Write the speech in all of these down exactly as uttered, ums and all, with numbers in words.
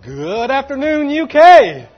Good afternoon, U K.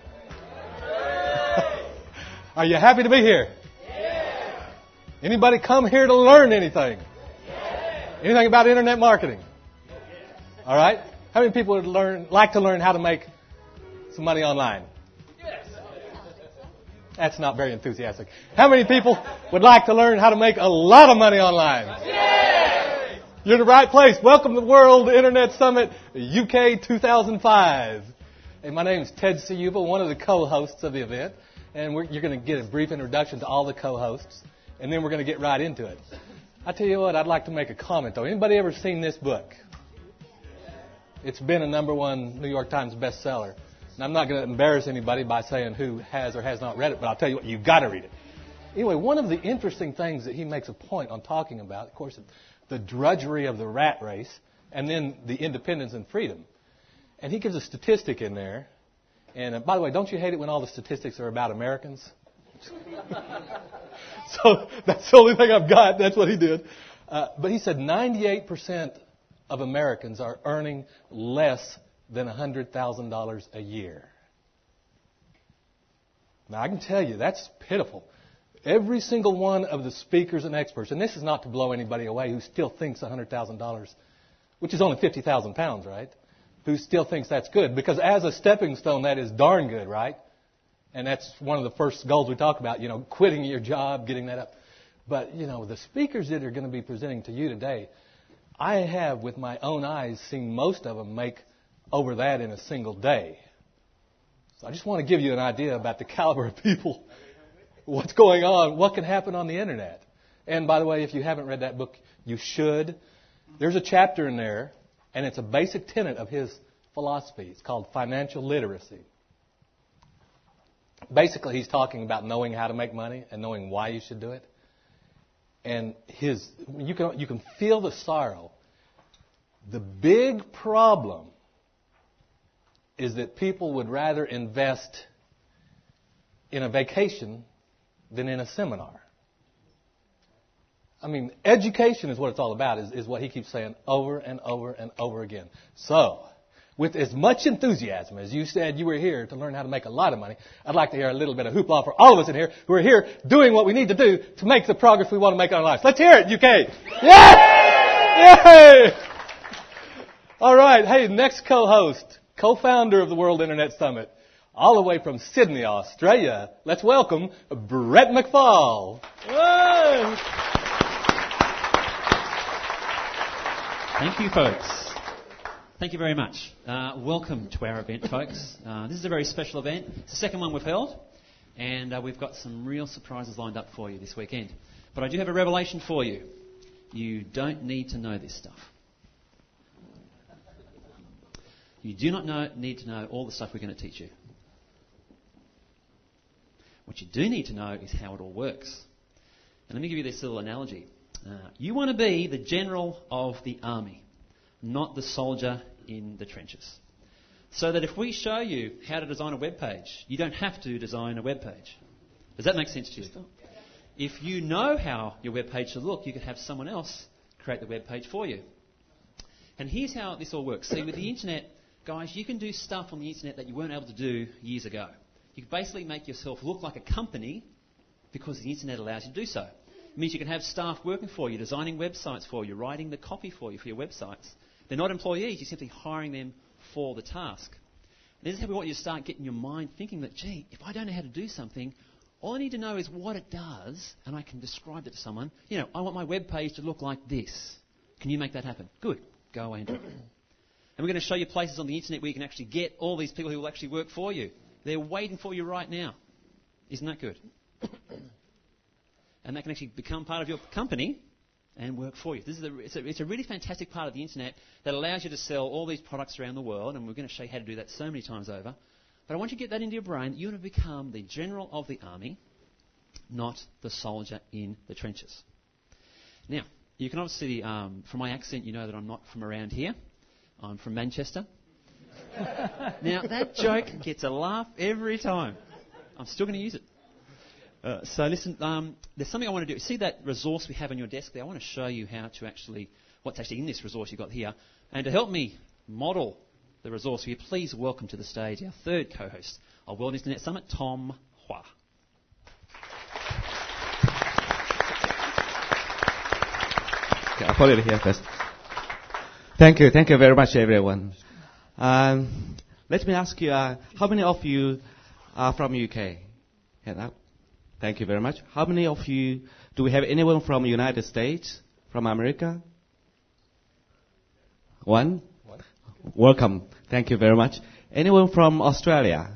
Are you happy to be here? Yeah. Anybody come here to learn anything? Yeah. Anything about internet marketing? Yeah. All right. How many people would learn like to learn how to make some money online? Yes. That's not very enthusiastic. How many people would like to learn how to make a lot of money online? Yes. You're in the right place. Welcome to the World Internet Summit U K two thousand five. Hey, my name is Ted Siuba, one of the co-hosts of the event. And we're, you're going to get a brief introduction to all the co-hosts, and then we're going to get right into it. I tell you what, I'd like to make a comment, though. Anybody ever seen this book? It's been a number one New York Times bestseller. And I'm not going to embarrass anybody by saying who has or has not read it, but I'll tell you what, you've got to read it. Anyway, one of the interesting things that he makes a point on talking about, of course, the drudgery of the rat race, and then the independence and freedom. And he gives a statistic in there. And uh, by the way, don't you hate it when all the statistics are about Americans? So that's the only thing I've got. That's what he did. Uh, but he said ninety-eight percent of Americans are earning less than one hundred thousand dollars a year. Now, I can tell you, that's pitiful. Every single one of the speakers and experts, and this is not to blow anybody away who still thinks one hundred thousand dollars, which is only fifty thousand pounds, right? Who still thinks that's good. Because as a stepping stone, that is darn good, right? And that's one of the first goals we talk about, you know, quitting your job, getting that up. But, you know, the speakers that are going to be presenting to you today, I have with my own eyes seen most of them make over that in a single day. So I just want to give you an idea about the caliber of people, what's going on, what can happen on the Internet. And by the way, if you haven't read that book, you should. There's a chapter in there. And it's a basic tenet of his philosophy. It's called financial literacy. Basically, he's talking about knowing how to make money and knowing why you should do it. And his, you can you can feel the sorrow. The big problem is that people would rather invest in a vacation than in a seminar. I mean, education is what it's all about, is, is what he keeps saying over and over and over again. So, with as much enthusiasm as you said you were here to learn how to make a lot of money, I'd like to hear a little bit of hoopla for all of us in here who are here doing what we need to do to make the progress we want to make in our lives. Let's hear it, U K! Yes! Yay! All right. Hey, next co-host, co-founder of the World Internet Summit, all the way from Sydney, Australia. Let's welcome Brett McFall. Whoa! Thank you, folks. Thank you very much. Uh, welcome to our event, folks. Uh, this is a very special event. It's the second one we've held, and uh, we've got some real surprises lined up for you this weekend. But I do have a revelation for you. You don't need to know this stuff. You do not know, need to know all the stuff we're going to teach you. What you do need to know is how it all works. And let me give you this little analogy. Uh, you want to be the general of the army, not the soldier in the trenches. So that if we show you how to design a web page, you don't have to design a web page. Does that make sense to you? If you know how your web page should look, you can have someone else create the web page for you. And here's how this all works. See, with the internet, guys, you can do stuff on the internet that you weren't able to do years ago. You can basically make yourself look like a company because the internet allows you to do so. It means you can have staff working for you, designing websites for you, writing the copy for you for your websites. They're not employees, you're simply hiring them for the task. This is how we want you to start getting your mind thinking that, gee, if I don't know how to do something, all I need to know is what it does, and I can describe it to someone. You know, I want my web page to look like this. Can you make that happen? Good. Go away and do it. And we're going to show you places on the internet where you can actually get all these people who will actually work for you. They're waiting for you right now. Isn't that good? And that can actually become part of your company and work for you. This is a, it's, a, it's a really fantastic part of the internet that allows you to sell all these products around the world, and we're going to show you how to do that so many times over. But I want you to get that into your brain. You want to become the general of the army, not the soldier in the trenches. Now, you can obviously, um, from my accent, you know that I'm not from around here. I'm from Manchester. Now, that joke gets a laugh every time. I'm still going to use it. Uh, so listen, um, there's something I want to do. See that resource we have on your desk there? I want to show you how to actually, what's actually in this resource you've got here. And to help me model the resource, will you please welcome to the stage our third co-host of World Internet Summit, Tom Hua. Okay, I'll put it here first. Thank you. Thank you very much, everyone. Um, let me ask you, uh, how many of you are from U K? Hand up. Thank you very much. How many of you, do we have anyone from the United States, from America? One? One. Welcome. Thank you very much. Anyone from Australia?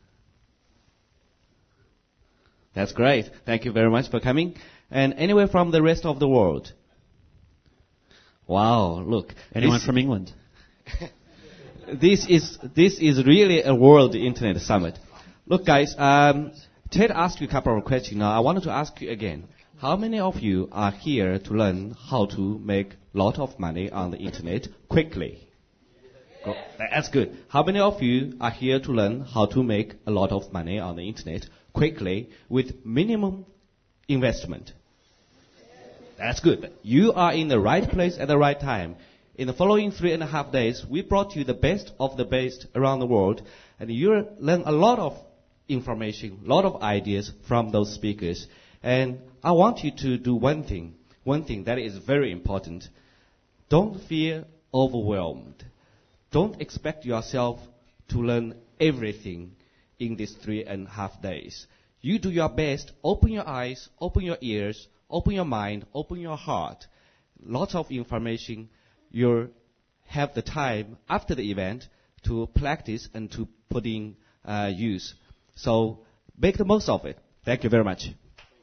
That's great. Thank you very much for coming. And anyone from the rest of the world? Wow, look. Anyone from England? This is this is really a World Internet Summit. Look, guys, um, Ted asked you a couple of questions. Now, I wanted to ask you again. How many of you are here to learn how to make a lot of money on the Internet quickly? Go. That's good. How many of you are here to learn how to make a lot of money on the Internet quickly with minimum investment? That's good. You are in the right place at the right time. In the following three and a half days, we brought you the best of the best around the world, and you learn a lot of information, a lot of ideas from those speakers. And I want you to do one thing, one thing that is very important. Don't feel overwhelmed. Don't expect yourself to learn everything in these three and a half days. You do your best, open your eyes, open your ears, open your mind, open your heart. Lots of information. You'll have the time after the event to practice and to put in uh, use. So make the most of it. Thank you very much.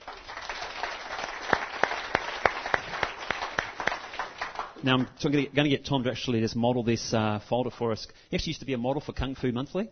Now I'm so going to get Tom to actually just model this uh, folder for us. He actually used to be a model for Kung Fu Monthly.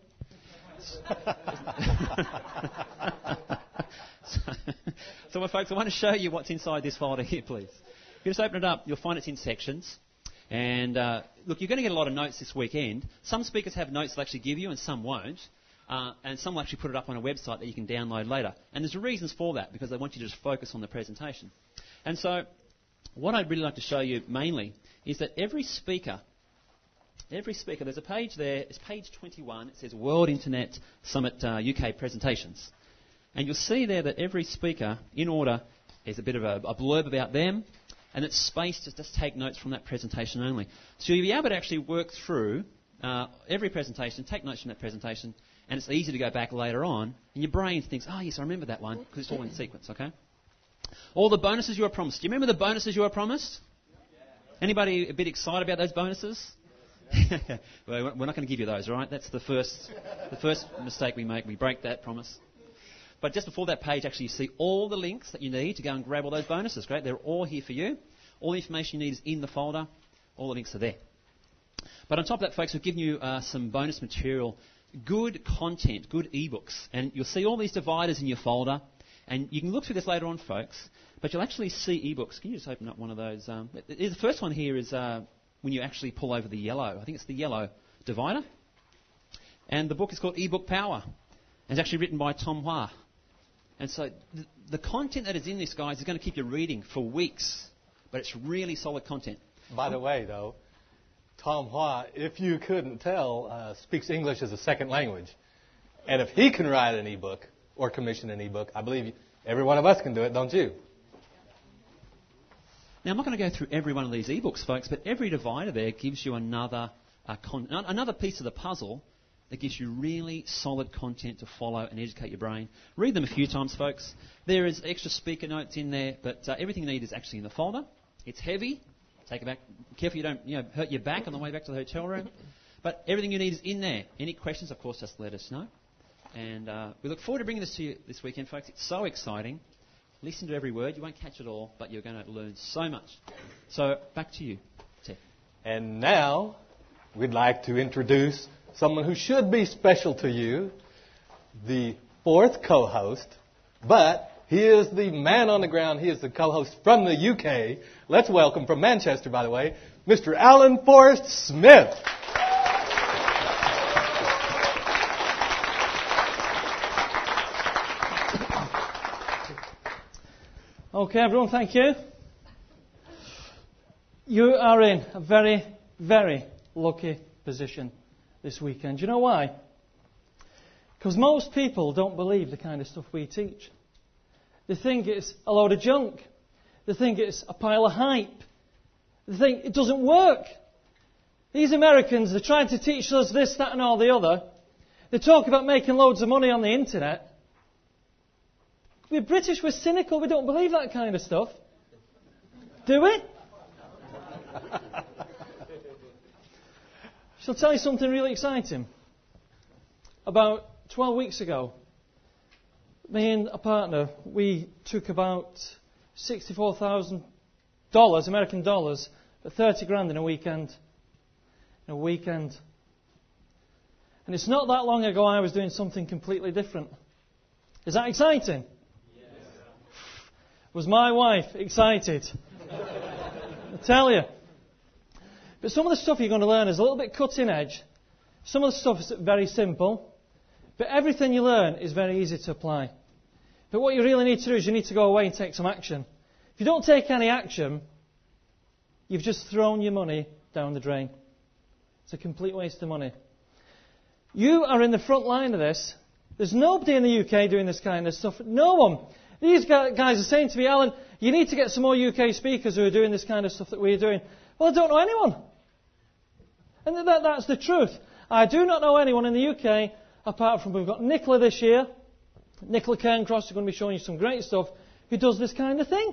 so, so, well, folks, I want to show you what's inside this folder here, please. If you just open it up, you'll find it's in sections. And uh, look, you're going to get a lot of notes this weekend. Some speakers have notes they'll actually give you, and some won't. Uh, and some will actually put it up on a website that you can download later. And there's reasons for that, because they want you to just focus on the presentation. And so what I'd really like to show you mainly is that every speaker, every speaker, there's a page there, it's page twenty-one, it says World Internet Summit uh, U K Presentations. And you'll see there that every speaker, in order, is a bit of a, a blurb about them, and it's spaced to just take notes from that presentation only. So you'll be able to actually work through uh, every presentation, take notes from that presentation, and it's easy to go back later on, and your brain thinks, oh yes, I remember that one, because it's all in sequence, okay? All the bonuses you were promised. Do you remember the bonuses you were promised? Anybody a bit excited about those bonuses? Well, we're not going to give you those, all right? That's the first, the first mistake we make. We break that promise. But just before that page, actually, you see all the links that you need to go and grab all those bonuses. Great, they're all here for you. All the information you need is in the folder. All the links are there. But on top of that, folks, we've given you uh, some bonus material, good content, good ebooks. And you'll see all these dividers in your folder. And you can look through this later on, folks. But you'll actually see ebooks. Can you just open up one of those? Um, the first one here is uh, when you actually pull over the yellow. I think it's the yellow divider. And the book is called eBook Power. And it's actually written by Tom Hua. And so th- the content that is in this, guys, is going to keep you reading for weeks. But it's really solid content. By the way, though, Tom Hua, if you couldn't tell, uh, speaks English as a second language. And if he can write an ebook or commission an ebook, I believe every one of us can do it, don't you? Now, I'm not going to go through every one of these ebooks, folks, but every divider there gives you another uh, con- another piece of the puzzle that gives you really solid content to follow and educate your brain. Read them a few times, folks. There is extra speaker notes in there, but uh, everything you need is actually in the folder. It's heavy. Take it back. Careful you don't you know, hurt your back on the way back to the hotel room. But everything you need is in there. Any questions, of course, just let us know. And uh, we look forward to bringing this to you this weekend, folks. It's so exciting. Listen to every word. You won't catch it all, but you're going to learn so much. So back to you, Ted. And now we'd like to introduce someone who should be special to you, the fourth co-host, but he is the man on the ground. He is the co-host from the U K. Let's welcome from Manchester, by the way, Mister Alan Forrest Smith. Okay, everyone, thank you. You are in a very, very lucky position. this weekend. Do you know why? Because most people don't believe the kind of stuff we teach. They think it's a load of junk. They think it's a pile of hype. They think it doesn't work. These Americans, they're trying to teach us this, that and all the other. They talk about making loads of money on the internet. We're British, we're cynical, we don't believe that kind of stuff. Do we? Shall I tell you something really exciting? About twelve weeks ago, me and a partner, we took about sixty-four thousand dollars, American dollars, for thirty grand in a weekend. In a weekend. And it's not that long ago I was doing something completely different. Is that exciting? Yes. Was my wife excited? I tell you. But some of the stuff you're going to learn is a little bit cutting edge. Some of the stuff is very simple. But everything you learn is very easy to apply. But what you really need to do is you need to go away and take some action. If you don't take any action, you've just thrown your money down the drain. It's a complete waste of money. You are in the front line of this. There's nobody in the U K doing this kind of stuff. No one. These guys are saying to me, Alan, you need to get some more U K speakers who are doing this kind of stuff that we're doing. Well, I don't know anyone. And that, that's the truth. I do not know anyone in the U K, apart from we've got Nicola this year. Nicola Cairncross is going to be showing you some great stuff, who does this kind of thing.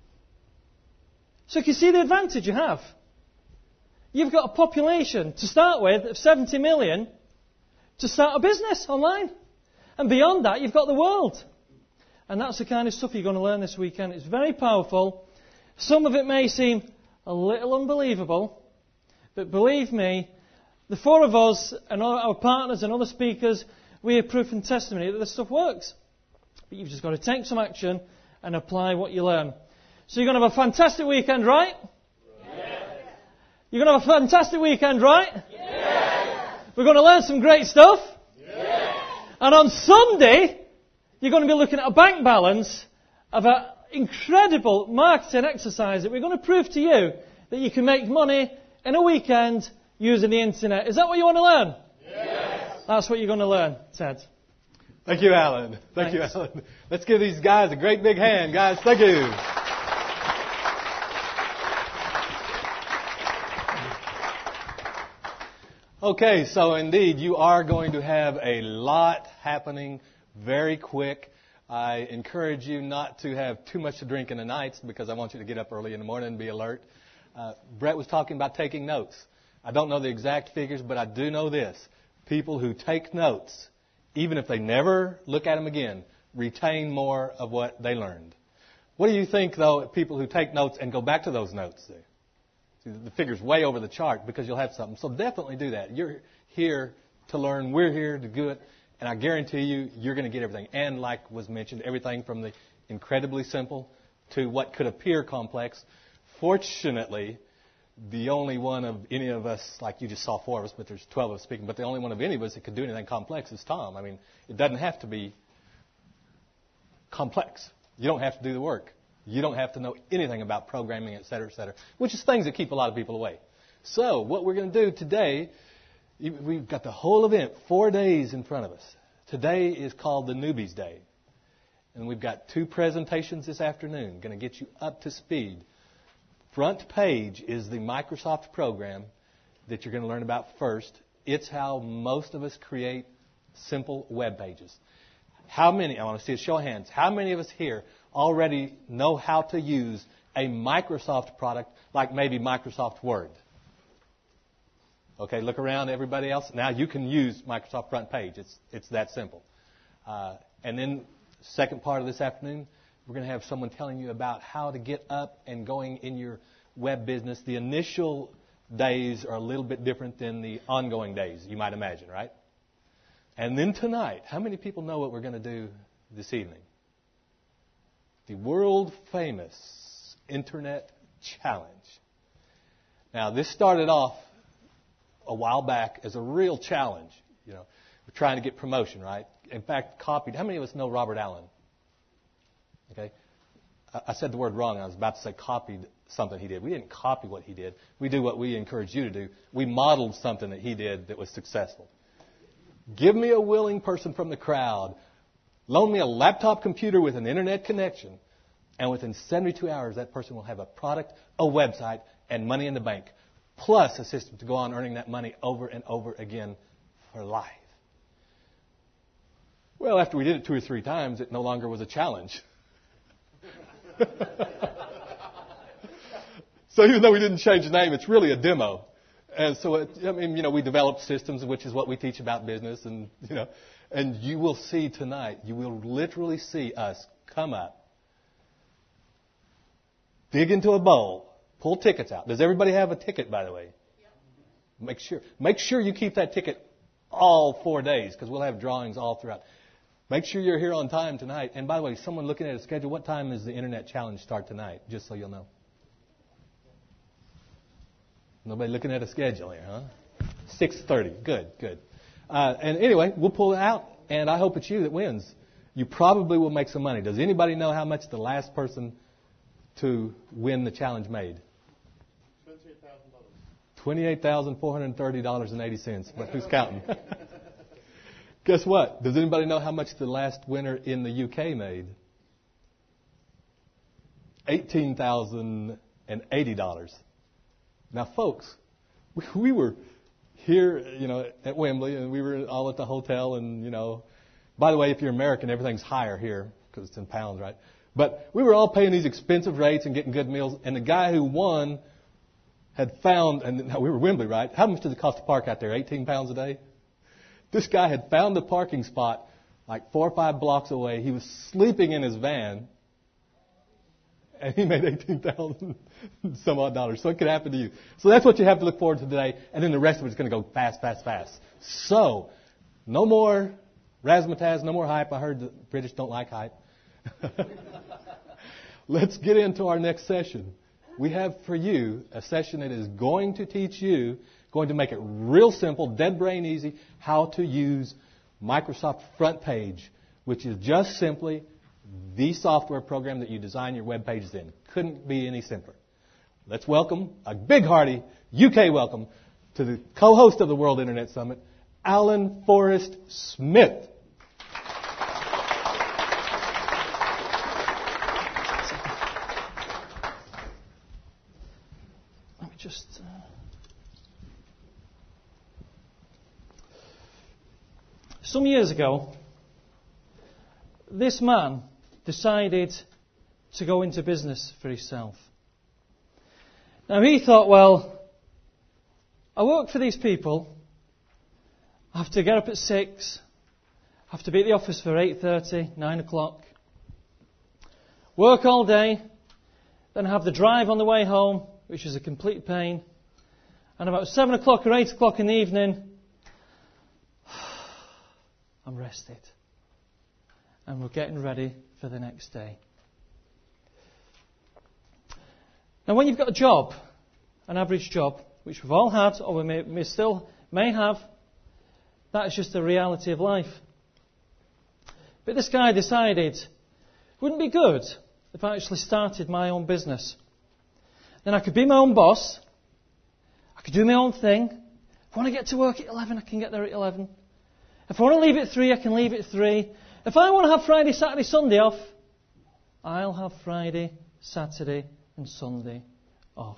So you can see the advantage you have. You've got a population to start with of seventy million to start a business online. And beyond that, you've got the world. And that's the kind of stuff you're going to learn this weekend. It's very powerful. Some of it may seem a little unbelievable, but believe me, the four of us and our partners and other speakers, we have proof and testimony that this stuff works. But you've just got to take some action and apply what you learn. So you're going to have a fantastic weekend, right? Yes. You're going to have a fantastic weekend, right? Yes. We're going to learn some great stuff. Yes. And on Sunday, you're going to be looking at a bank balance of an incredible marketing exercise that we're going to prove to you that you can make money in a weekend using the internet. Is that what you want to learn? Yes. That's what you're going to learn, Ted. Thank you, Alan. Thank Thanks. you, Alan. Let's give these guys a great big hand, guys. Thank you. Okay, so indeed, you are going to have a lot happening very quick. I encourage you not to have too much to drink in the nights because I want you to get up early in the morning and be alert. Uh, Brett was talking about taking notes. I don't know the exact figures, but I do know this. People who take notes, even if they never look at them again, retain more of what they learned. What do you think, though, of people who take notes and go back to those notes? See, the figure's way over the chart because you'll have something. So definitely do that. You're here to learn. We're here to do it. And I guarantee you, you're going to get everything. And like was mentioned, everything from the incredibly simple to what could appear complex. Fortunately, the only one of any of us, like you just saw four of us, but there's twelve of us speaking, but the only one of any of us that could do anything complex is Tom. I mean, it doesn't have to be complex. You don't have to do the work. You don't have to know anything about programming, et cetera, et cetera, which is things that keep a lot of people away. So what we're going to do today, we've got the whole event, four days in front of us. Today is called the Newbies Day. And we've got two presentations this afternoon, going to get you up to speed. Front page is the Microsoft program that you're going to learn about first. It's how most of us create simple web pages. How many, I want to see a show of hands, how many of us here already know how to use a Microsoft product like maybe Microsoft Word? Okay, look around, everybody else. Now you can use Microsoft Front Page. It's it's that simple. Uh, and then second part of this afternoon, we're going to have someone telling you about how to get up and going in your web business. The initial days are a little bit different than the ongoing days, you might imagine, right? And then tonight, how many people know what we're going to do this evening? The world famous Internet Challenge. Now, this started off a while back as a real challenge. You know, we're trying to get promotion, right? In fact, copied. How many of us know Robert Allen? Okay, I said the word wrong. I was about to say copied something he did. We didn't copy what he did. We do what we encourage you to do. We modeled something that he did that was successful. Give me a willing person from the crowd. Loan me a laptop computer with an internet connection. And within seventy-two hours, that person will have a product, a website, and money in the bank. Plus a system to go on earning that money over and over again for life. Well, after we did it two or three times, it no longer was a challenge. So even though we didn't change the name, it's really a demo. And so, it, I mean, you know, we developed systems, which is what we teach about business. And, you know, and you will see tonight, you will literally see us come up, dig into a bowl, pull tickets out. Does everybody have a ticket, by the way? Yep. Make sure, make sure you keep that ticket all four days, because we'll have drawings all throughout. Make sure you're here on time tonight. And by the way, someone looking at a schedule, what time does the Internet Challenge start tonight? Just so you'll know. Nobody looking at a schedule here, huh? six thirty. Good, good. Uh, and anyway, we'll pull it out, and I hope it's you that wins. You probably will make some money. Does anybody know how much the last person to win the challenge made? twenty-eight thousand dollars. twenty-eight thousand four hundred thirty dollars and eighty cents. But who's counting? Guess what? Does anybody know how much the last winner in the U K made? eighteen thousand eighty dollars. Now, folks, we, we were here, you know, at Wembley, and we were all at the hotel, and, you know, by the way, if you're American, everything's higher here because it's in pounds, right? But we were all paying these expensive rates and getting good meals, and the guy who won had found, and now we were Wembley, right? How much does it cost to park out there? eighteen pounds a day? This guy had found a parking spot like four or five blocks away. He was sleeping in his van, and he made eighteen thousand some odd dollars. So it could happen to you. So that's what you have to look forward to today. And then the rest of it is going to go fast, fast, fast. So no more razzmatazz, no more hype. I heard the British don't like hype. Let's get into our next session. We have for you a session that is going to teach you, going to make it real simple, dead brain easy, how to use Microsoft Front Page, which is just simply the software program that you design your web pages in. Couldn't be any simpler. Let's welcome a big hearty U K welcome to the co-host of the World Internet Summit, Alan Forrest Smith. Let me just... Uh... Some years ago, this man decided to go into business for himself. Now he thought, well, I work for these people, I have to get up at six, I have to be at the office for eight thirty, nine o'clock, work all day, then have the drive on the way home, which is a complete pain, and about seven o'clock or eight o'clock in the evening, I'm rested. And we're getting ready for the next day. Now, when you've got a job, an average job, which we've all had, or we may, may still may have, that is just the reality of life. But this guy decided, wouldn't it be good if I actually started my own business? Then I could be my own boss. I could do my own thing. If I want to get to work at eleven, I can get there at eleven. If I want to leave at three, I can leave at three. If I want to have Friday, Saturday, Sunday off, I'll have Friday, Saturday and Sunday off.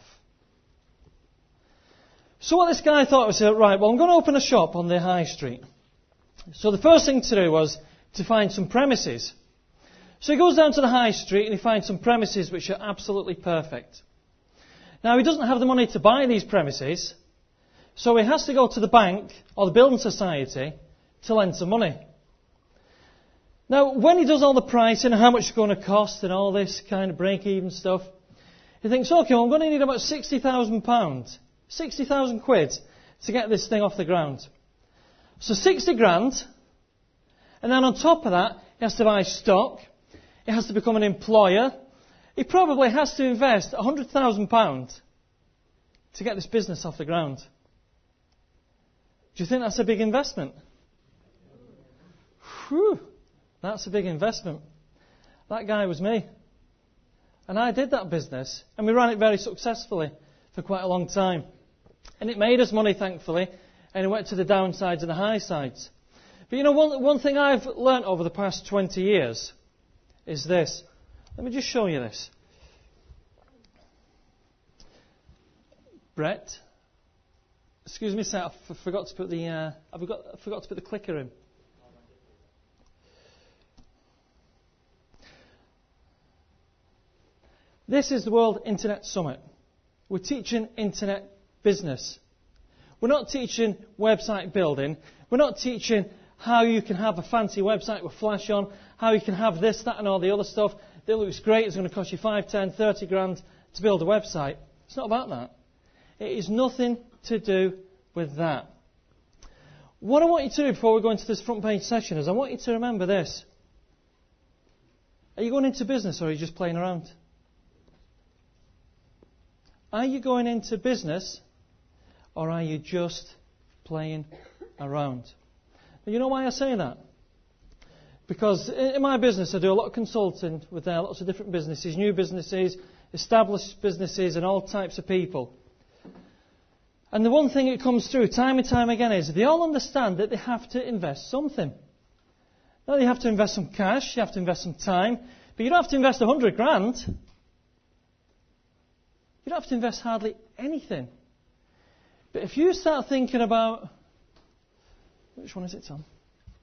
So what this guy thought was, right, well, I'm going to open a shop on the high street. So the first thing to do was to find some premises. So he goes down to the high street and he finds some premises which are absolutely perfect. Now, he doesn't have the money to buy these premises, so he has to go to the bank or the building society to lend some money. Now, when he does all the pricing and how much it's going to cost and all this kind of break-even stuff, he thinks, okay, well, I'm going to need about sixty thousand pounds, sixty thousand quid to get this thing off the ground. So sixty grand, and then on top of that, he has to buy stock, he has to become an employer, he probably has to invest one hundred thousand pounds to get this business off the ground. Do you think that's a big investment? Whew, that's a big investment. That guy was me. And I did that business, and we ran it very successfully for quite a long time. And it made us money, thankfully, and it went to the downsides and the high sides. But you know, one, one thing I've learnt over the past twenty years is this. Let me just show you this. Brett, excuse me, sir, I f- forgot to put the uh, I forgot, I forgot to put the clicker in. This is the World Internet Summit. We're teaching internet business. We're not teaching website building. We're not teaching how you can have a fancy website with Flash on, how you can have this, that and all the other stuff that looks great. It's going to cost you five, ten, thirty grand to build a website. It's not about that. It is nothing to do with that. What I want you to do before we go into this front page session is I want you to remember this. Are you going into business or are you just playing around? Are you going into business or are you just playing around? You know why I say that? Because in my business I do a lot of consulting with uh, lots of different businesses, new businesses, established businesses and all types of people. And the one thing that comes through time and time again is they all understand that they have to invest something. Now you have to invest some cash, you have to invest some time, but you don't have to invest a hundred grand. You don't have to invest hardly anything. But if you start thinking about... Which one is it, Tom?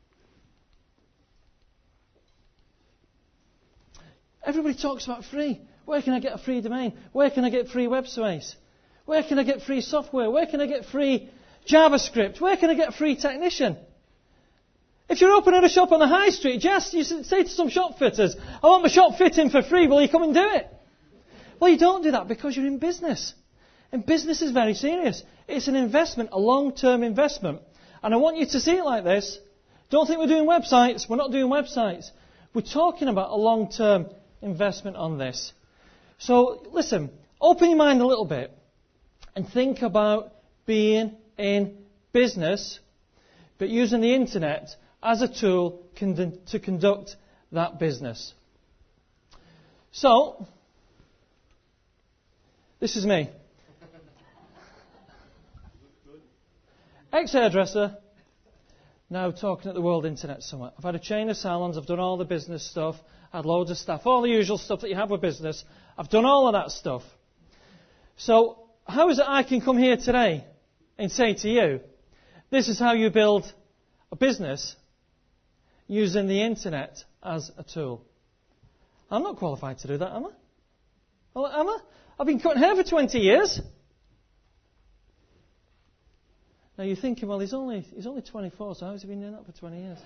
Everybody talks about free. Where can I get a free domain? Where can I get free web space? Where can I get free software? Where can I get free JavaScript? Where can I get a free technician? If you're opening a shop on the high street, just you say to some shop fitters, I want my shop fitting for free, will you come and do it? Well, you don't do that because you're in business. And business is very serious. It's an investment, a long-term investment. And I want you to see it like this. Don't think we're doing websites. We're not doing websites. We're talking about a long-term investment on this. So, listen, open your mind a little bit and think about being in business, but using the internet as a tool to conduct that business. So, this is me. Ex-hairdresser, now talking at the World Internet Summit. I've had a chain of salons, I've done all the business stuff, I had loads of staff, all the usual stuff that you have with business. I've done all of that stuff. So, how is it I can come here today and say to you, this is how you build a business using the internet as a tool? I'm not qualified to do that, am I? Well, am I? I've been cutting hair for twenty years. Now you're thinking, well, he's only he's only twenty-four, so how has he been doing that for twenty years?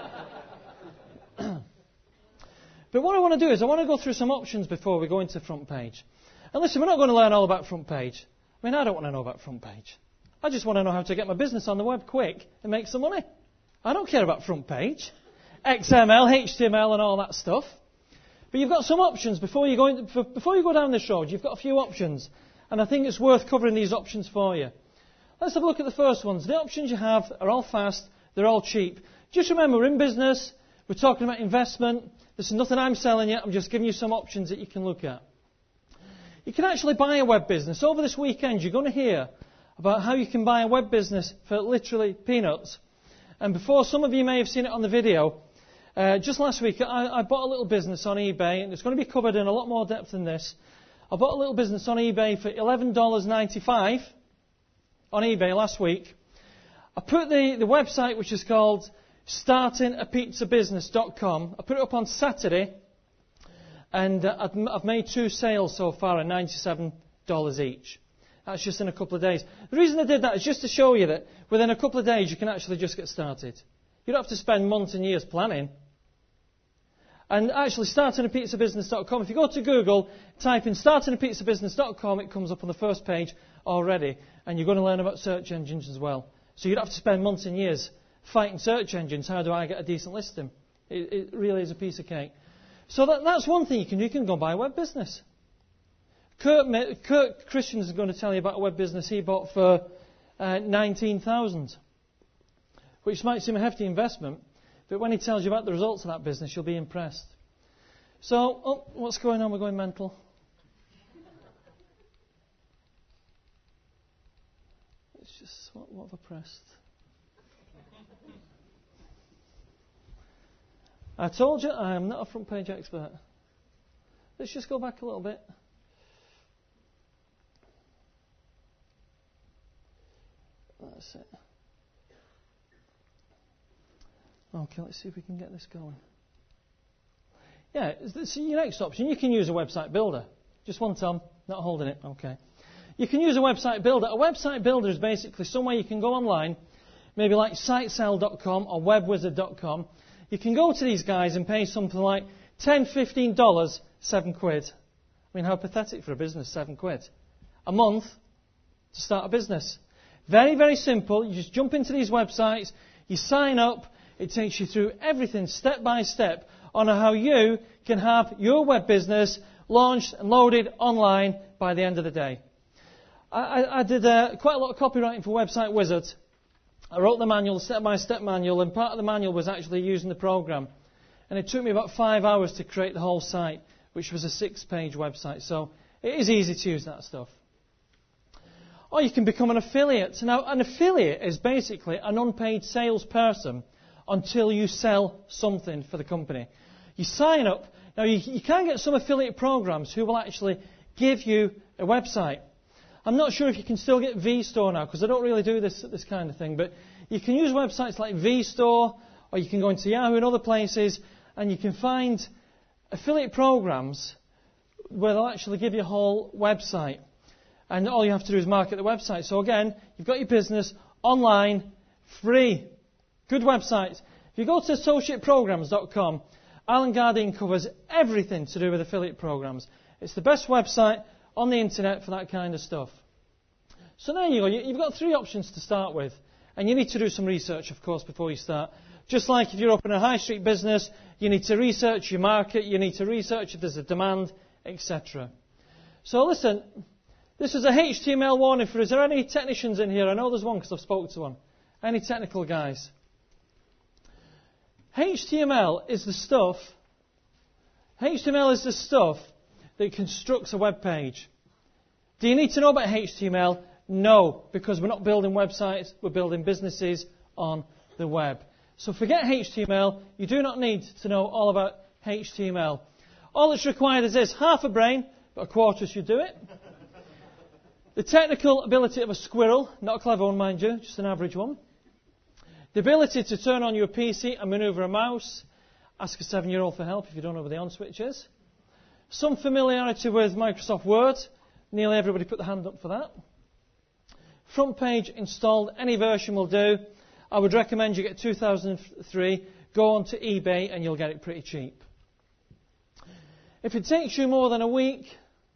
But what I want to do is I want to go through some options before we go into front page. And listen, we're not going to learn all about front page. I mean, I don't want to know about front page. I just want to know how to get my business on the web quick and make some money. I don't care about front page, X M L, H T M L and all that stuff. But you've got some options before you go into, before you go down this road. You've got a few options, and I think it's worth covering these options for you. Let's have a look at the first ones. The options you have are all fast. They're all cheap. Just remember, we're in business. We're talking about investment. This is nothing I'm selling you. I'm just giving you some options that you can look at. You can actually buy a web business. Over this weekend, you're going to hear about how you can buy a web business for literally peanuts. And before, some of you may have seen it on the video. Uh, just last week, I, I bought a little business on eBay, and it's going to be covered in a lot more depth than this. I bought a little business on eBay for eleven dollars and ninety-five cents on eBay last week. I put the, the website, which is called starting a pizza business dot com, I put it up on Saturday, and uh, I've, I've made two sales so far at ninety-seven dollars each. That's just in a couple of days. The reason I did that is just to show you that within a couple of days you can actually just get started. You don't have to spend months and years planning. And actually, starting a pizza business dot com, if you go to Google, type in starting a pizza business dot com, it comes up on the first page already. And you're going to learn about search engines as well. So you don't have to spend months and years fighting search engines. How do I get a decent listing? It, it really is a piece of cake. So that, that's one thing you can do. You can go and buy a web business. Kurt, Kurt Christian is going to tell you about a web business he bought for uh, nineteen thousand dollars, which might seem a hefty investment. But when he tells you about the results of that business, you'll be impressed. So, oh, what's going on? We're going mental. Let's just, what, what have I pressed? I told you I am not a front page expert. Let's just go back a little bit. That's it. Okay, let's see if we can get this going. Yeah, this is your next option. You can use a website builder. Just one, Tom, not holding it. Okay. You can use a website builder. A website builder is basically somewhere you can go online, maybe like sitesell dot com or webwizard dot com. You can go to these guys and pay something like ten dollars, fifteen dollars, seven quid. I mean, how pathetic for a business, seven quid. A month to start a business. Very, very simple. You just jump into these websites, you sign up, it takes you through everything step by step on how you can have your web business launched and loaded online by the end of the day. I, I, I did uh, quite a lot of copywriting for Website Wizard. I wrote the manual, step-by-step manual, and part of the manual was actually using the program. And it took me about five hours to create the whole site, which was a six-page website. So it is easy to use that stuff. Or you can become an affiliate. Now, an affiliate is basically an unpaid salesperson until you sell something for the company. You sign up. Now, you, you can get some affiliate programs who will actually give you a website. I'm not sure if you can still get vStore now, because I don't really do this this kind of thing, but you can use websites like vStore, or you can go into Yahoo and other places, and you can find affiliate programs where they'll actually give you a whole website. And all you have to do is market the website. So again, you've got your business online, free. Good website. If you go to associate programs dot com, Alan Gardine covers everything to do with affiliate programs. It's the best website on the internet for that kind of stuff. So there you go. You've got three options to start with. And you need to do some research, of course, before you start. Just like if you're opening a high street business, you need to research your market, you need to research if there's a demand, et cetera. So listen, this is a H T M L warning for us. Is there any technicians in here? I know there's one because I've spoken to one. Any technical guys? H T M L is the stuff, H T M L is the stuff that constructs a web page. Do you need to know about H T M L? No, because we're not building websites, we're building businesses on the web. So forget H T M L. You do not need to know all about H T M L. All that's required is this: half a brain, but a quarter should do it. The technical ability of a squirrel, not a clever one, mind you, just an average one. The ability to turn on your P C and maneuver a mouse. Ask a seven-year-old for help if you don't know where the on switch is. Some familiarity with Microsoft Word. Nearly everybody put the hand up for that. Front page installed, any version will do. I would recommend you get two thousand three. Go on to eBay and you'll get it pretty cheap. If it takes you more than a week,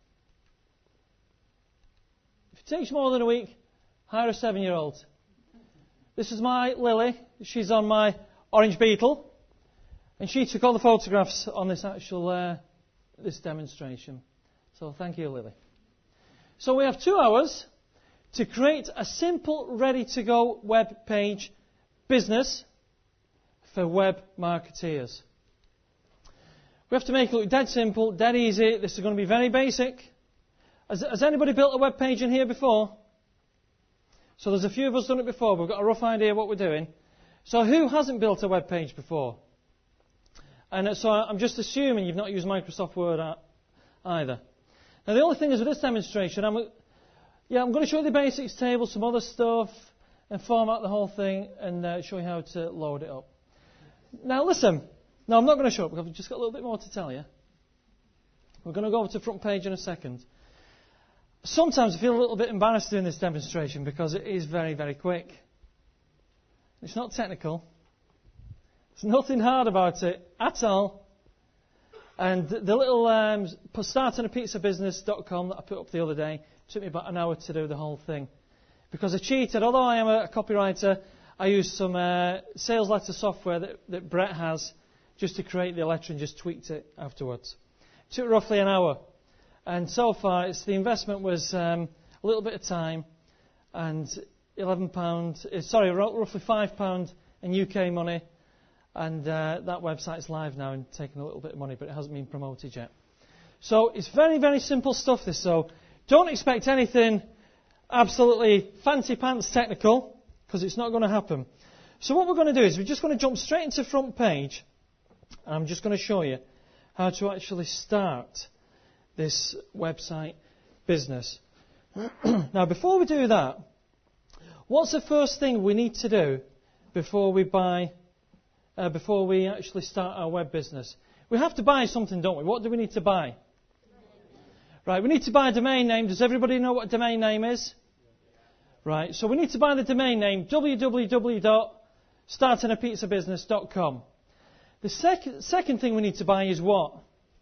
if it takes you more than a week, hire a seven-year-old. This is my Lily. She's on my Orange Beetle. And she took all the photographs on this actual uh, this demonstration. So thank you, Lily. So we have two hours to create a simple, ready-to-go web page business for web marketeers. We have to make it look dead simple, dead easy. This is going to be very basic. Has, has anybody built a web page in here before? So there's a few of us done it before. We've got a rough idea of what we're doing. So who hasn't built a web page before? And so I'm just assuming you've not used Microsoft Word either. Now the only thing is with this demonstration, I'm, yeah, I'm going to show you the basics table, some other stuff, and format the whole thing, and uh, show you how to load it up. Now listen, no, I'm not going to show it because I've just got a little bit more to tell you. We're going to go over to the front page in a second. Sometimes I feel a little bit embarrassed doing this demonstration because it is very, very quick. It's not technical. There's nothing hard about it at all. And the little um, starting a pizza business dot com that I put up the other day took me about an hour to do the whole thing. Because I cheated. Although I am a copywriter, I used some uh, sales letter software that, that Brett has just to create the letter and just tweaked it afterwards. It took roughly an hour. And so far, it's, the investment was um, a little bit of time and eleven pounds, sorry, roughly five pounds in U K money. And uh, that website's live now and taking a little bit of money, but it hasn't been promoted yet. So it's very, very simple stuff, this. So don't expect anything absolutely fancy pants technical, because it's not going to happen. So what we're going to do is we're just going to jump straight into front page, and I'm just going to show you how to actually start this website business. Now, before we do that, what's the first thing we need to do before we buy, uh, before we actually start our web business? We have to buy something, don't we? What do we need to buy? Right, we need to buy a domain name. Does everybody know what a domain name is? Right, so we need to buy the domain name w w w dot starting a pizza business dot com. The sec- second thing we need to buy is what?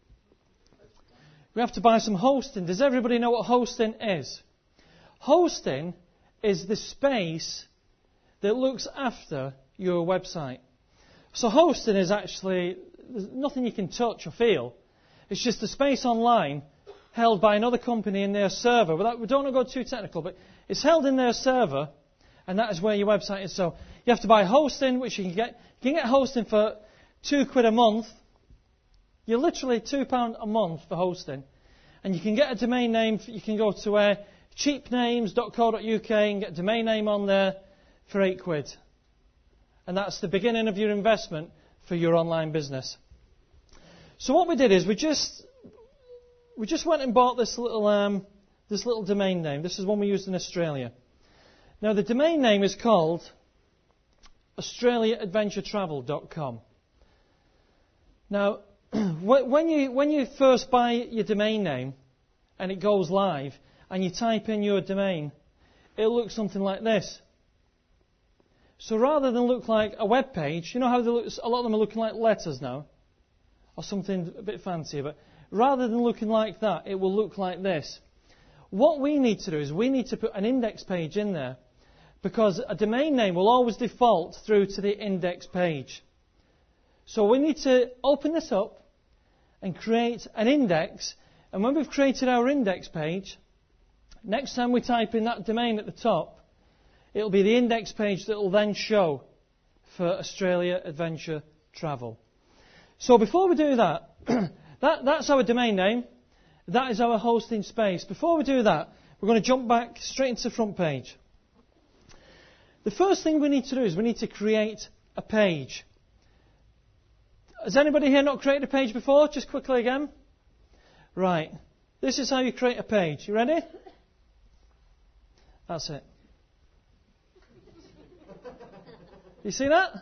We have to buy some hosting. Does everybody know what hosting is? Hosting is the space that looks after your website. So hosting is actually there's nothing you can touch or feel. It's just a space online held by another company in their server. Without, we don't want to go too technical, but it's held in their server, and that is where your website is. So you have to buy hosting, which you can get. You can get hosting for two quid a month. You're literally two pound a month for hosting, and you can get a domain name. You can go to uh, cheap names dot co dot u k and get a domain name on there for eight quid, and that's the beginning of your investment for your online business. So what we did is we just we just went and bought this little um, this little domain name. This is one we used in Australia. Now the domain name is called australia adventure travel dot com. Now when you when you first buy your domain name and it goes live and you type in your domain, it'll look something like this. So rather than look like a web page, you know how they look, a lot of them are looking like letters now, or something a bit fancier, but rather than looking like that, it will look like this. What we need to do is we need to put an index page in there, because a domain name will always default through to the index page. So we need to open this up and create an index, and when we've created our index page, next time we type in that domain at the top, it'll be the index page that will then show for Australia Adventure Travel. So before we do that, that, that's our domain name. That is our hosting space. Before we do that, we're going to jump back straight into the front page. The first thing we need to do is we need to create a page. Has anybody here not created a page before? Just quickly again. Right. This is how you create a page. You ready? That's it. You see that?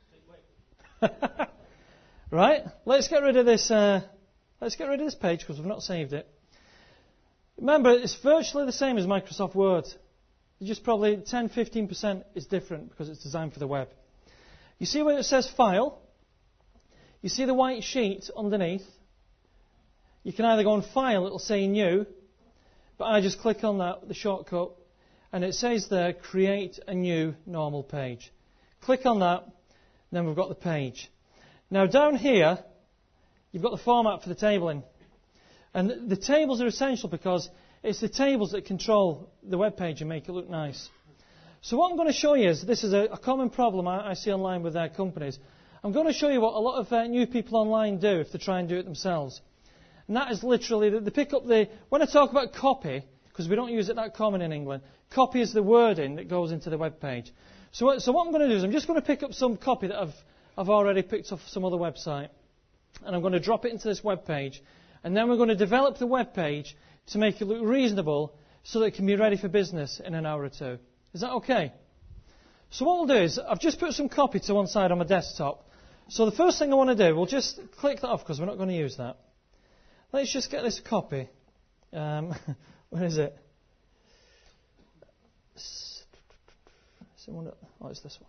Right. Let's get rid of this. Uh, let's get rid of this page because we've not saved it. Remember, it's virtually the same as Microsoft Word. It's just probably ten to fifteen percent is different because it's designed for the web. You see where it says File? You see the white sheet underneath? You can either go on File, it'll say New, but I just click on that, the shortcut, and it says there, Create a New Normal Page. Click on that, and then we've got the page. Now down here, you've got the format for the tabling. And the tables are essential because it's the tables that control the web page and make it look nice. So what I'm going to show you is, this is a, a common problem I, I see online with their companies. I'm going to show you what a lot of uh, new people online do if they try and do it themselves. And that is literally, they pick up the, when I talk about copy, because we don't use it that common in England, copy is the wording that goes into the web page. So what, so what I'm going to do is I'm just going to pick up some copy that I've, I've already picked off some other website. And I'm going to drop it into this web page. And then we're going to develop the web page to make it look reasonable so that it can be ready for business in an hour or two. Is that okay? So what we'll do is, I've just put some copy to one side on my desktop. So the first thing I want to do, we'll just click that off because we're not going to use that. Let's just get this copy. Um, where is it? Oh, it's this one.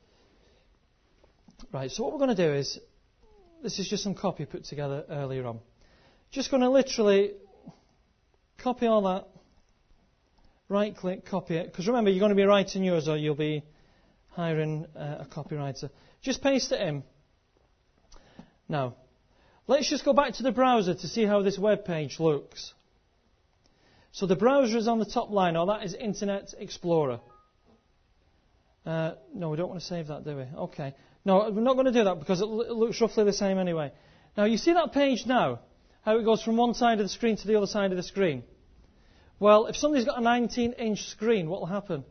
Right, so what we're going to do is, this is just some copy put together earlier on. Just going to literally copy all that, right click, copy it, because remember you're going to be writing yours or you'll be hiring uh, a copywriter. Just paste it in. Now, let's just go back to the browser to see how this web page looks. So the browser is on the top line, or that is Internet Explorer. Uh, no, we don't want to save that, do we? Okay. No, we're not going to do that because it, l- it looks roughly the same anyway. Now, you see that page now? How it goes from one side of the screen to the other side of the screen? Well, if somebody's got a nineteen inch screen, what will happen?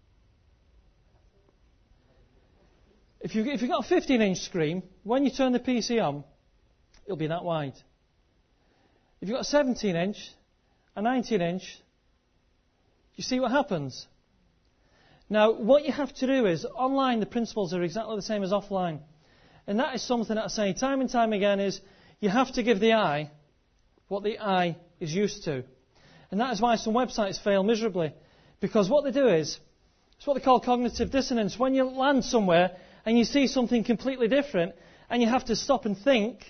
If, you, if you've got a fifteen inch screen, when you turn the P C on, it'll be that wide. If you've got a seventeen inch, a nineteen inch, you see what happens? Now, what you have to do is, online the principles are exactly the same as offline. And that is something that I say time and time again is, you have to give the eye what the eye is used to. And that is why some websites fail miserably. Because what they do is, it's what they call cognitive dissonance. When you land somewhere and you see something completely different, and you have to stop and think,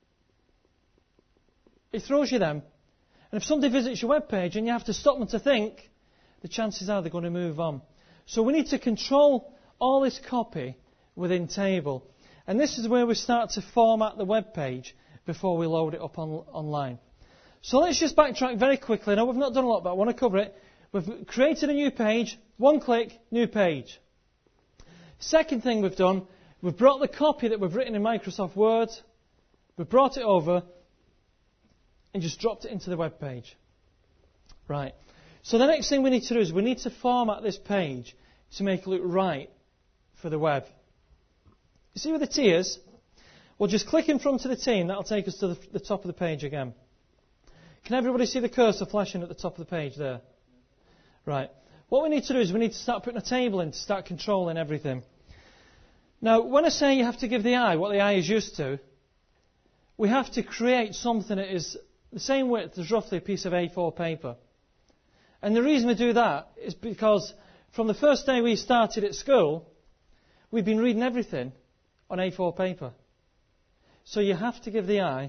it throws you then. And if somebody visits your web page and you have to stop them to think, the chances are they're going to move on. So we need to control all this copy within Table. And this is where we start to format the web page before we load it up on, online. So let's just backtrack very quickly. Now, we've not done a lot, but I want to cover it. We've created a new page, one click, new page. Second thing we've done, we've brought the copy that we've written in Microsoft Word, we've brought it over and just dropped it into the web page. Right. So the next thing we need to do is we need to format this page to make it look right for the web. You see where the T is? We'll just click in front of the T and that'll take us to the, the top of the page again. Can everybody see the cursor flashing at the top of the page there? Right. What we need to do is we need to start putting a table in to start controlling everything. Now, when I say you have to give the eye what the eye is used to, we have to create something that is the same width as roughly a piece of A four paper. And the reason we do that is because from the first day we started at school, we've been reading everything on A four paper. So you have to give the eye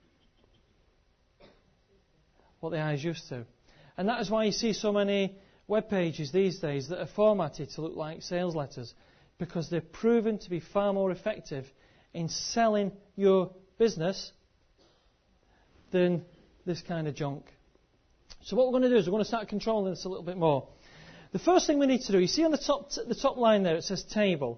what the eye is used to. And that is why you see so many web pages these days that are formatted to look like sales letters, because they're proven to be far more effective in selling your business than this kind of junk. So what we're going to do is we're going to start controlling this a little bit more. The first thing we need to do, you see on the top, the top line there, it says table.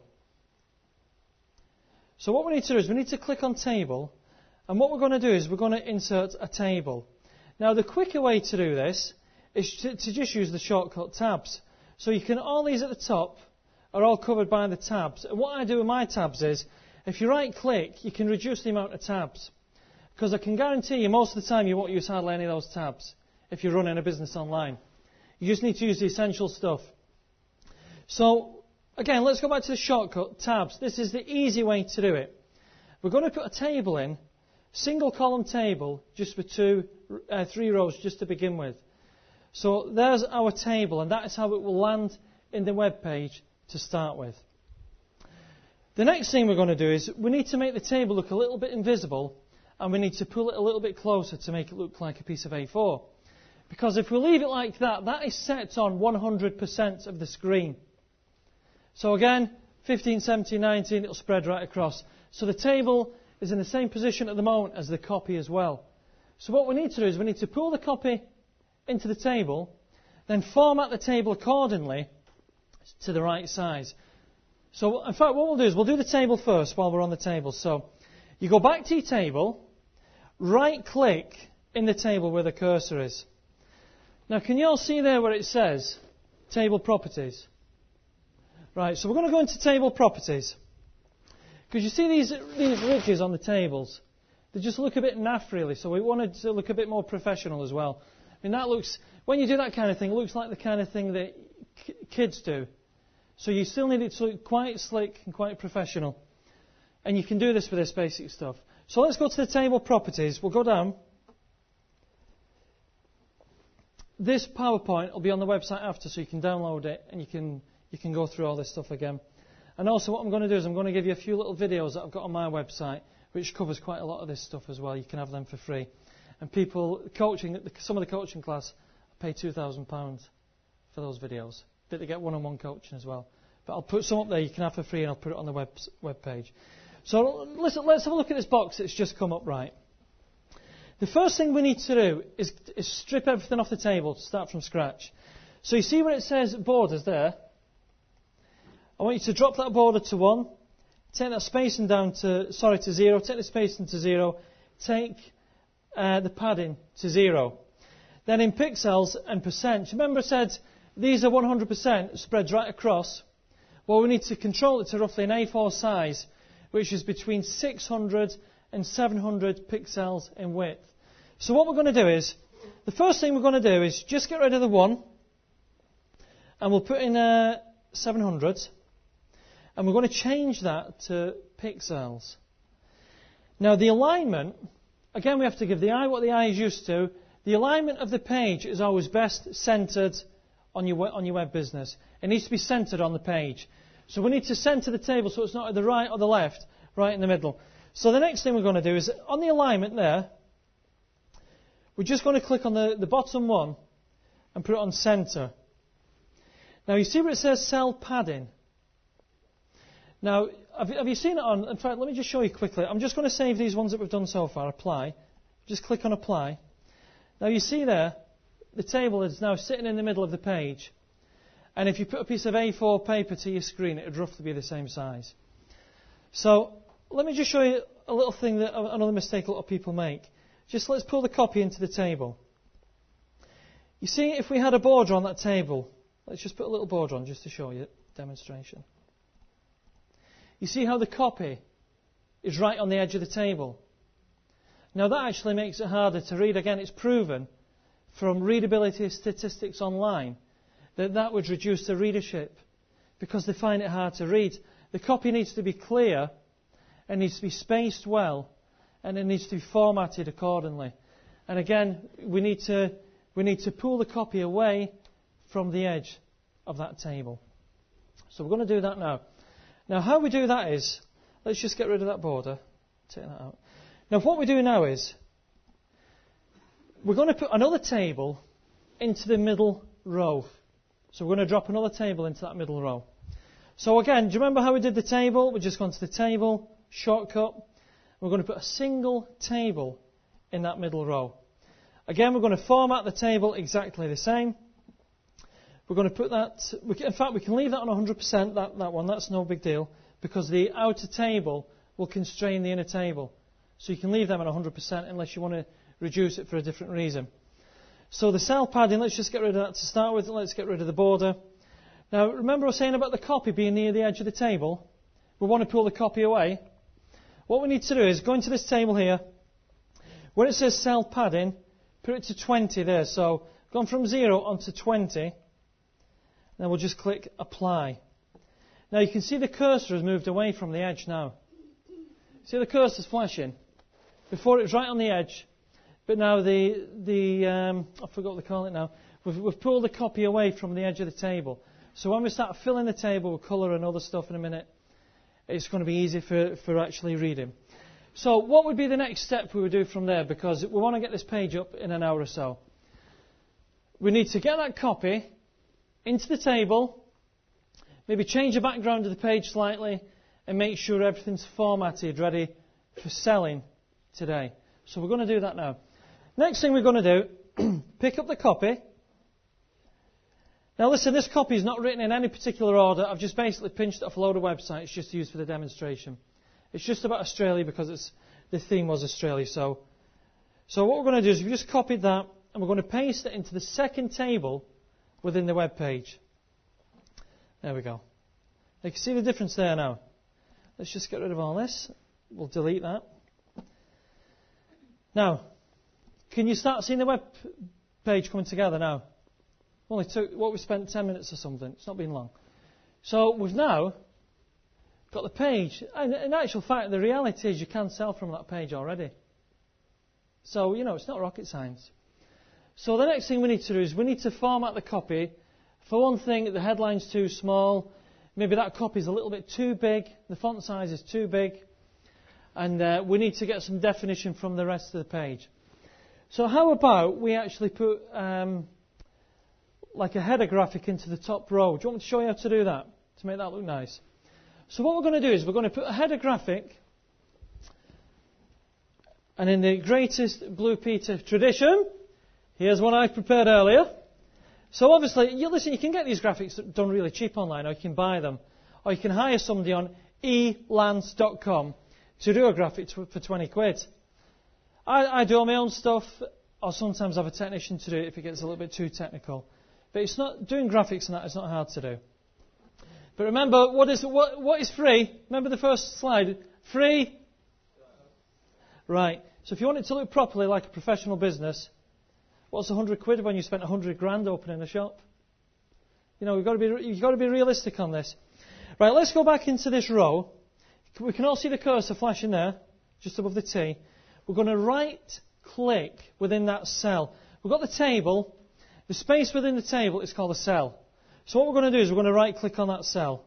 So what we need to do is we need to click on table, and what we're going to do is we're going to insert a table. Now the quicker way to do this is to, to just use the shortcut tabs. So you can, all these at the top are all covered by the tabs. And what I do with my tabs is, if you right click, you can reduce the amount of tabs. Because I can guarantee you most of the time you won't use hardly any of those tabs if you're running a business online. You just need to use the essential stuff. So, again, let's go back to the shortcut tabs. This is the easy way to do it. We're going to put a table in, single column table, just for two, uh, three rows just to begin with. So there's our table, and that is how it will land in the web page to start with. The next thing we're going to do is we need to make the table look a little bit invisible, and we need to pull it a little bit closer to make it look like a piece of A four. Because if we leave it like that, that is set on one hundred percent of the screen. So again, fifteen, seventeen, nineteen, it'll spread right across. So the table is in the same position at the moment as the copy as well. So what we need to do is we need to pull the copy into the table, then format the table accordingly to the right size. So in fact what we'll do is we'll do the table first while we're on the table. So you go back to your table, right click in the table where the cursor is. Now can you all see there where it says table properties? Right, so we're going to go into table properties. Because you see these, these ridges on the tables, they just look a bit naff really, so we wanted to look a bit more professional as well. I mean that looks, when you do that kind of thing, it looks like the kind of thing that k- kids do. So you still need it to look quite slick and quite professional. And you can do this with this basic stuff. So let's go to the table properties. We'll go down. This PowerPoint will be on the website after, so you can download it and you can you can go through all this stuff again. And also what I'm going to do is I'm going to give you a few little videos that I've got on my website, which covers quite a lot of this stuff as well. You can have them for free. And people coaching, some of the coaching class pay two thousand pounds for those videos. But they get one-on-one coaching as well. But I'll put some up there you can have for free, and I'll put it on the web web page. So listen, let's have a look at this box that's just come up right. The first thing we need to do is, is strip everything off the table to start from scratch. So you see where it says borders there? I want you to drop that border to one. Take that spacing down to, sorry, to zero. Take the spacing to zero. Take uh, the padding to zero. Then in pixels and percent, remember I said these are one hundred percent spread right across. Well, we need to control it to roughly an A four size, which is between six hundred and seven hundred pixels in width. So what we're going to do is, the first thing we're going to do is just get rid of the one, and we'll put in uh, seven hundred, and we're going to change that to pixels. Now the alignment, again we have to give the eye what the eye is used to. The alignment of the page is always best centered on your, on your web business. It needs to be centered on the page. So we need to center the table so it's not at the right or the left, right in the middle. So the next thing we're going to do is, on the alignment there, we're just going to click on the, the bottom one and put it on center. Now you see where it says cell padding? Now, have, have you seen it on, in fact, let me just show you quickly. I'm just going to save these ones that we've done so far, apply. Just click on apply. Now you see there, the table is now sitting in the middle of the page. And if you put a piece of A four paper to your screen, it would roughly be the same size. So, let me just show you a little thing, that another mistake a lot of people make. Just let's pull the copy into the table. You see, if we had a border on that table, let's just put a little border on just to show you demonstration. You see how the copy is right on the edge of the table. Now that actually makes it harder to read. Again, it's proven from readability statistics online that that would reduce the readership because they find it hard to read. The copy needs to be clear, it needs to be spaced well, and it needs to be formatted accordingly. And again, we need to we need to pull the copy away from the edge of that table. So we're going to do that now. Now how we do that is, let's just get rid of that border, take that out. Now what we do now is, we're going to put another table into the middle row. So we're going to drop another table into that middle row. So again, do you remember how we did the table? We've just gone to the table, shortcut. We're going to put a single table in that middle row. Again, we're going to format the table exactly the same. We're going to put that, we can, in fact, we can leave that on one hundred percent, that, that one, that's no big deal, because the outer table will constrain the inner table. So you can leave them at one hundred percent unless you want to reduce it for a different reason. So the cell padding, let's just get rid of that to start with. Let's get rid of the border. Now, remember I was saying about the copy being near the edge of the table? We want to pull the copy away. What we need to do is go into this table here. Where it says cell padding, put it to twenty there. So, gone from zero onto twenty. Then we'll just click apply. Now you can see the cursor has moved away from the edge now. See the cursor's flashing? Before it was right on the edge. But now the, the um, I forgot what they call it now. We've, we've pulled the copy away from the edge of the table. So when we start filling the table with colour and other stuff in a minute, it's going to be easy for, for actually reading. So what would be the next step we would do from there? Because we want to get this page up in an hour or so. We need to get that copy into the table, maybe change the background of the page slightly, and make sure everything's formatted, ready for selling today. So we're going to do that now. Next thing we're going to do, pick up the copy. Now listen, this copy is not written in any particular order. I've just basically pinched it off a load of websites just to use for the demonstration. It's just about Australia because it's, the theme was Australia. So, so what we're going to do is we've just copied that and we're going to paste it into the second table within the web page. There we go. You can see the difference there now. Let's just get rid of all this. We'll delete that. Now, can you start seeing the web page coming together now? Only took what we spent ten minutes or something. It's not been long. So we've now got the page. And in actual fact, the reality is you can sell from that page already. So, you know, it's not rocket science. So the next thing we need to do is we need to format the copy. For one thing, the headline's too small. Maybe that copy's a little bit too big. The font size is too big. And uh, we need to get some definition from the rest of the page. So how about we actually put um, like a header graphic into the top row? Do you want me to show you how to do that? To make that look nice. So what we're going to do is we're going to put a header graphic. And in the greatest Blue Peter tradition, here's one I prepared earlier. So obviously, you listen, you can get these graphics done really cheap online, or you can buy them. Or you can hire somebody on e lance dot com to do a graphic for twenty quid. I, I do all my own stuff. I'll sometimes have a technician to do it if it gets a little bit too technical. But it's not doing graphics and that is not hard to do. But remember, what is what what is free? Remember the first slide? Free. Right. So if you want it to look properly like a professional business, what's a hundred quid when you spent a hundred grand opening a shop? You know, we've got to be you've got to be realistic on this. Right. Let's go back into this row. We can all see the cursor flashing there, just above the T. We're going to right click within that cell. We've got the table. The space within the table is called a cell. So what we're going to do is we're going to right click on that cell.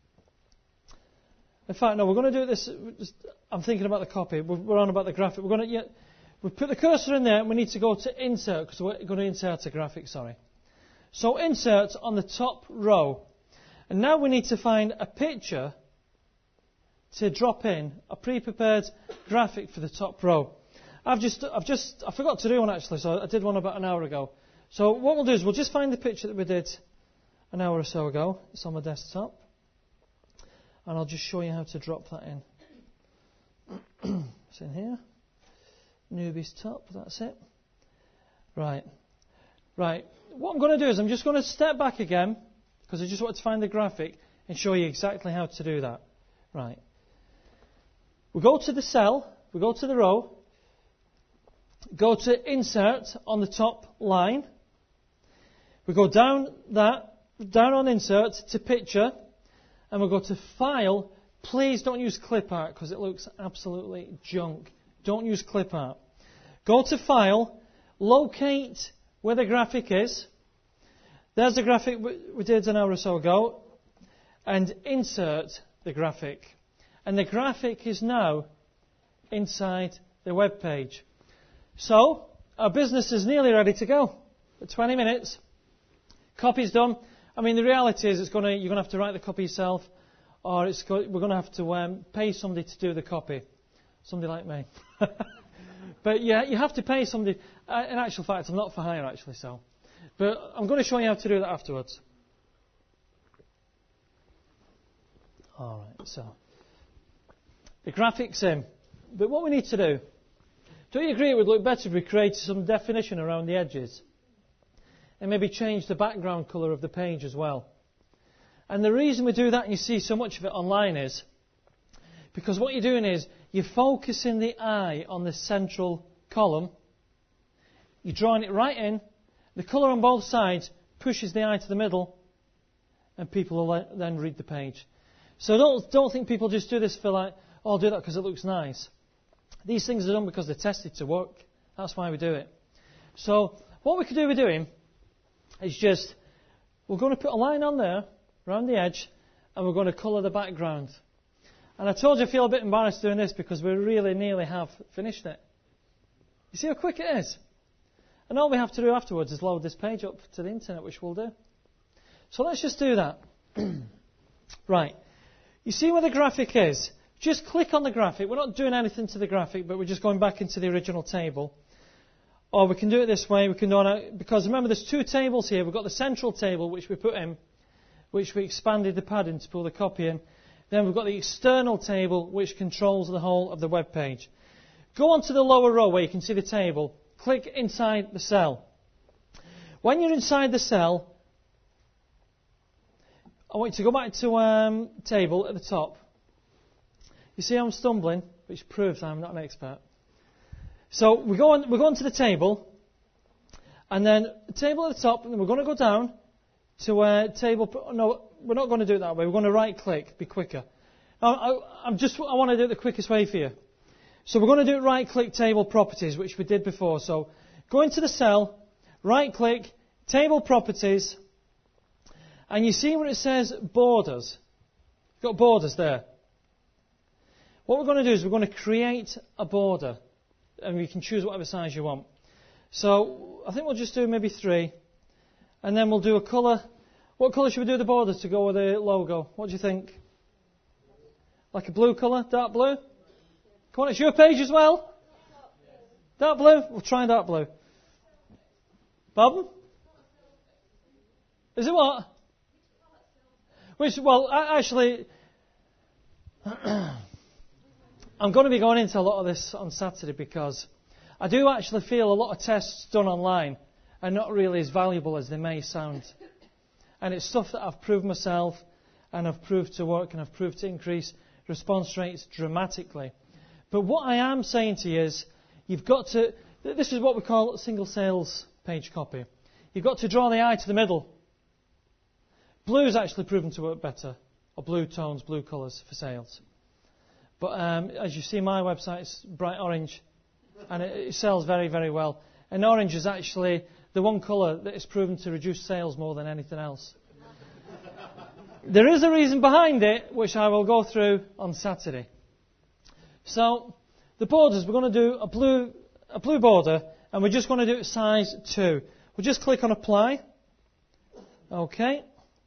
In fact, no, we're going to do this. Just, I'm thinking about the copy. We're, we're on about the graphic. We're going to yeah, we put the cursor in there and we need to go to insert because we're going to insert a graphic, sorry. So insert on the top row. And now we need to find a picture to drop in, a pre-prepared graphic for the top row. I've just, I've just, I forgot to do one actually, so I did one about an hour ago. So what we'll do is we'll just find the picture that we did an hour or so ago. It's on my desktop. And I'll just show you how to drop that in. It's in here. Newbie's top, that's it. Right. Right. What I'm going to do is I'm just going to step back again, because I just want to find the graphic and show you exactly how to do that. Right. We go to the cell, we go to the row, go to insert on the top line. We go down that, down on insert to picture, and we'll go to file. Please don't use clip art because it looks absolutely junk. Don't use clip art. Go to file, locate where the graphic is. There's the graphic we did an hour or so ago, and insert the graphic. And the graphic is now inside the web page. So, our business is nearly ready to go. For twenty minutes. Copy's done. I mean, the reality is it's going to, you're going to have to write the copy yourself, or it's go, we're going to have to um, pay somebody to do the copy. Somebody like me. But yeah, you have to pay somebody. Uh, in actual fact, I'm not for hire actually, so. But I'm going to show you how to do that afterwards. Alright, so. The graphics in. But what we need to do, don't you agree it would look better if we created some definition around the edges? And maybe change the background colour of the page as well. And the reason we do that, and you see so much of it online, is because what you're doing is you're focusing the eye on the central column. You're drawing it right in. The colour on both sides pushes the eye to the middle, and people will then read the page. So don't don't think people just do this for like, oh, I'll do that because it looks nice. These things are done because they're tested to work. That's why we do it. So what we could do with doing is just, we're going to put a line on there, around the edge, and we're going to colour the background. And I told you I feel a bit embarrassed doing this because we really nearly have finished it. You see how quick it is? And all we have to do afterwards is load this page up to the internet, which we'll do. So let's just do that. Right. You see where the graphic is? Just click on the graphic. We're not doing anything to the graphic, but we're just going back into the original table. Or we can do it this way. We can do it, because remember there's two tables here. We've got the central table, which we put in, which we expanded the padding to pull the copy in. Then we've got the external table, which controls the whole of the web page. Go on to the lower row where you can see the table. Click inside the cell. When you're inside the cell, I want you to go back to um, table at the top. You see I'm stumbling, which proves I'm not an expert. So we go on, we go on to the table, and then the table at the top, and then we're going to go down to uh, table. No, we're not going to do it that way. We're going to right-click, be quicker. Now, I, I'm just, I want to do it the quickest way for you. So we're going to do it right-click table properties, which we did before. So go into the cell, right-click, table properties, and you see where it says borders. You've got borders there. What we're going to do is we're going to create a border, and you can choose whatever size you want. So I think we'll just do maybe three, and then we'll do a colour. What colour should we do the borders to go with the logo? What do you think? Like a blue colour, dark blue? Come on, it's your page as well. Dark blue? We'll try dark blue. Pardon? Is it what? Which, well, actually, I'm going to be going into a lot of this on Saturday because I do actually feel a lot of tests done online are not really as valuable as they may sound. And it's stuff that I've proved myself and I've proved to work and I've proved to increase response rates dramatically. But what I am saying to you is, you've got to, this is what we call a single sales page copy. You've got to draw the eye to the middle. Blue's actually proven to work better, or blue tones, blue colours for sales. But um, as you see, my website's bright orange, and it, it sells very, very well. And orange is actually the one colour that is proven to reduce sales more than anything else. There is a reason behind it, which I will go through on Saturday. So, the borders, we're going to do a blue, a blue border, and we're just going to do it size two. We'll just click on apply. Okay.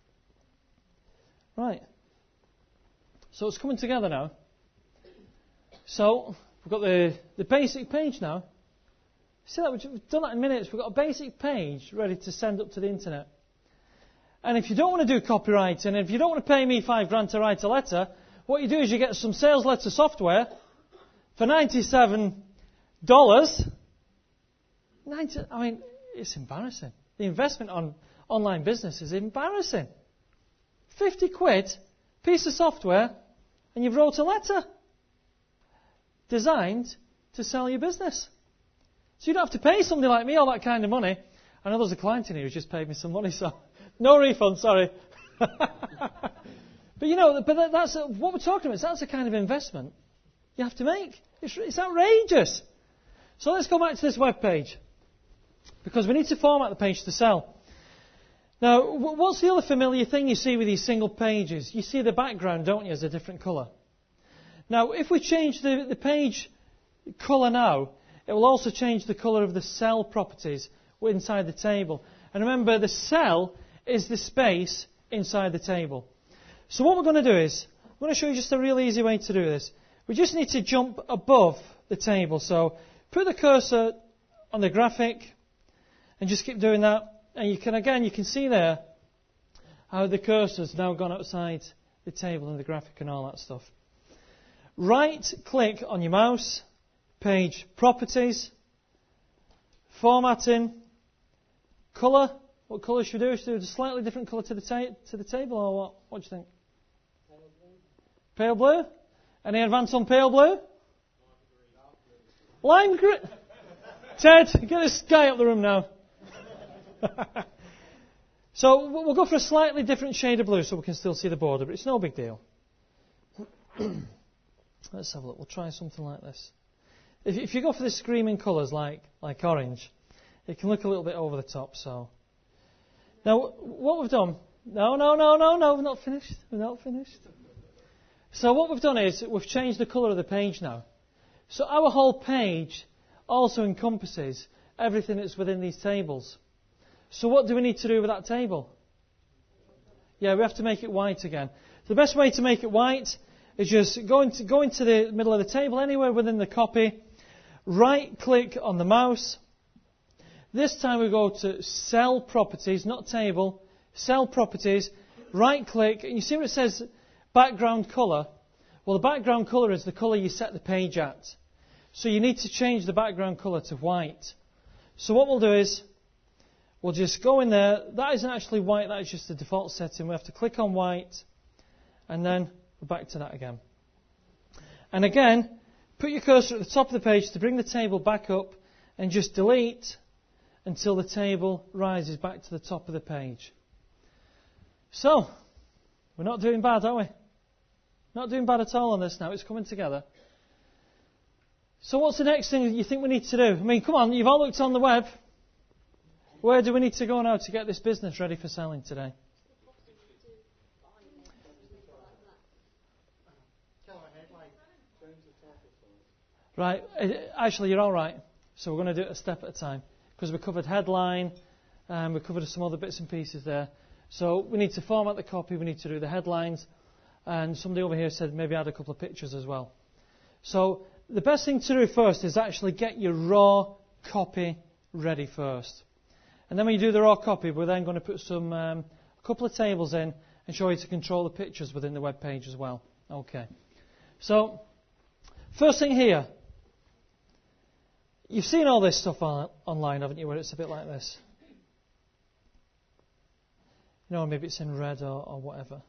Right. So it's coming together now. So, we've got the, the basic page now. See that? We've done that in minutes. We've got a basic page ready to send up to the internet. And if you don't want to do copywriting, and if you don't want to pay me five grand to write a letter, what you do is you get some sales letter software for ninety-seven dollars. ninety, I mean, it's embarrassing. The investment on online business is embarrassing. fifty quid, piece of software, and you've wrote a letter designed to sell your business. So you don't have to pay somebody like me all that kind of money. I know there's a client in here who's just paid me some money, so no refund, sorry. But you know, but that's what we're talking about. That's the kind of investment you have to make. It's, it's outrageous. So let's go back to this web page, because we need to format the page to sell. Now, what's the other familiar thing you see with these single pages? You see the background, don't you, as a different colour. Now, if we change the, the page colour now, it will also change the colour of the cell properties inside the table. And remember, the cell is the space inside the table. So what we're going to do is, I'm going to show you just a really easy way to do this. We just need to jump above the table. So put the cursor on the graphic and just keep doing that. And you can, again, you can see there how the cursor's now gone outside the table and the graphic and all that stuff. Right click on your mouse, page properties, formatting, colour. What colour should we do? Should we do a slightly different colour to the, ta- to the table, or what? What do you think? Pale blue. Pale blue? Any advance on pale blue? Lime green. Ted, get this guy up the room now. So we'll go for a slightly different shade of blue so we can still see the border, but it's no big deal. Let's have a look. We'll try something like this. If, if you go for the screaming colours like, like orange, it can look a little bit over the top. So now what we've done... No, no, no, no, no, we're not finished. We're not finished. So what we've done is we've changed the colour of the page now. So our whole page also encompasses everything that's within these tables. So what do we need to do with that table? Yeah, we have to make it white again. The best way to make it white is just go into, go into the middle of the table, anywhere within the copy, right click on the mouse. This time we go to cell properties, not table, cell properties, right click, and you see where it says background colour? Well, the background colour is the colour you set the page at. So you need to change the background colour to white. So what we'll do is, we'll just go in there. That isn't actually white, that is just the default setting. We have to click on white, and then we're back to that again. And again, put your cursor at the top of the page to bring the table back up, and just delete until the table rises back to the top of the page. So, we're not doing bad, are we? Not doing bad at all on this now. It's coming together. So what's the next thing you think we need to do? I mean, come on, you've all looked on the web. Where do we need to go now to get this business ready for selling today? Right, actually you're all right. So we're going to do it a step at a time. Because we covered headline, and we covered some other bits and pieces there. So we need to format the copy, we need to do the headlines, and somebody over here said maybe add a couple of pictures as well. So the best thing to do first is actually get your raw copy ready first. And then when you do the raw copy, we're then going to put some um, a couple of tables in and show you to control the pictures within the web page as well. Okay. So, first thing here, you've seen all this stuff on, online, haven't you, where it's a bit like this? You know, maybe it's in red or, or whatever.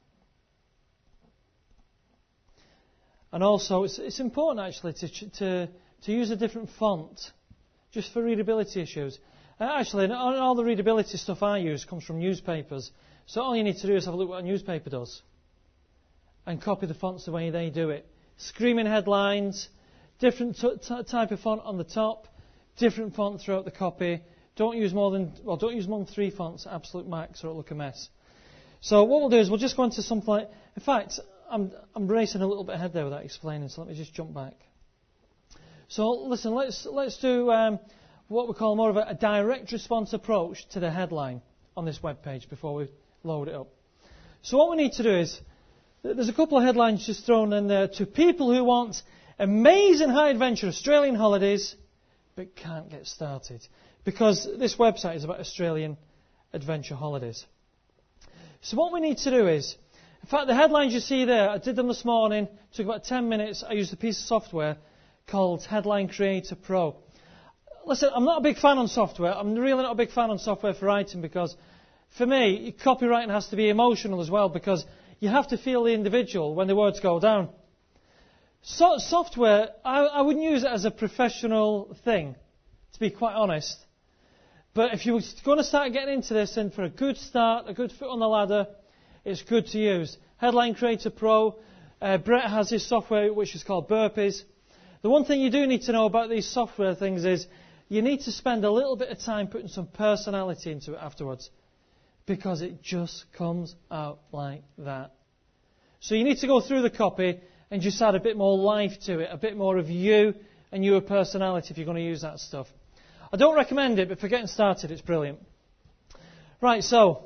And also, it's, it's important actually to, to to use a different font, just for readability issues. Uh, actually, all, all the readability stuff I use comes from newspapers. So all you need to do is have a look at what a newspaper does, and copy the fonts the way they do it. Screaming headlines, different t- t- type of font on the top, different font throughout the copy. Don't use more than well, don't use more than three fonts, absolute max, or it'll look a mess. So what we'll do is we'll just go into something like. In fact, I'm I'm racing a little bit ahead there without explaining. So let me just jump back. So listen, let's let's do um, what we call more of a, a direct response approach to the headline on this web page before we load it up. So what we need to do is there's a couple of headlines just thrown in there to people who want amazing high adventure Australian holidays but can't get started, because this website is about Australian adventure holidays. So what we need to do is, in fact, the headlines you see there, I did them this morning, took about ten minutes. I used a piece of software called Headline Creator Pro. Listen, I'm not a big fan on software. I'm really not a big fan on software for writing, because for me, copywriting has to be emotional as well, because you have to feel the individual when the words go down. So, software, I, I wouldn't use it as a professional thing, to be quite honest. But if you were going to start getting into this, and for a good start, a good foot on the ladder, it's good to use. Headline Creator Pro. Uh, Brett has his software which is called Burpees. The one thing you do need to know about these software things is you need to spend a little bit of time putting some personality into it afterwards, because it just comes out like that. So you need to go through the copy and just add a bit more life to it, a bit more of you and your personality if you're going to use that stuff. I don't recommend it, but for getting started, it's brilliant. Right, so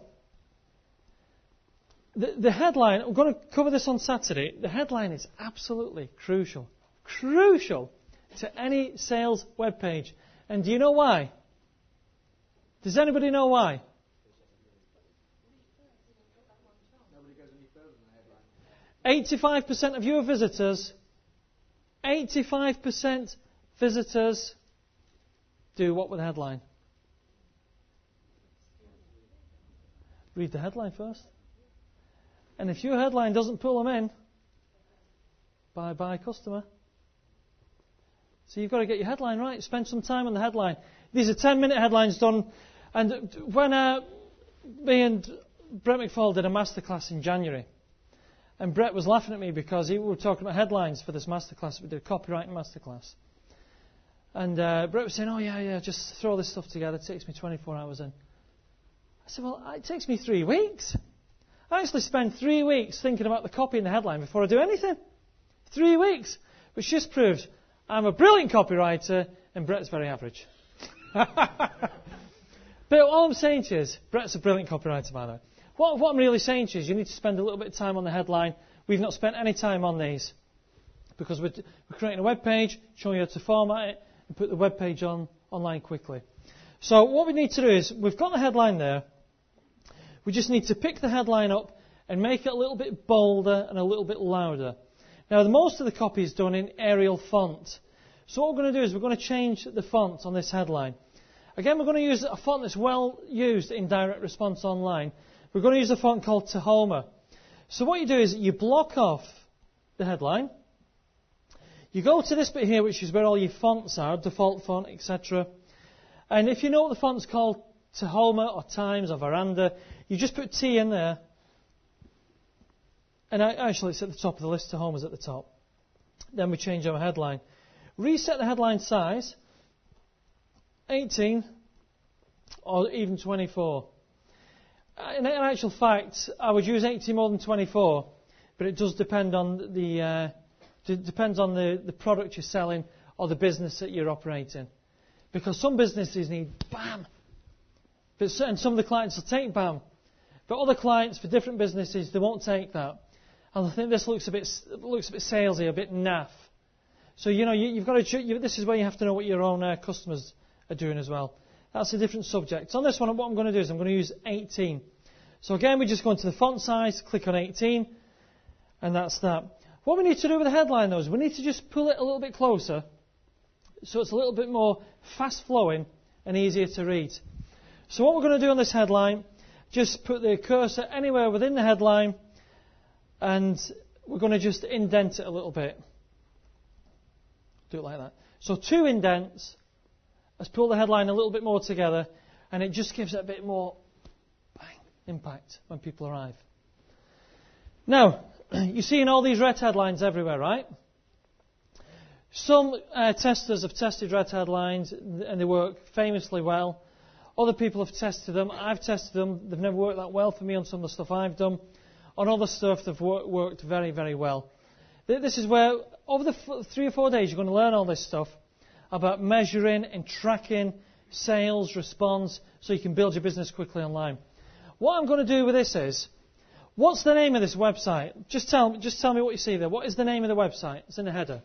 the, the headline, I'm going to cover this on Saturday. The headline is absolutely crucial. Crucial to any sales web page. And do you know why? Does anybody know why? eighty-five percent of your visitors, eighty-five percent visitors do what with the headline? Read the headline first. And if your headline doesn't pull them in, bye-bye customer. So you've got to get your headline right. Spend some time on the headline. These are ten-minute headlines done. And when uh, me and Brett McFall did a masterclass in January, and Brett was laughing at me because he, we were talking about headlines for this masterclass. We did a copywriting masterclass. And uh, Brett was saying, oh, yeah, yeah, just throw this stuff together. It takes me twenty-four hours in. I said, well, it takes me three weeks. I actually spend three weeks thinking about the copy and the headline before I do anything. Three weeks. Which just proves I'm a brilliant copywriter and Brett's very average. But all I'm saying to you is, Brett's a brilliant copywriter, by the way. What, what I'm really saying to you is you need to spend a little bit of time on the headline. We've not spent any time on these, because we're, we're creating a web page, showing you how to format it and put the web page on online quickly. So what we need to do is, we've got the headline there. We just need to pick the headline up and make it a little bit bolder and a little bit louder. Now, the most of the copy is done in Arial font. So what we're going to do is we're going to change the font on this headline. Again, we're going to use a font that's well used in direct response online. We're going to use a font called Tahoma. So what you do is you block off the headline. You go to this bit here, which is where all your fonts are, default font, et cetera. And if you know what the font's called, Tahoma or Times or Veranda, you just put T in there. And actually, it's at the top of the list. Tahoma's at the top. Then we change our headline. Reset the headline size, eighteen or even twenty-four. In actual fact, I would use eighteen more than twenty-four, but it does depend on the uh, d- depends on the, the product you're selling or the business that you're operating. Because some businesses need BAM, but and some of the clients will take BAM, but other clients for different businesses they won't take that. And I think this looks a bit looks a bit salesy, a bit naff. So you know you, you've got to. You, this is where you have to know what your own uh, customers are doing as well. That's a different subject. So on this one, what I'm going to do is I'm going to use eighteen. So again, we just go into the font size, click on eighteen, and that's that. What we need to do with the headline, though, is we need to just pull it a little bit closer. so it's a little bit more fast-flowing and easier to read. So what we're going to do on this headline, just put the cursor anywhere within the headline, and we're going to just indent it a little bit. Do it like that. So two indents. Let's pull the headline a little bit more together, and it just gives it a bit more bang, impact when people arrive. Now, you're seeing all these red headlines everywhere, right? Some uh, testers have tested red headlines, and they work famously well. Other people have tested them. I've tested them. They've never worked that well for me on some of the stuff I've done. On other stuff, they've wor- worked very, very well. This is where, over the f- three or four days, you're going to learn all this stuff about measuring and tracking sales, response, so you can build your business quickly online. What I'm going to do with this is, what's the name of this website? Just tell, just tell me what you see there. What is the name of the website? It's in the header.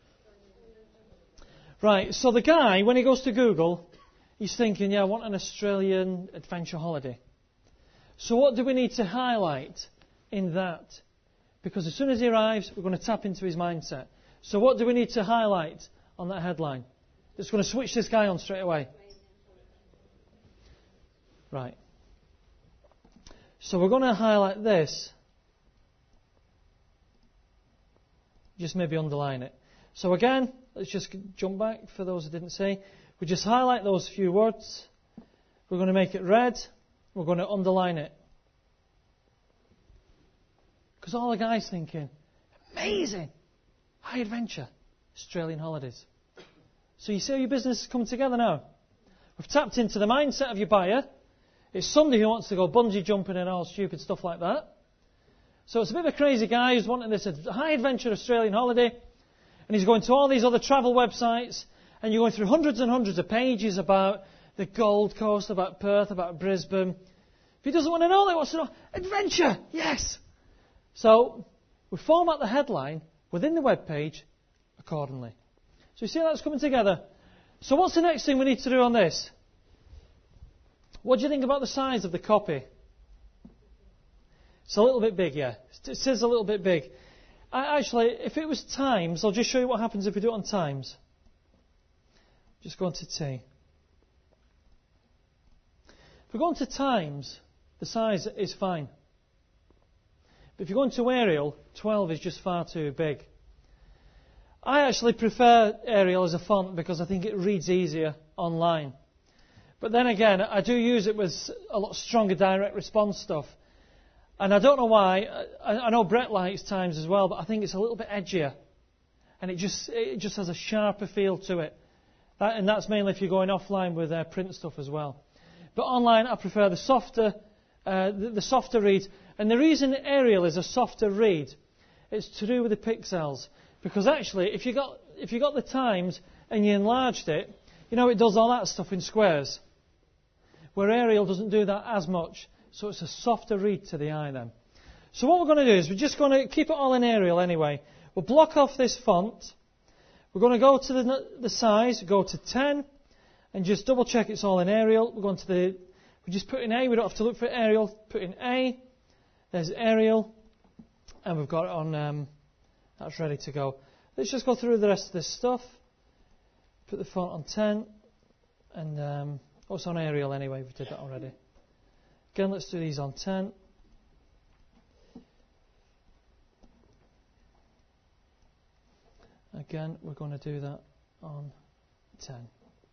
Right, so the guy, when he goes to Google, he's thinking, yeah, I want an Australian adventure holiday. So what do we need to highlight in that? Because as soon as he arrives, we're going to tap into his mindset. So what do we need to highlight on that headline? It's going to switch this guy on straight away. Right. So we're going to highlight this. Just maybe underline it. So again, let's just jump back for those who didn't see. We just highlight those few words. We're going to make it red. We're going to underline it. Because all the guy's thinking, amazing, high adventure, Australian holidays. So you see how your business is coming together now? We've tapped into the mindset of your buyer. It's somebody who wants to go bungee jumping and all stupid stuff like that. So it's a bit of a crazy guy who's wanting this high adventure Australian holiday. And he's going to all these other travel websites. And you're going through hundreds and hundreds of pages about the Gold Coast, about Perth, about Brisbane. If he doesn't want to know, he wants to know, adventure, yes. So we format the headline within the web page accordingly. So you see how that's coming together? So what's the next thing we need to do on this? What do you think about the size of the copy? It's a little bit big, yeah. It says a little bit big. I, actually, if it was Times, I'll just show you what happens if we do it on Times. Just go on to T. If we go on to Times, the size is fine. But if you go into Arial, twelve is just far too big. I actually prefer Arial as a font because I think it reads easier online. But then again, I do use it with a lot stronger direct response stuff. And I don't know why. I, I know Brett likes Times as well, but I think it's a little bit edgier. And it just it just has a sharper feel to it. That, and that's mainly if you're going offline with uh, print stuff as well. But online, I prefer the softer, uh, the, the softer read. And the reason Arial is a softer read, it's to do with the pixels. Because actually, if you got if you got the Times and you enlarged it, you know it does all that stuff in squares. Where Arial doesn't do that as much, so it's a softer read to the eye then. So what we're going to do is we're just going to keep it all in Arial anyway. We'll block off this font. We're going to go to the, the size, go to ten, and just double check it's all in Arial. We're going to the, we just put in A, we don't have to look for Arial, put in A, there's Arial, and we've got it on, um, that's ready to go. Let's just go through the rest of this stuff. Put the font on ten, and, um, oh, it's on Arial anyway, we did that already. Again, let's do these on ten. Again, we're going to do that on ten.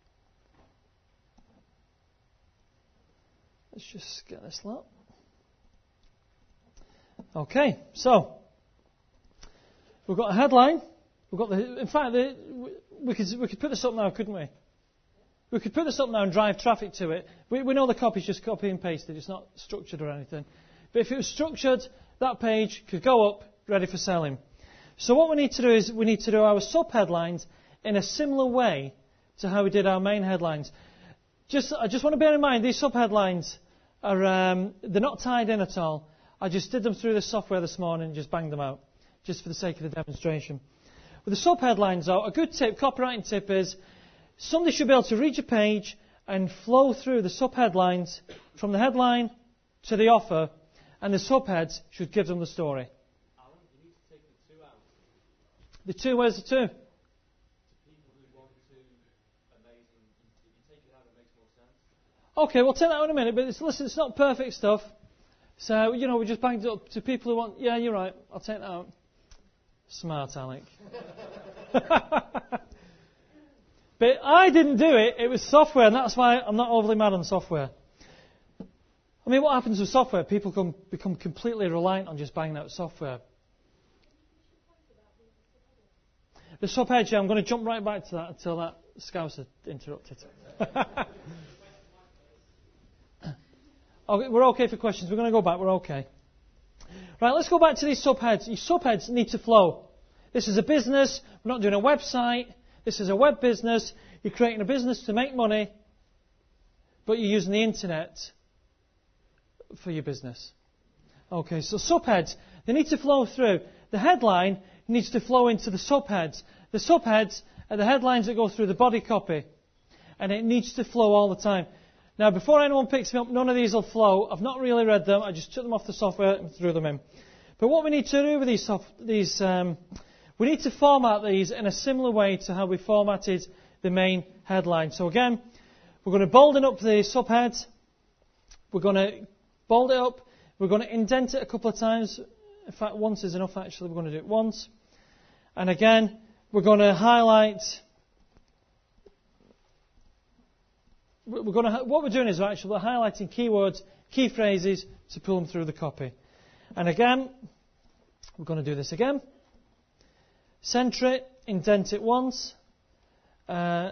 Let's just get this lot. Okay, so we've got a headline. We've got the. In fact, the, we could we could put this up now, couldn't we? We could put this up now and drive traffic to it. We, we know the copy's just copy and pasted. It's not structured or anything. But if it was structured, that page could go up, ready for selling. So what we need to do is we need to do our sub-headlines in a similar way to how we did our main headlines. Just, I just want to bear in mind, these sub-headlines are, um, they're not tied in at all. I just did them through the software this morning and just banged them out, just for the sake of the demonstration. With the sub-headlines, though, a good tip, copywriting tip is, somebody should be able to read your page and flow through the sub-headlines from the headline to the offer, and the subheads should give them the story. Alan, you need to take the two out. The two, where's the two? To people who want Okay, we'll take that in a minute, but it's, listen, it's not perfect stuff. So, you know, we just banged it up to people who want, yeah, you're right, I'll take that out. Smart, Alec. But I didn't do it, it was software, and that's why I'm not overly mad on software. I mean, what happens with software? People come, become completely reliant on just banging out software. The subheads, yeah, I'm going to jump right back to that until that Scouser interrupted. Okay, we're okay for questions. We're going to go back. We're okay. Right, let's go back to these subheads. These subheads need to flow. This is a business. We're not doing a website. This is a web business. You're creating a business to make money, but you're using the internet for your business. Okay, so subheads, they need to flow through. The headline needs to flow into the subheads. The subheads are the headlines that go through the body copy, and it needs to flow all the time. Now, before anyone picks me up, none of these will flow. I've not really read them. I just took them off the software and threw them in. But what we need to do with these, soft, these um, we need to format these in a similar way to how we formatted the main headline. So again, we're going to bolden up the subheads. We're going to bold it up. We're going to indent it a couple of times. In fact, once is enough, actually. We're going to do it once. And again, we're going to highlight... We're going to, what we're doing is we're actually we're highlighting keywords, key phrases to pull them through the copy. And again, we're going to do this again. Centre it, indent it once. Uh,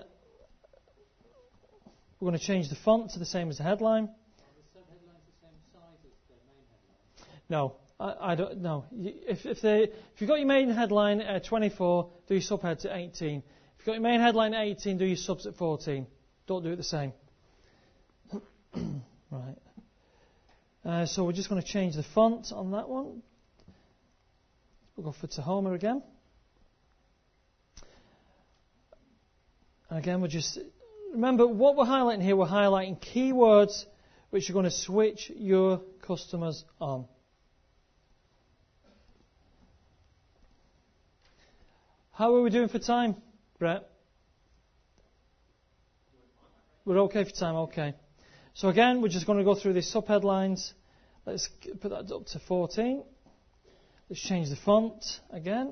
we're going to change the font to the same as the headline. Are the subheadlines the same size as the main headline? No, I, I don't. No, if if they if you've got your main headline at twenty-four, do your subheads at eighteen. If you've got your main headline at eighteen, do your subs at fourteen. Don't do it the same. Right. Uh, so we're just going to change the font on that one. We'll go for Tahoma again. And again, we're just... Remember, what we're highlighting here, we're highlighting keywords which are going to switch your customers on. How are we doing for time, Brett? We're okay for time, okay. So again, we're just going to go through these subheadlines. Let's put that up to fourteen. Let's change the font again.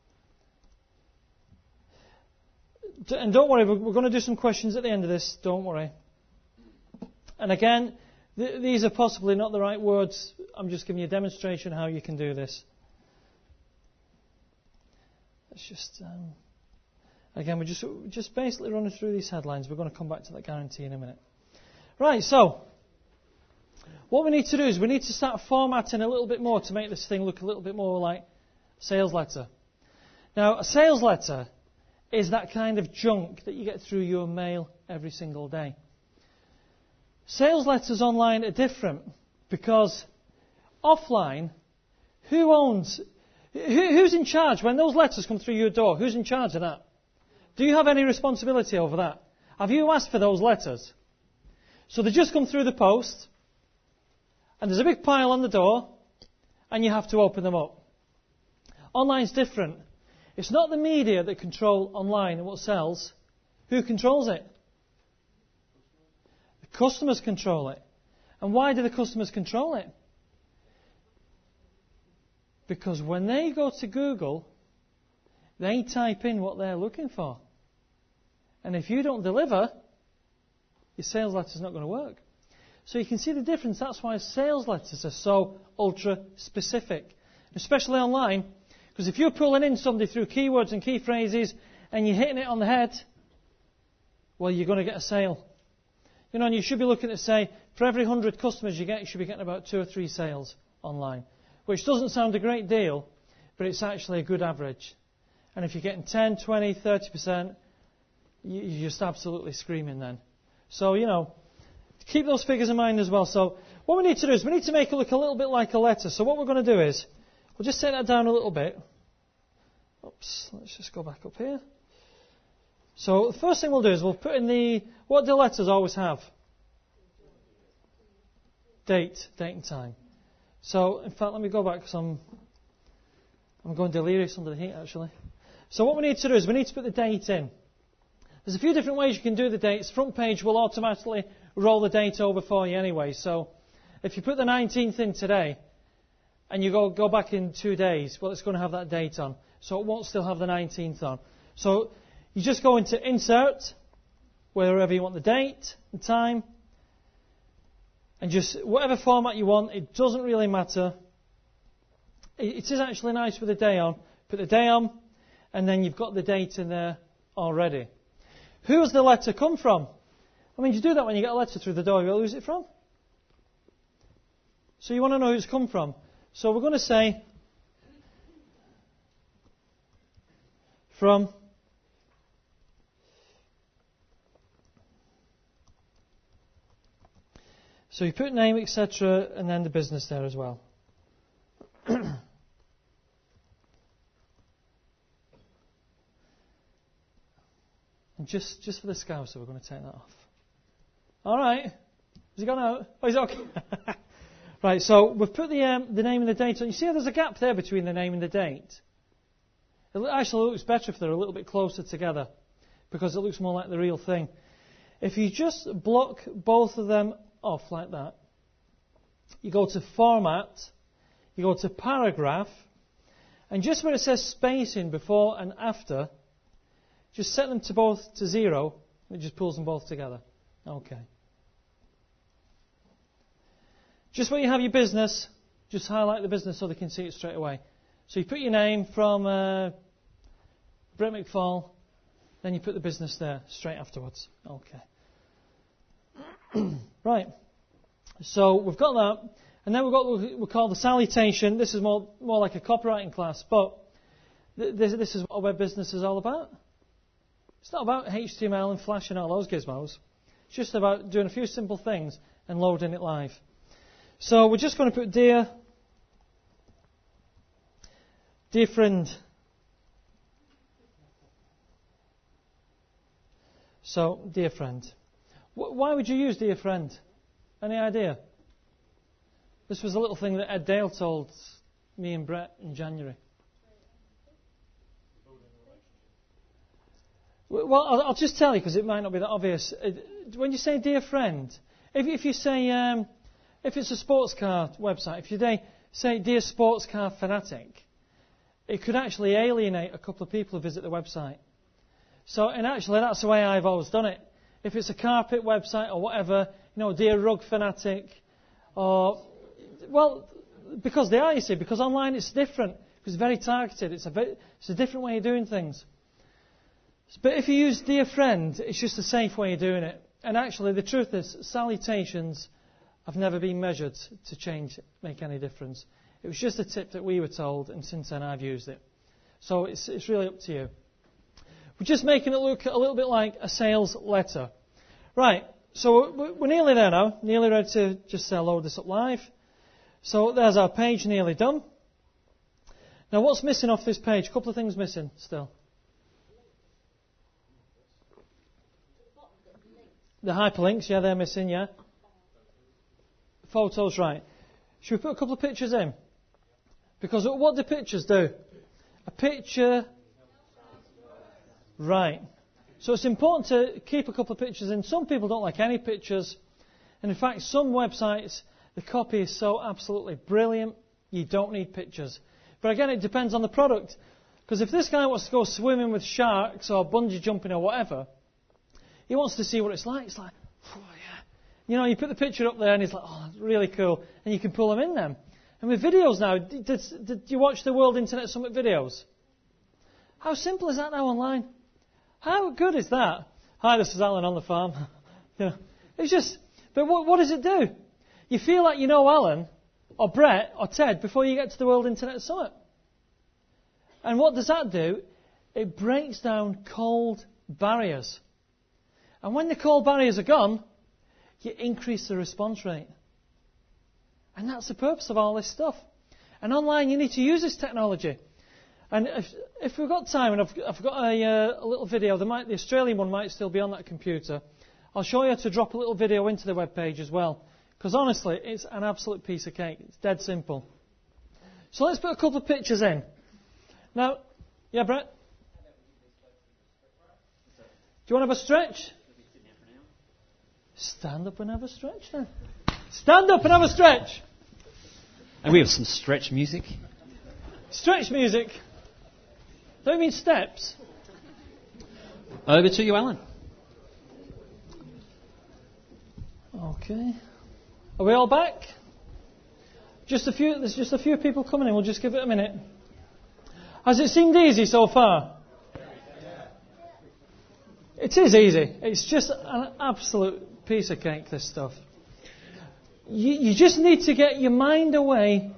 And don't worry, we're going to do some questions at the end of this, don't worry. And again, th- these are possibly not the right words. I'm just giving you a demonstration how you can do this. Let's just... Um, Again, we're just, just basically running through these headlines. We're going to come back to that guarantee in a minute. Right, so, what we need to do is we need to start formatting a little bit more to make this thing look a little bit more like a sales letter. Now, a sales letter is that kind of junk that you get through your mail every single day. Sales letters online are different because offline, who owns, who, who's in charge when those letters come through your door? Who's in charge of that? Do you have any responsibility over that? Have you asked for those letters? So they just come through the post, and there's a big pile on the door, and you have to open them up. Online's different. It's not the media that control online and what sells. Who controls it? The customers control it. And why do the customers control it? Because when they go to Google, they type in what they're looking for. And if you don't deliver, your sales letter's not going to work. So you can see the difference. That's why sales letters are so ultra specific, especially online. Because if you're pulling in somebody through keywords and key phrases and you're hitting it on the head, well, you're going to get a sale. You know, and you should be looking to say, for every one hundred customers you get, you should be getting about two or three sales online. Which doesn't sound a great deal, but it's actually a good average. And if you're getting ten, twenty, thirty percent, you're just absolutely screaming then. So, you know, keep those figures in mind as well. So what we need to do is we need to make it look a little bit like a letter. So what we're going to do is, we'll just take that down a little bit. Oops, let's just go back up here. So the first thing we'll do is we'll put in the, what do letters always have? Date, date and time. So, in fact, let me go back because I'm, I'm going delirious under the heat actually. So what we need to do is we need to put the date in. There's a few different ways you can do the dates. Front page will automatically roll the date over for you anyway. So if you put the nineteenth in today and you go, go back in two days, well, it's going to have that date on. So it won't still have the nineteenth on. So you just go into Insert, wherever you want the date and time, and just whatever format you want. It doesn't really matter. It, it is actually nice with the day on. Put the day on, and then you've got the date in there already. Who has the letter come from? I mean, you do that when you get a letter through the door. You go, who's it from? So you want to know who it's come from. So we're going to say from So you put name, et cetera, and then the business there as well. And just, just for the Scouser, we're going to take that off. All right. Has he gone out? Oh, he's okay. Right, so we've put the, um, the name and the date on. You see how there's a gap there between the name and the date? It actually looks better if they're a little bit closer together because it looks more like the real thing. If you just block both of them off like that, you go to Format, you go to Paragraph, and just where it says spacing before and after, just set them to both to zero, and it just pulls them both together. Okay. Just where you have your business, just highlight the business so they can see it straight away. So you put your name from uh, Brett McFall, then you put the business there straight afterwards. Okay. Right. So we've got that, and then we've got what we call the salutation. This is more more like a copywriting class, but th- this, this is what a web business is all about. It's not about H T M L and Flash and all those gizmos. It's just about doing a few simple things and loading it live. So we're just going to put dear, dear friend. So, dear friend. Why would you use dear friend? Any idea? This was a little thing that Ed Dale told me and Brett in January. Well, I'll, I'll just tell you because it might not be that obvious. When you say dear friend, if, if you say, um, if it's a sports car website, if you say dear sports car fanatic, it could actually alienate a couple of people who visit the website. So, and actually that's the way I've always done it. If it's a carpet website or whatever, you know, dear rug fanatic, or, well, because they are, you see, because online it's different, because it's very targeted, it's a, very, it's a different way of doing things. But if you use dear friend, it's just a safe way of doing it. And actually, the truth is, salutations have never been measured to change, make any difference. It was just a tip that we were told, and since then I've used it. So it's, it's really up to you. We're just making it look a little bit like a sales letter. Right, so we're nearly there now, nearly ready to just uh, load this up live. So there's our page nearly done. Now what's missing off this page? A couple of things missing still. The hyperlinks, yeah, they're missing, yeah. Photos, right. Should we put a couple of pictures in? Because what do pictures do? A picture... Right. So it's important to keep a couple of pictures in. Some people don't like any pictures. And in fact, some websites, the copy is so absolutely brilliant, you don't need pictures. But again, it depends on the product. Because if this guy wants to go swimming with sharks or bungee jumping or whatever, he wants to see what it's like. It's like, oh yeah. You know, you put the picture up there and he's like, oh, that's really cool. And you can pull them in them. And with videos now, did, did you watch the World Internet Summit videos? How simple is that now online? How good is that? Hi, this is Alan on the farm. You know, it's just, but what, what does it do? You feel like you know Alan, or Brett, or Ted before you get to the World Internet Summit. And what does that do? It breaks down cold barriers. And when the cold barriers are gone, you increase the response rate. And that's the purpose of all this stuff. And online, you need to use this technology. And if, if we've got time, and I've, I've got a, uh, a little video, there might, the Australian one might still be on that computer. I'll show you how to drop a little video into the web page as well. Because honestly, it's an absolute piece of cake. It's dead simple. So let's put a couple of pictures in. Now, yeah, Brett? Do you want to have a stretch? Stand up and have a stretch then. Stand up and have a stretch. And we have some stretch music. Stretch music. Don't you mean steps? Over to you, Alan. Okay. Are we all back? Just a few. There's just a few people coming in. We'll just give it a minute. Has it seemed easy so far? It is easy. It's just an absolute piece of cake, this stuff. You, you just need to get your mind away.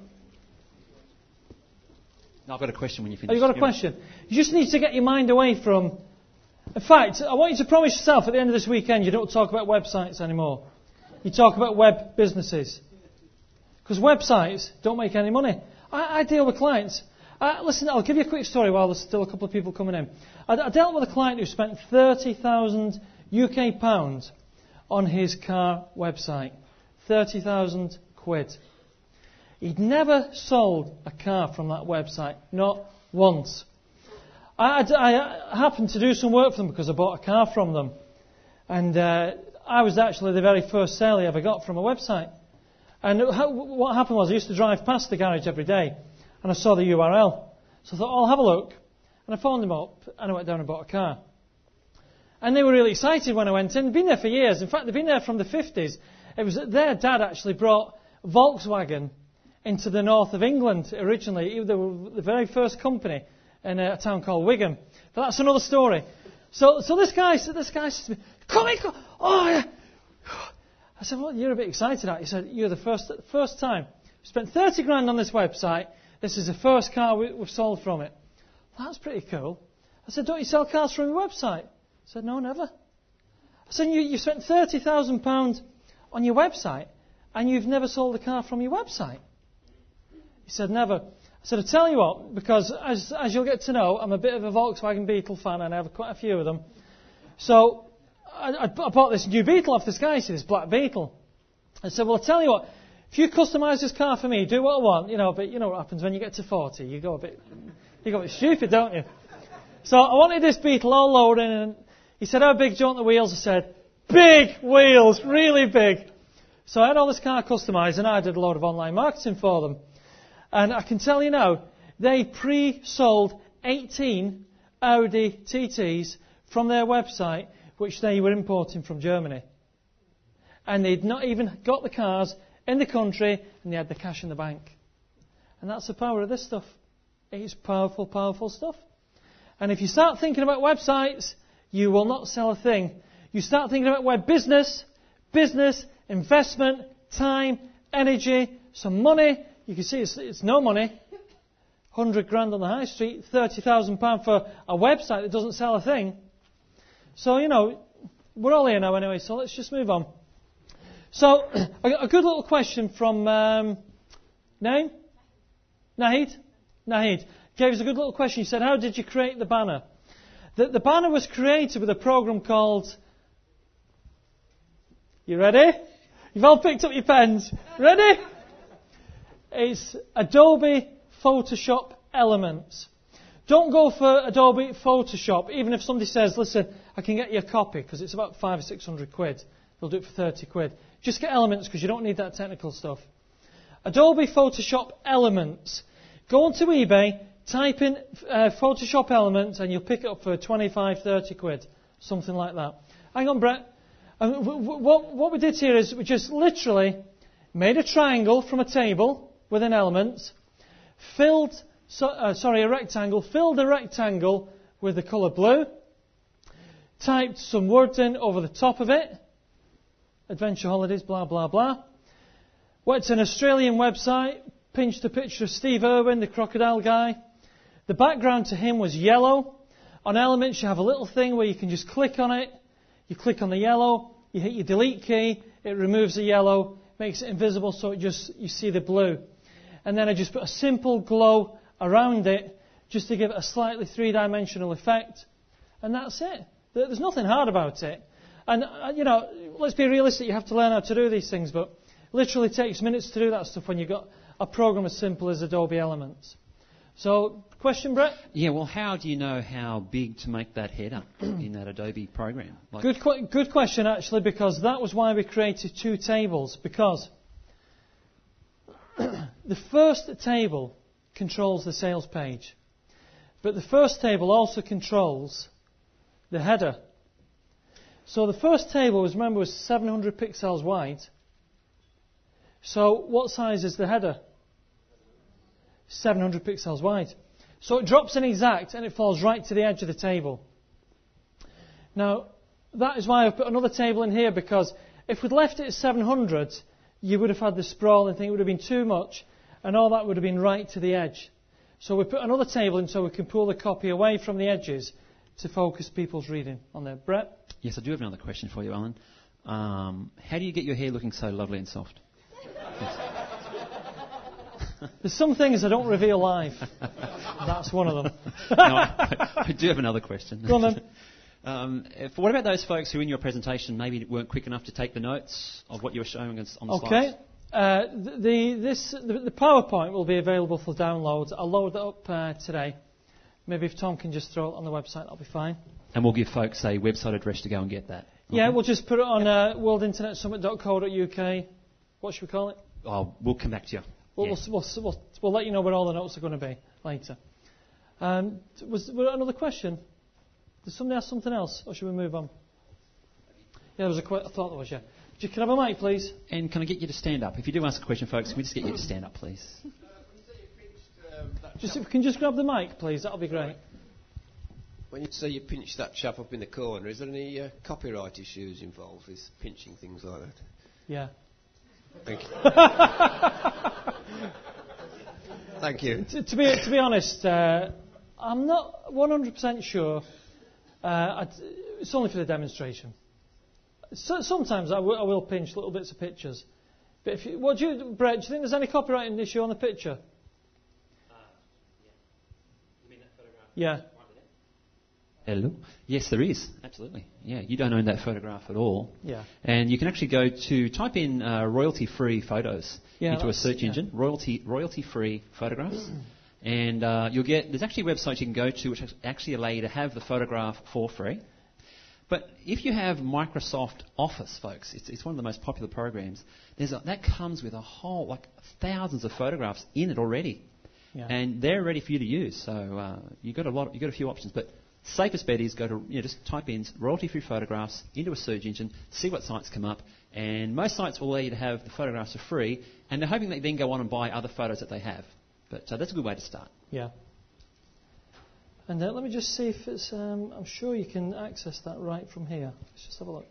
No, I've got a question when you finish. Oh, you've got a question? You just need to get your mind away from... In fact, I want you to promise yourself at the end of this weekend you don't talk about websites anymore. You talk about web businesses. Because websites don't make any money. I, I deal with clients. Uh, listen, I'll give you a quick story while there's still a couple of people coming in. I, I dealt with a client who spent thirty thousand U K pounds on his car website. thirty thousand quid. He'd never sold a car from that website. Not once. I, I, I happened to do some work for them because I bought a car from them. And uh, I was actually the very first sale he ever got from a website. And how, what happened was I used to drive past the garage every day and I saw the U R L. So I thought, oh, I'll have a look. And I phoned them up and I went down and bought a car. And they were really excited when I went in. They'd been there for years. In fact, they'd been there from the fifties. It was their dad actually brought Volkswagen into the north of England originally. They were the very first company in a town called Wigan. But that's another story. So, so this guy, this guy said to me, "Come in, come." Oh, yeah. I said, "Well, you're a bit excited, aren't you?" He said, "You're the first, first time. We spent thirty grand on this website. This is the first car we, we've sold from it." That's pretty cool. I said, "Don't you sell cars from your website?" He said, "No, never." I said, "You, you spent thirty thousand pounds on your website and you've never sold a car from your website?" He said, "Never." I said, "I'll tell you what, because as, as you'll get to know, I'm a bit of a Volkswagen Beetle fan and I have quite a few of them. So I, I bought this new Beetle off this guy, see, this black Beetle. I said, well, I'll tell you what, if you customise this car for me, do what I want, you know, but you know what happens when you get to forty, you go a bit, you go a bit stupid, don't you?" So I wanted this Beetle all loaded in, and he said, "How big do you want the wheels?" I said, "Big wheels, really big." So I had all this car customised and I did a lot of online marketing for them. And I can tell you now, they pre-sold eighteen Audi T Ts from their website, which they were importing from Germany. And they'd not even got the cars in the country, and they had the cash in the bank. And that's the power of this stuff. It's powerful, powerful stuff. And if you start thinking about websites, you will not sell a thing. You start thinking about web business, business, investment, time, energy, some money. You can see it's, it's no money. one hundred grand on the high street, thirty thousand pounds for a website that doesn't sell a thing. So, you know, we're all here now anyway, so let's just move on. So, a, a good little question from, um, name? Nahid? Nahid. Gave us a good little question. He said, "How did you create the banner?" The, the banner was created with a program called... You ready? You've all picked up your pens. Ready? It's Adobe Photoshop Elements. Don't go for Adobe Photoshop, even if somebody says, "Listen, I can get you a copy," because it's about five or six hundred quid. They'll do it for thirty quid. Just get Elements because you don't need that technical stuff. Adobe Photoshop Elements. Go onto eBay, type in uh, Photoshop Elements, and you'll pick it up for twenty-five, thirty quid, something like that. Hang on, Brett. Um, w- w- what, what we did here is we just literally made a triangle from a table with an element, filled, so, uh, sorry, a rectangle, filled the rectangle with the colour blue, typed some words in over the top of it, Adventure Holidays, blah, blah, blah. Went to an Australian website, pinched a picture of Steve Irwin, the crocodile guy. The background to him was yellow. On Elements, you have a little thing where you can just click on it. You click on the yellow, you hit your delete key, it removes the yellow, makes it invisible so it just you see the blue. And then I just put a simple glow around it just to give it a slightly three-dimensional effect. And that's it. There's nothing hard about it. And, uh, you know, let's be realistic, you have to learn how to do these things, but it literally takes minutes to do that stuff when you've got a program as simple as Adobe Elements. So, question, Brett? Yeah, well, how do you know how big to make that header in that Adobe program? Like, Good, qu- good question, actually, because that was why we created two tables. Because the first table controls the sales page, but the first table also controls the header. So the first table, was remember, was seven hundred pixels wide. So what size is the header? seven hundred pixels wide. So it drops in exact and it falls right to the edge of the table. Now, that is why I've put another table in here, because if we'd left it at seven hundred, you would have had the sprawl and think it would have been too much, and all that would have been right to the edge. So we put another table in so we can pull the copy away from the edges to focus people's reading on there. Brett? yes, I do have another question for you, Alan. Um, how do you get your hair looking so lovely and soft? Yes. There's some things I don't reveal live. That's one of them. no, I, I do have another question. Go on then. Um, if, what about those folks who in your presentation maybe weren't quick enough to take the notes of what you were showing us on the Okay. slides? Uh, the, this, the, the PowerPoint will be available for download. I'll load that up uh, today. Maybe if Tom can just throw it on the website, that'll be fine. And we'll give folks a website address to go and get that. Yeah, Okay. we'll just put it on uh, world internet summit dot co dot U K. What should we call it? Oh, we'll come back to you. We'll, Yeah. we'll, we'll, we'll, we'll let you know where all the notes are going to be later. Um, was, was there another question? Did somebody ask something else, or should we move on? Yeah, there was a que- I thought there was, yeah. Do you, can I have a mic, please? And can I get you to stand up? If you do ask a question, folks, can we just get you to stand up, please? Just, if we can just grab the mic, please, that'll be great. When you say you pinched that chap up in the corner, is there any uh, copyright issues involved with pinching things like that? Yeah. Thank you. Thank you. To, to be to be honest, uh, I'm not one hundred percent sure. Uh, I'd, it's only for the demonstration. So, sometimes I, w- I will pinch little bits of pictures. But if you, what do you, Brett? Do you think there's any copyright issue on the picture? Uh, yeah. You mean that photograph? Yeah. Hello? Yes, there is. Absolutely. Yeah, you don't own that photograph at all. Yeah. And you can actually go to type in uh, royalty-free photos Yeah, into a that's- search yeah. engine, royalty royalty-free photographs, and uh, you'll get. There's actually websites you can go to which actually allow you to have the photograph for free. But if you have Microsoft Office, folks, it's, it's one of the most popular programs. There's a, that comes with a whole like thousands of photographs in it already, Yeah. and they're ready for you to use. So uh, you've got a lot. You've got a few options, but safest bet is go to, you know, just type in royalty-free photographs into a search engine, see what sites come up, and most sites will allow you to have the photographs for free, and they're hoping that you then go on and buy other photos that they have. But uh, that's a good way to start. Yeah. And uh, let me just see if it's. Um, I'm sure you can access that right from here. Let's just have a look.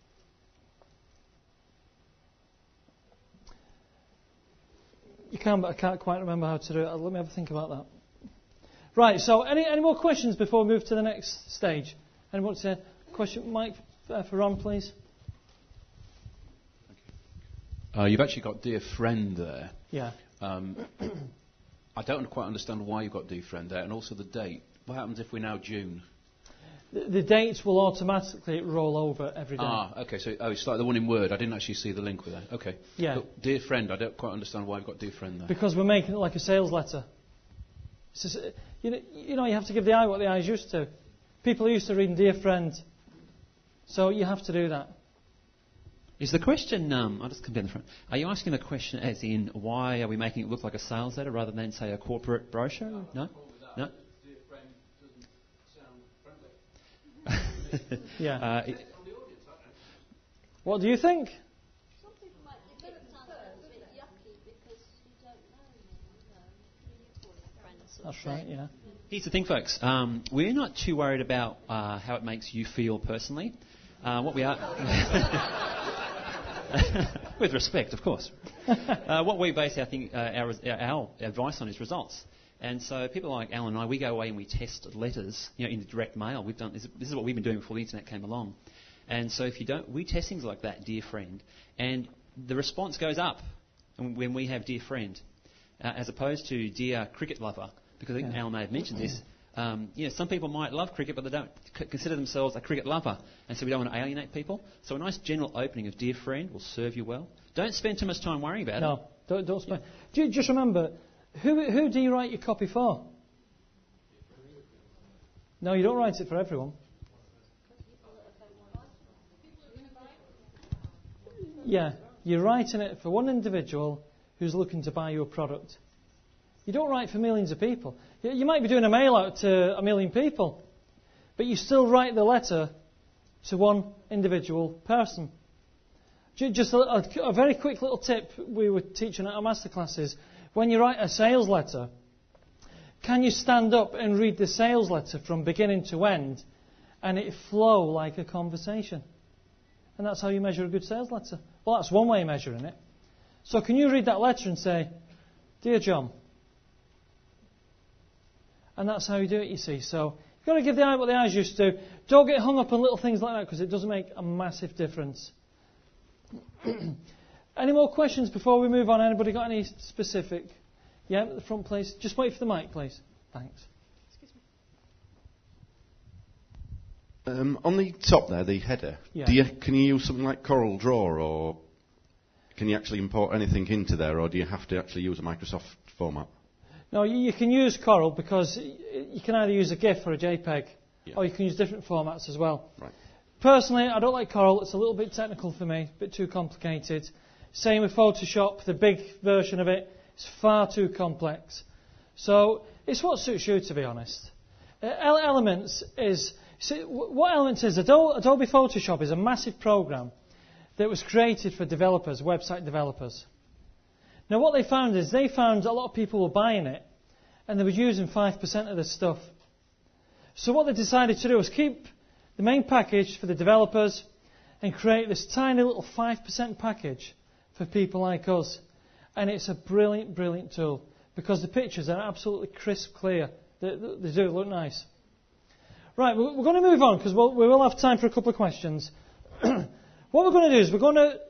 You can, but I can't quite remember how to do it. Uh, Let me have a think about that. Right. So, any any more questions before we move to the next stage? Anyone want to question, Mike, uh, for Ron, please? Uh, you've actually got Dear Friend there. Yeah. Um, I don't quite understand why you've got Dear Friend there, and also the date. What happens if we're now June? The, the dates will automatically roll over every day. Ah, okay. So oh, it's like the one in Word. I didn't actually see the link with that. Okay. Yeah. Look, Dear Friend, I don't quite understand why you've got Dear Friend there. Because we're making it like a sales letter. It's just, uh, you know, you know, you have to give the eye what the eye's used to. People are used to reading Dear Friend, so you have to do that. Is the question, um, I'll just come down the front. Are you asking the question as in, why are we making it look like a sales letter rather than, say, a corporate brochure? No? No? Yeah. Uh, it, What do you think? Some people might think it sounds a bit yucky because you don't know them, you know. You call it friends or That's right, yeah. Here's the thing, folks. Um, we're not too worried about uh, how it makes you feel personally. Uh, what we are... With respect, of course. Uh, what we base our, thing, uh, our, our advice on is results. And so people like Alan and I, we go away and we test letters, you know, in the direct mail. We've done this, this is what we've been doing before the internet came along. And so if you don't, we test things like that, Dear Friend, and the response goes up when we have Dear Friend, uh, as opposed to Dear Cricket Lover, because I think Yeah. Alan may have mentioned this. Um, you know, some people might love cricket, but they don't c- consider themselves a cricket lover, and so we don't want to alienate people. So a nice general opening of Dear Friend will serve you well. Don't spend too much time worrying about it. No, don't, don't spend. Do you, just remember, who who do you write your copy for? No, you don't write it for everyone. Yeah, you're writing it for one individual who's looking to buy your product. You don't write for millions of people. You might be doing a mail out to a million people, but you still write the letter to one individual person. Just a, a, a very quick little tip we were teaching at our masterclasses. When you write a sales letter, can you stand up and read the sales letter from beginning to end and it flow like a conversation? And that's how you measure a good sales letter. Well, that's one way of measuring it. So can you read that letter and say, Dear John? And that's how you do it, you see. So you've got to give the eye what the eye's used to. Don't get hung up on little things like that because it doesn't make a massive difference. Any more questions before we move on? Anybody got any specific? Yeah, at the front, please. Just wait for the mic, please. Thanks. Um, on the top there, the header, Yeah. do you, can you use something like Coral Draw, or can you actually import anything into there, or do you have to actually use a Microsoft format? No, you, you can use Coral because you can either use a GIF or a JPEG, yeah. or you can use different formats as well. Right. Personally, I don't like Coral. It's a little bit technical for me, a bit too complicated. Same with Photoshop, the big version of it. It's far too complex. So it's what suits you, to be honest. Uh, Elements is... See, what Elements is, Adobe, Adobe Photoshop is a massive program that was created for developers, website developers. Now what they found is they found a lot of people were buying it and they were using five percent of the stuff. So what they decided to do was keep the main package for the developers and create this tiny little five percent package for people like us. And it's a brilliant, brilliant tool because the pictures are absolutely crisp, clear. They, they do look nice. Right, we're going to move on because we'll, we will have time for a couple of questions. What we're going to do is we're going to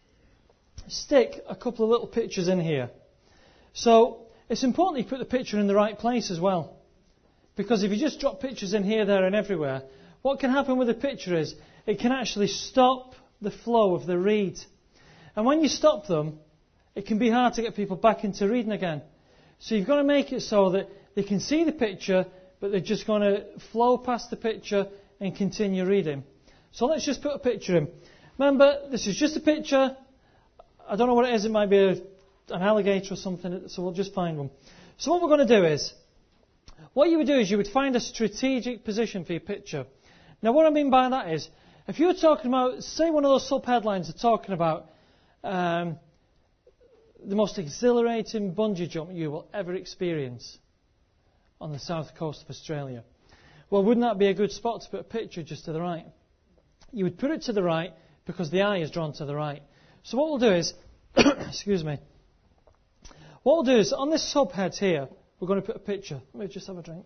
stick a couple of little pictures in here. So it's important that you put the picture in the right place as well. Because if you just drop pictures in here, there and everywhere, what can happen with a picture is it can actually stop the flow of the read. And when you stop them, it can be hard to get people back into reading again. So you've got to make it so that they can see the picture, but they're just going to flow past the picture and continue reading. So let's just put a picture in. Remember, this is just a picture. I don't know what it is. It might be a, an alligator or something, so we'll just find one. So what we're going to do is, what you would do is you would find a strategic position for your picture. Now what I mean by that is, if you're talking about, say one of those sub-headlines are talking about um, the most exhilarating bungee jump you will ever experience on the south coast of Australia. Well, wouldn't that be a good spot to put a picture just to the right? You would put it to the right because the eye is drawn to the right. So what we'll do is, excuse me, what we'll do is on this subhead here, we're going to put a picture. Let me just have a drink.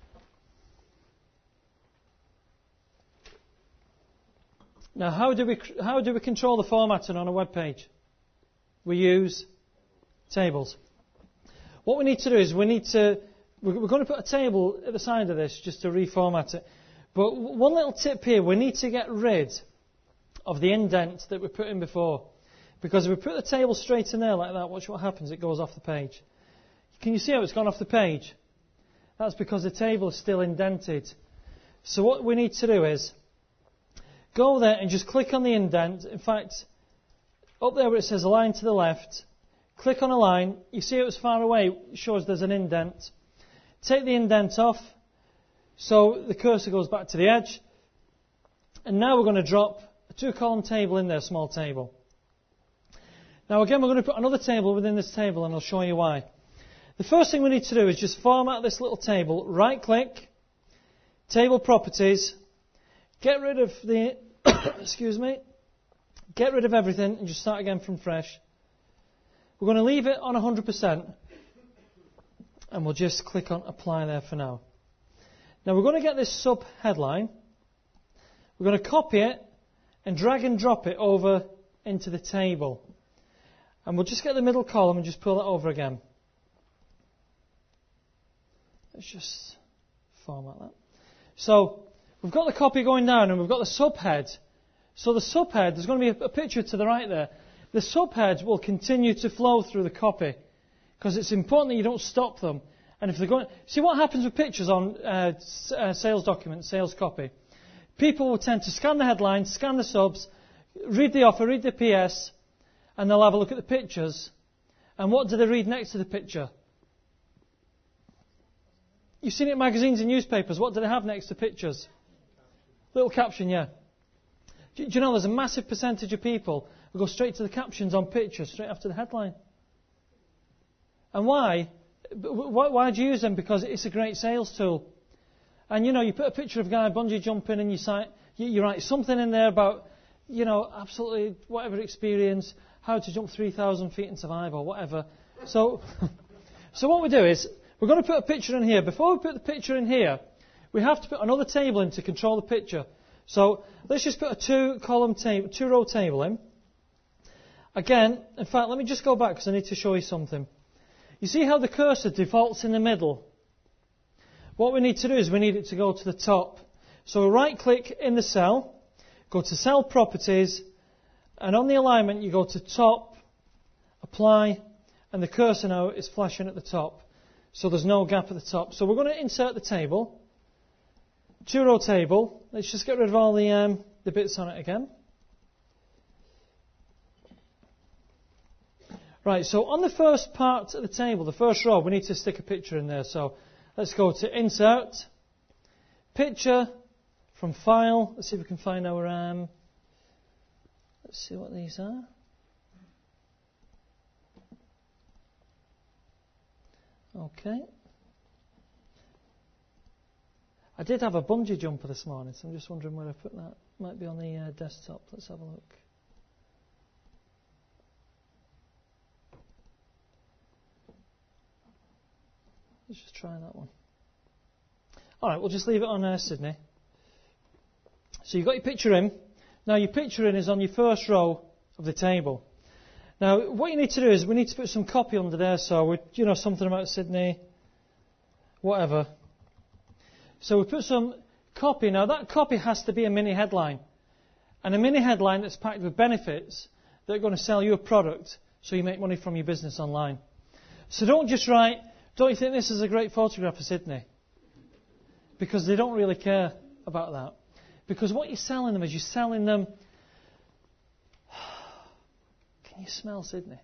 Now, how do we how do we control the formatting on a web page? We use tables. What we need to do is we need to We're going to put a table at the side of this just to reformat it. But one little tip here, we need to get rid of the indent that we put in before. Because if we put the table straight in there like that, watch what happens, it goes off the page. Can you see how it's gone off the page? That's because the table is still indented. So what we need to do is go there and just click on the indent. In fact, up there where it says align to the left, click on a line. You see how it's far away, it shows there's an indent. Take the indent off, so the cursor goes back to the edge. And now we're going to drop a two-column table in there, a small table. Now again, we're going to put another table within this table, and I'll show you why. The first thing we need to do is just format this little table. Right-click, Table Properties, get rid of the, excuse me, get rid of everything, and just start again from fresh. We're going to leave it on one hundred percent. And we'll just click on apply there for now. Now we're going to get this sub headline. We're going to copy it and drag and drop it over into the table. And we'll just get the middle column and just pull it over again. Let's just format that. So we've got the copy going down and we've got the subhead. So the subhead, there's going to be a, a picture to the right there. The subhead will continue to flow through the copy because it's important that you don't stop them And if they're going, see what happens with pictures on uh, s- uh, sales documents, sales copy. People will tend to scan the headline, scan the subs, read the offer, read the P S, and they'll have a look at the pictures. And what do they read next to the picture? You've seen it in magazines and newspapers. What do they have next to pictures? Little caption, yeah. Do, do you know there's a massive percentage of people who go straight to the captions on pictures, straight after the headline? And why? Why, why do you use them? Because it's a great sales tool. And you know, you put a picture of a guy bungee jumping and you, cite, you, you write something in there about, you know, absolutely whatever experience, how to jump three thousand feet and survive or whatever. So, so what we do is, we're going to put a picture in here. Before we put the picture in here, we have to put another table in to control the picture. So let's just put a two-column table, two-row table in. Again, in fact, let me just go back because I need to show you something. You see how the cursor defaults in the middle? What we need to do is we need it to go to the top. So right-click in the cell, go to Cell Properties, and on the alignment you go to Top, Apply, and the cursor now is flashing at the top. So there's no gap at the top. So we're going to insert the table. Two-row table. Let's just get rid of all the, um, the bits on it again. Right, so on the first part of the table, the first row, we need to stick a picture in there. So let's go to Insert, Picture, from File. Let's see if we can find our... Um, let's see what these are. Okay. I did have a bungee jumper this morning, so I'm just wondering where I put that. Might be on the uh, desktop. Let's have a look. Let's just try that one. All right, we'll just leave it on uh, Sydney. So you've got your picture in. Now your picture in is on your first row of the table. Now, what you need to do is we need to put some copy under there, so we, you know, something about Sydney, whatever. So we put some copy. Now, that copy has to be a mini headline, and a mini headline that's packed with benefits that are going to sell you a product, so you make money from your business online. So don't just write, "Don't you think this is a great photograph of Sydney?" Because they don't really care about that. Because what you're selling them is you're selling them. Can you smell Sydney?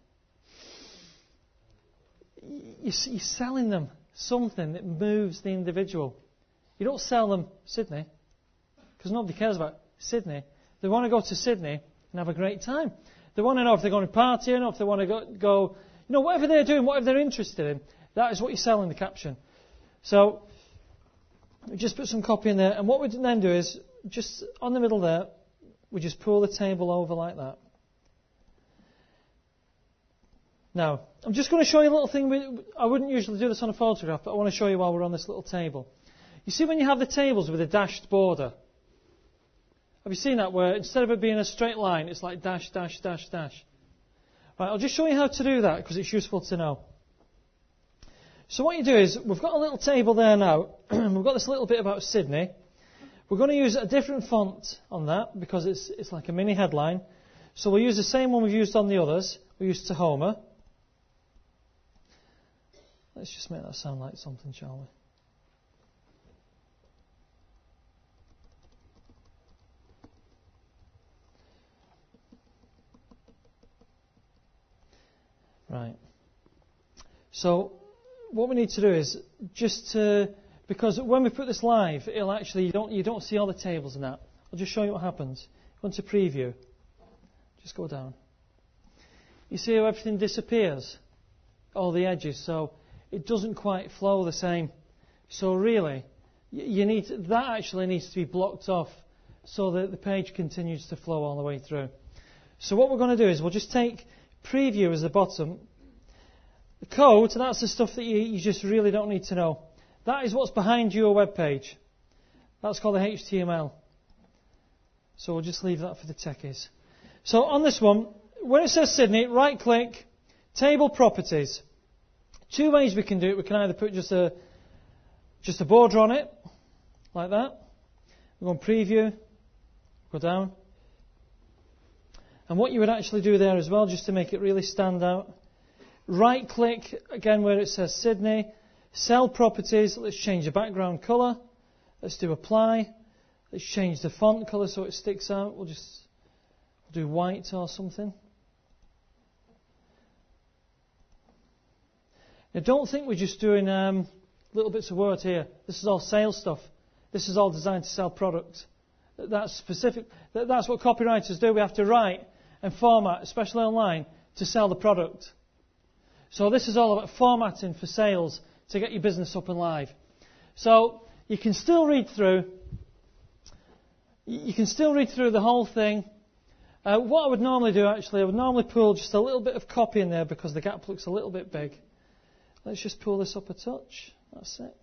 You're selling them something that moves the individual. You don't sell them Sydney, because nobody cares about Sydney. They want to go to Sydney and have a great time. They want to know if they're going to party or if they want to go, go, you know, whatever they're doing, whatever they're interested in, that is what you sell in the caption. So, we just put some copy in there, and what we then do is, just on the middle there, we just pull the table over like that. Now, I'm just going to show you a little thing. With, I wouldn't usually do this on a photograph, but I want to show you while we're on this little table. You see when you have the tables with a dashed border? Have you seen that where instead of it being a straight line, it's like dash, dash, dash, dash? Right, I'll just show you how to do that because it's useful to know. So what you do is, we've got a little table there now. We've got this little bit about Sydney. We're going to use a different font on that because it's, it's like a mini headline. So we'll use the same one we've used on the others. We'll use Tahoma. Let's just make that sound like something, shall we? Right. So what we need to do is just to, because when we put this live, it'll actually, you don't, you don't see all the tables and that. I'll just show you what happens. Go into preview. Just go down. You see how everything disappears? All the edges. So it doesn't quite flow the same. So really, you need to, that actually needs to be blocked off so that the page continues to flow all the way through. So what we're going to do is we'll just take preview as the bottom. The code, that's the stuff that you, you just really don't need to know. That is what's behind your web page. That's called the H T M L. So we'll just leave that for the techies. So on this one, when it says Sydney, right click, table properties. Two ways we can do it. We can either put just a just a border on it, like that. We go on preview, go down. And what you would actually do there as well, just to make it really stand out, right click again where it says Sydney, Cell properties, let's change the background colour. Let's do apply. Let's change the font colour so it sticks out. We'll just do white or something. Now don't think we're just doing um, little bits of word here. This is all sales stuff. This is all designed to sell products. That's specific. That's what copywriters do. We have to write and format, especially online, to sell the product. So this is all about formatting for sales to get your business up and live. So you can still read through. You can still read through the whole thing. Uh, what I would normally do, actually, I would normally pull just a little bit of copy in there because the gap looks a little bit big. Let's just pull this up a touch. That's it.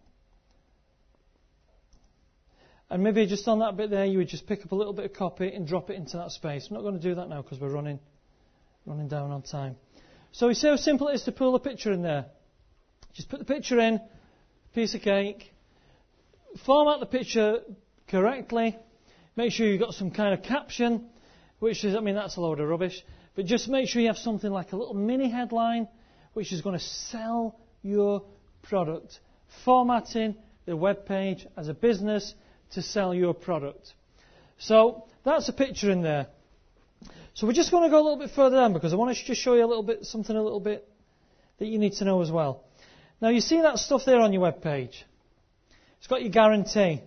And maybe just on that bit there, you would just pick up a little bit of copy and drop it into that space. I'm not going to do that now because we're running, running down on time. So you see how simple it is to pull a picture in there. Just put the picture in, piece of cake. Format the picture correctly. Make sure you've got some kind of caption, which is, I mean, that's a load of rubbish. But just make sure you have something like a little mini headline, which is going to sell your product. Formatting the web page as a business to sell your product. So that's a picture in there. So we're just going to go a little bit further down because I want to just show you a little bit, something a little bit that you need to know as well. Now you see that stuff there on your web page. It's got your guarantee.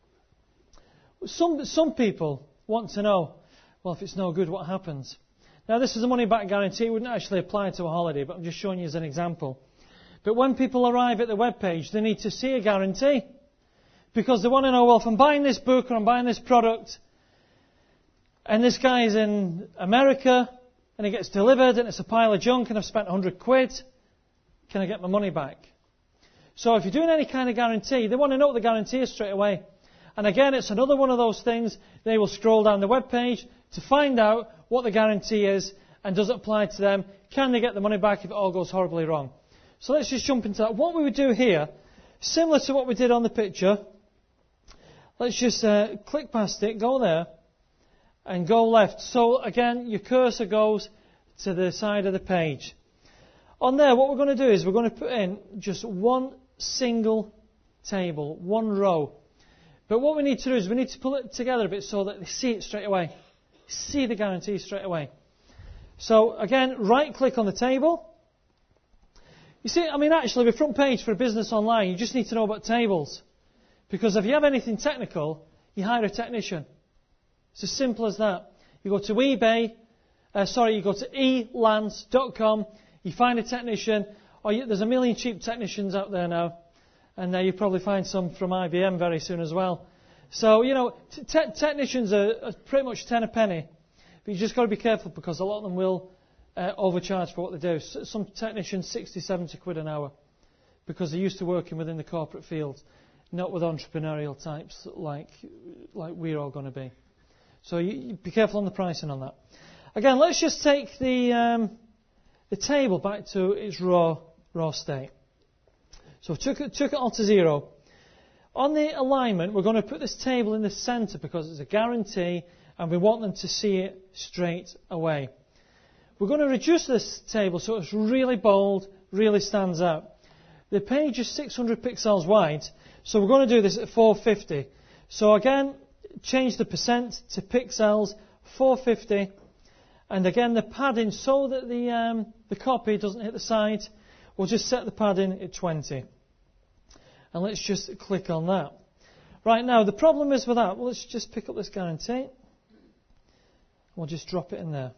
Some, some people want to know, well, if it's no good, what happens? Now, this is a money-back guarantee. It wouldn't actually apply to a holiday, but I'm just showing you as an example. But when people arrive at the web page, they need to see a guarantee. Because they want to know, well, if I'm buying this book or I'm buying this product, and this guy is in America, and it gets delivered, and it's a pile of junk, and I've spent one hundred quid, can I get my money back? So if you're doing any kind of guarantee, they want to know what the guarantee is straight away. And again, it's another one of those things. They will scroll down the web page to find out what the guarantee is and does it apply to them. Can they get the money back if it all goes horribly wrong? So let's just jump into that. What we would do here, similar to what we did on the picture, let's just uh, click past it, go there, and go left. So again, your cursor goes to the side of the page. On there, what we're going to do is we're going to put in just one single table, one row. But what we need to do is we need to pull it together a bit so that they see it straight away. See the guarantee straight away. So again, right click on the table. You see, I mean actually the front page for a business online, you just need to know about tables. Because if you have anything technical, you hire a technician. It's as simple as that. You go to eBay, uh, sorry, you go to e lance dot com, you find a technician, or you, there's a million cheap technicians out there now. And uh, you'll probably find some from I B M very soon as well. So, you know, t- te- technicians are, are pretty much ten a penny. But you just got to be careful because a lot of them will uh, overcharge for what they do. S- some technicians, sixty, seventy quid an hour. Because they're used to working within the corporate field. Not with entrepreneurial types like like we're all going to be. So you, you be careful on the pricing on that. Again, let's just take the um, the table back to its raw raw state. So took it, took it all to zero. On the alignment, we're going to put this table in the centre because it's a guarantee and we want them to see it straight away. We're going to reduce this table so it's really bold, really stands out. The page is six hundred pixels wide, so we're going to do this at four fifty. So again, change the percent to pixels, four fifty. And again, the padding so that the, um, the copy doesn't hit the side. We'll just set the padding at twenty. And let's just click on that. Right now, the problem is with that, well, let's just pick up this guarantee. We'll just drop it in there.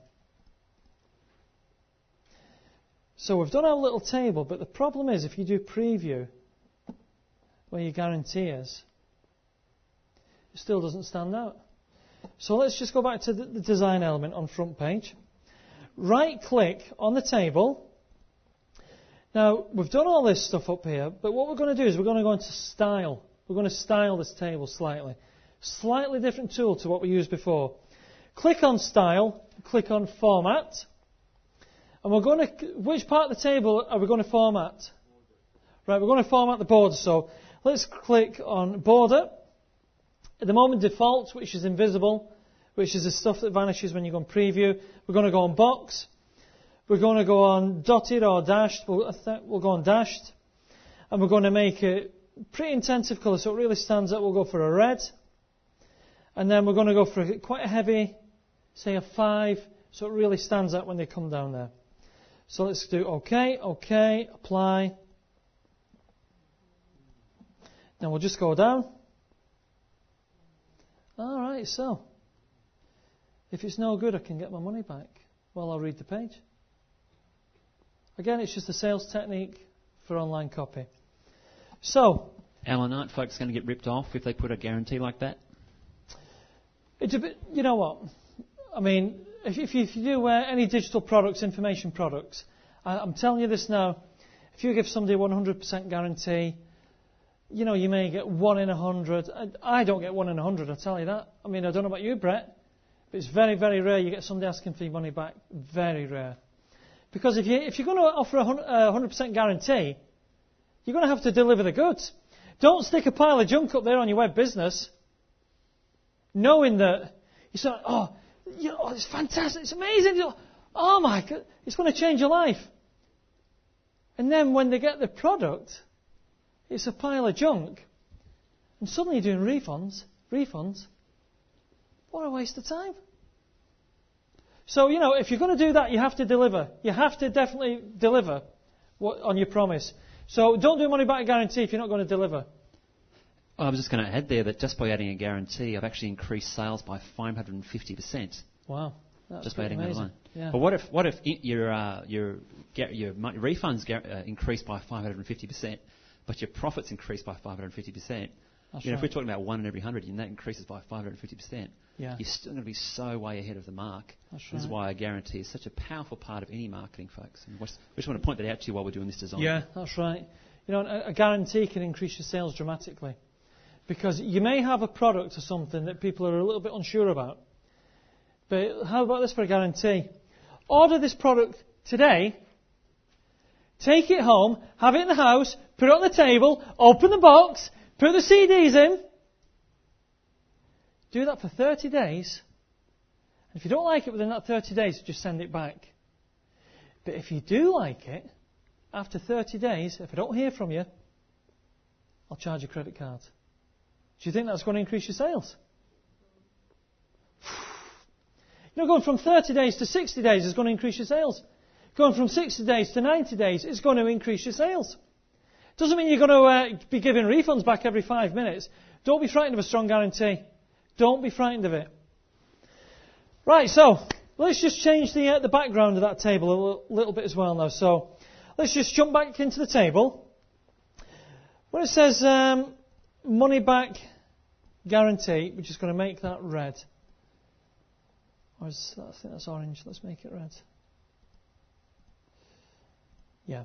So we've done our little table, but the problem is if you do preview, where your guarantee is, it still doesn't stand out. So let's just go back to the, the design element on front page. Right click on the table. Now, we've done all this stuff up here, but what we're going to do is we're going to go into style. We're going to style this table slightly. Slightly different tool to what we used before. Click on style, click on format, and we're going to, which part of the table are we going to format? Right, we're going to format the border, so let's click on border. At the moment default, which is invisible, which is the stuff that vanishes when you go on preview. We're going to go on box. We're going to go on dotted or dashed. We'll, we'll go on dashed. And we're going to make it pretty intensive colour so it really stands out. We'll go for a red. And then we're going to go for a, quite a heavy, say a five, so it really stands out when they come down there. So let's do OK, OK, apply. Now we'll just go down. All right, so if it's no good, I can get my money back. Well, I'll read the page. Again, it's just a sales technique for online copy. So, Alan, aren't folks going to get ripped off if they put a guarantee like that? It's a bit, you know what? I mean, if, if, you, if you do uh, any digital products, information products, I, I'm telling you this now, if you give somebody a one hundred percent guarantee, you know, you may get one in a hundred. I, I don't get one in a hundred, I'll tell you that. I mean, I don't know about you, Brett, but it's very, very rare you get somebody asking for your money back. Very rare. Because if, you, if you're going to offer a one hundred percent guarantee, you're going to have to deliver the goods. Don't stick a pile of junk up there on your web business, knowing that you say, oh, you know, it's fantastic, it's amazing. You know, oh my God, it's going to change your life. And then when they get the product, it's a pile of junk. And suddenly you're doing refunds, refunds. What a waste of time. So, you know, if you're going to do that, you have to deliver. You have to definitely deliver what, on your promise. So don't do money back guarantee if you're not going to deliver. I was just going to add there that just by adding a guarantee, I've actually increased sales by five hundred fifty percent. Wow. That's just by adding amazing. that line. Yeah. But what if what if it, your uh, your your money, refunds uh, increased by five hundred fifty percent, but your profits increased by five hundred fifty percent? That's you know, right. if we're talking about one in every hundred, and that increases by five hundred fifty percent, yeah. you're still going to be so way ahead of the mark. That's This right. is why a guarantee is such a powerful part of any marketing, folks. And we just want to point that out to you while we're doing this design. Yeah, that's right. You know, a, a guarantee can increase your sales dramatically. Because you may have a product or something that people are a little bit unsure about. But how about this for a guarantee? Order this product today, take it home, have it in the house, put it on the table, open the box, put the C Ds in. Do that for thirty days. And if you don't like it within that thirty days, just send it back. But if you do like it, after thirty days, if I don't hear from you, I'll charge your credit card. Do you think that's going to increase your sales? You know, going from thirty days to sixty days is going to increase your sales. Going from sixty days to ninety days is going to increase your sales. Doesn't mean you're going to uh, be giving refunds back every five minutes. Don't be frightened of a strong guarantee. Don't be frightened of it. Right, so let's just change the uh, the background of that table a little, little bit as well now. So let's just jump back into the table. When it says um, money back guarantee, we're just going to make that red. Or is that, I think that's orange. Let's make it red. Yeah.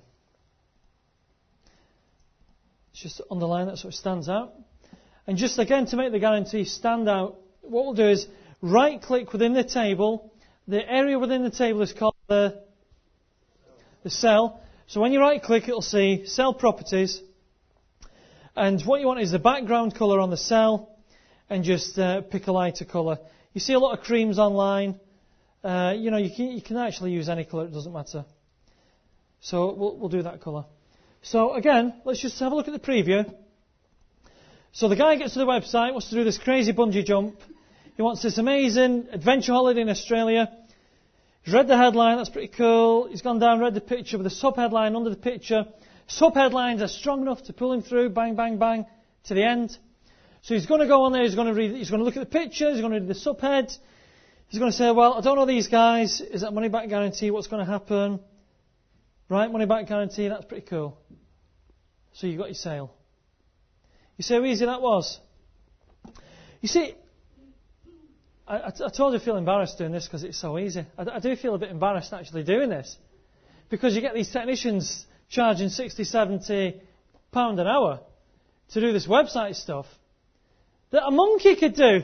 Let's just underline that so it stands out. And just again to make the guarantee stand out, what we'll do is right click within the table. The area within the table is called the, the cell. So when you right click, it'll say cell properties. And what you want is the background colour on the cell. And just uh, pick a lighter colour. You see a lot of creams online. Uh, you know, you can, you can actually use any colour, it doesn't matter. So we'll, we'll do that colour. So again, let's just have a look at the preview. So the guy gets to the website, wants to do this crazy bungee jump. He wants this amazing adventure holiday in Australia. He's read the headline, that's pretty cool. He's gone down, read the picture with a sub-headline under the picture. Sub-headlines are strong enough to pull him through, bang, bang, bang, to the end. So he's going to go on there, he's going to read, he's going to look at the picture, he's going to read the subhead. He's going to say, well, I don't know these guys. Is that money back guarantee? What's going to happen? Right, money back guarantee, that's pretty cool. So you got your sale. You see how easy that was? You see, I, I, I told you I feel embarrassed doing this because it's so easy. I, I do feel a bit embarrassed actually doing this. Because you get these technicians charging sixty, seventy pounds an hour to do this website stuff that a monkey could do.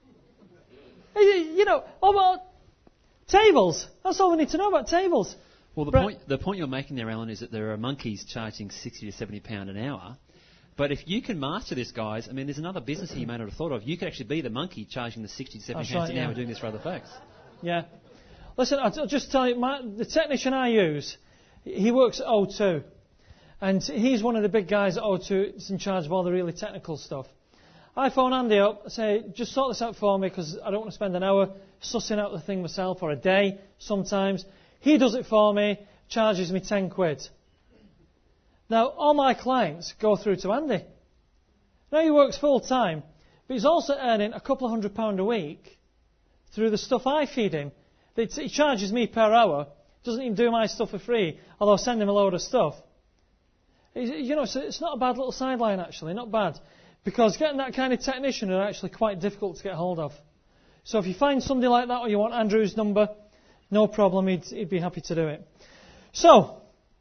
You know, oh, about tables. That's all we need to know about tables. Well, the Brett. point the point you're making there, Alan, is that there are monkeys charging sixty to seventy pounds an hour. But if you can master this, guys, I mean, there's another business here you may not have thought of. You could actually be the monkey charging the sixty to seventy pounds right, an yeah. hour doing this for other folks. Yeah. Listen, I'll just tell you, my, the technician I use, he works at O two. And he's one of the big guys at O two that's in charge of all the really technical stuff. I phone Andy up, say, just sort this out for me because I don't want to spend an hour sussing out the thing myself, or a day sometimes. He does it for me, charges me ten quid. Now, all my clients go through to Andy. Now, he works full time, but he's also earning a couple of hundred pound a week through the stuff I feed him. He charges me per hour, doesn't even do my stuff for free, although I send him a load of stuff. You know, so it's not a bad little sideline, actually, not bad. Because getting that kind of technician are actually quite difficult to get hold of. So if you find somebody like that, or you want Andrew's number, no problem, he'd, he'd be happy to do it. So,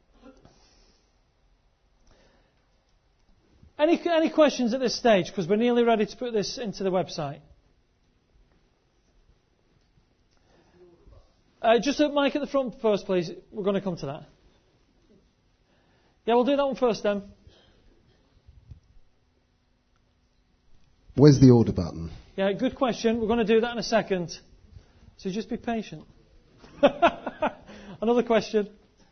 any, any questions at this stage? Because we're nearly ready to put this into the website. Uh, just a mic at the front first, please. We're going to come to that. Yeah, we'll do that one first then. Where's the order button? Yeah, good question. We're going to do that in a second. So just be patient. Another question.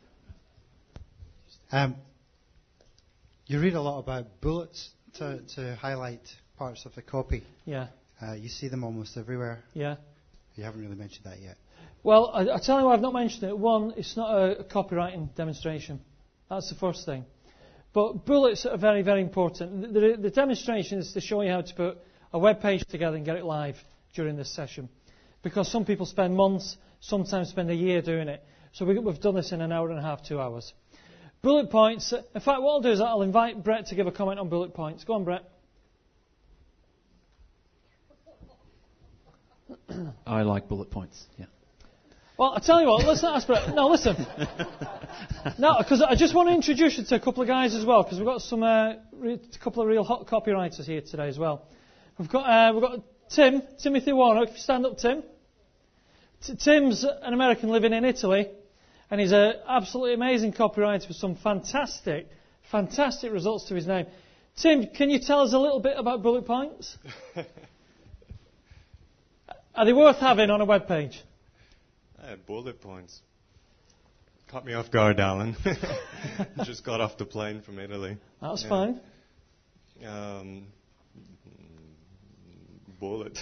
Um, you read a lot about bullets to, to highlight parts of the copy. Yeah. Uh, you see them almost everywhere. Yeah. You haven't really mentioned that yet. Well, I, I tell you why I've not mentioned it. One, it's not a, a copywriting demonstration. That's the first thing. But bullets are very, very important. The, the, the demonstration is to show you how to put a web page together and get it live during this session. Because some people spend months, sometimes spend a year doing it. So we, we've done this in an hour and a half, two hours. Bullet points. In fact, what I'll do is I'll invite Brett to give a comment on bullet points. Go on, Brett. I like bullet points, yeah. Well, I'll tell you what, let's not ask Brett. No, listen. No, because I just want to introduce you to a couple of guys as well, because we've got some uh, re- a couple of real hot copywriters here today as well. We've got uh, we've got Tim, Timothy Warnock. If you stand up, Tim. T- Tim's an American living in Italy, and he's an absolutely amazing copywriter with some fantastic, fantastic results to his name. Tim, can you tell us a little bit about bullet points? Are they worth having on a web page? Uh, bullet points. Caught me off guard, Alan. Just got off the plane from Italy. That's yeah. fine. Um, bullet.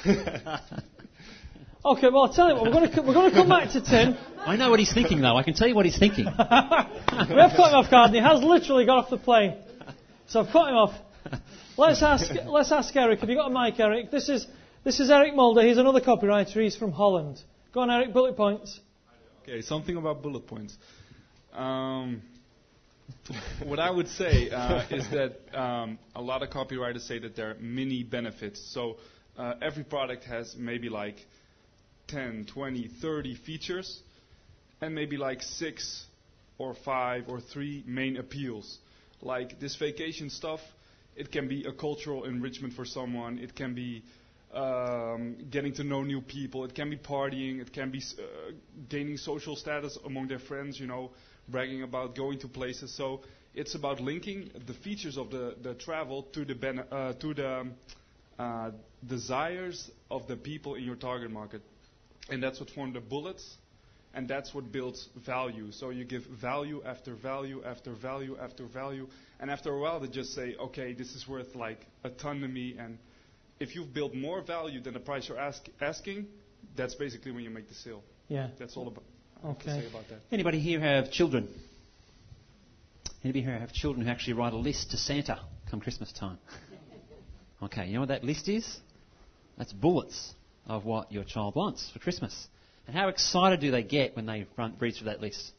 Okay, well, I'll tell you what, we're going to we're going to come back to Tim. I know what he's thinking, though. I can tell you what he's thinking. We have caught him off guard, and he has literally got off the plane. So I've caught him off. Let's ask let's ask Eric. Have you got a mic, Eric? This is this is Eric Mulder. He's another copywriter. He's from Holland. Go on, Eric. Bullet points. Okay, something about bullet points. Um, what I would say uh, is that um, a lot of copywriters say that there are mini benefits. So uh, every product has maybe like ten, twenty, thirty features, and maybe like six or five or three main appeals. Like this vacation stuff, it can be a cultural enrichment for someone. It can be um, getting to know new people. It can be partying. It can be uh, gaining social status among their friends, you know, bragging about going to places. So it's about linking the features of the, the travel to the ben- uh, to the uh, desires of the people in your target market. And that's what form the bullets. And that's what builds value. So you give value after value after value after value. And after a while, they just say, okay, this is worth like a ton to me. And if you've built more value than the price you're ask, asking, that's basically when you make the sale. Yeah. That's all about, okay. to say about that. Anybody here have children? Anybody here have children who actually write a list to Santa come Christmas time? Okay, you know what that list is? That's bullets of what your child wants for Christmas. And how excited do they get when they run, read through that list?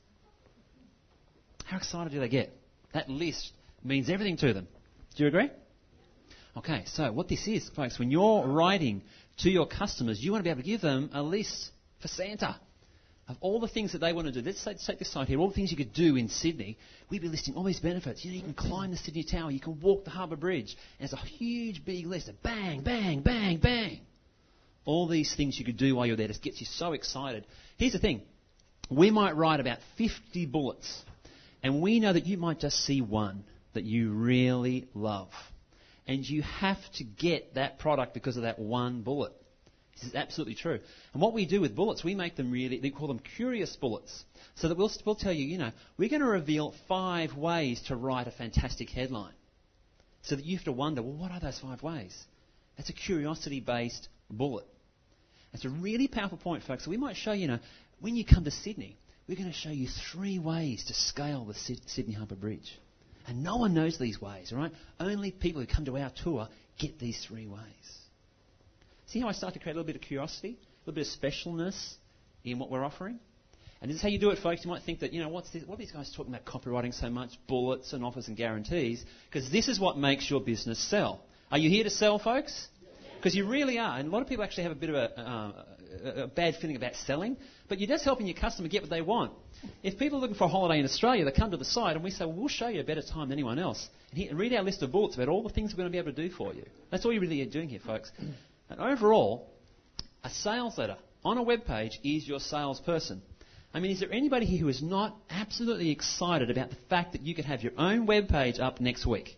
How excited do they get? That list means everything to them. Do you agree? Okay, so what this is, folks, when you're writing to your customers, you want to be able to give them a list for Santa of all the things that they want to do. Let's, let's take this side here. All the things you could do in Sydney. We'd be listing all these benefits. You know, you can climb the Sydney Tower. You can walk the Harbour Bridge. And it's a huge, big list of bang, bang, bang, bang. All these things you could do while you're there just gets you so excited. Here's the thing. We might write about fifty bullets, and we know that you might just see one that you really love. And you have to get that product because of that one bullet. This is absolutely true. And what we do with bullets, we make them really, they call them curious bullets. So that we'll, we'll tell you, you know, we're going to reveal five ways to write a fantastic headline. So that you have to wonder, well, what are those five ways? That's a curiosity-based bullet. That's a really powerful point, folks. So we might show you, you know, when you come to Sydney, we're going to show you three ways to scale the Sydney Harbour Bridge. And no one knows these ways, all right? Only people who come to our tour get these three ways. See how I start to create a little bit of curiosity, a little bit of specialness in what we're offering? And this is how you do it, folks. You might think that, you know, what's this, what are these guys talking about copywriting so much, bullets and offers and guarantees? Because this is what makes your business sell. Are you here to sell, folks? Because you really are. And a lot of people actually have a bit of a, uh, a, a bad feeling about selling. But you're just helping your customer get what they want. If people are looking for a holiday in Australia, they come to the site and we say, well, we'll show you a better time than anyone else. And, here, and read our list of bullets about all the things we're going to be able to do for you. That's all you're really doing here, folks. And overall, a sales letter on a web page is your salesperson. I mean, is there anybody here who is not absolutely excited about the fact that you could have your own web page up next week?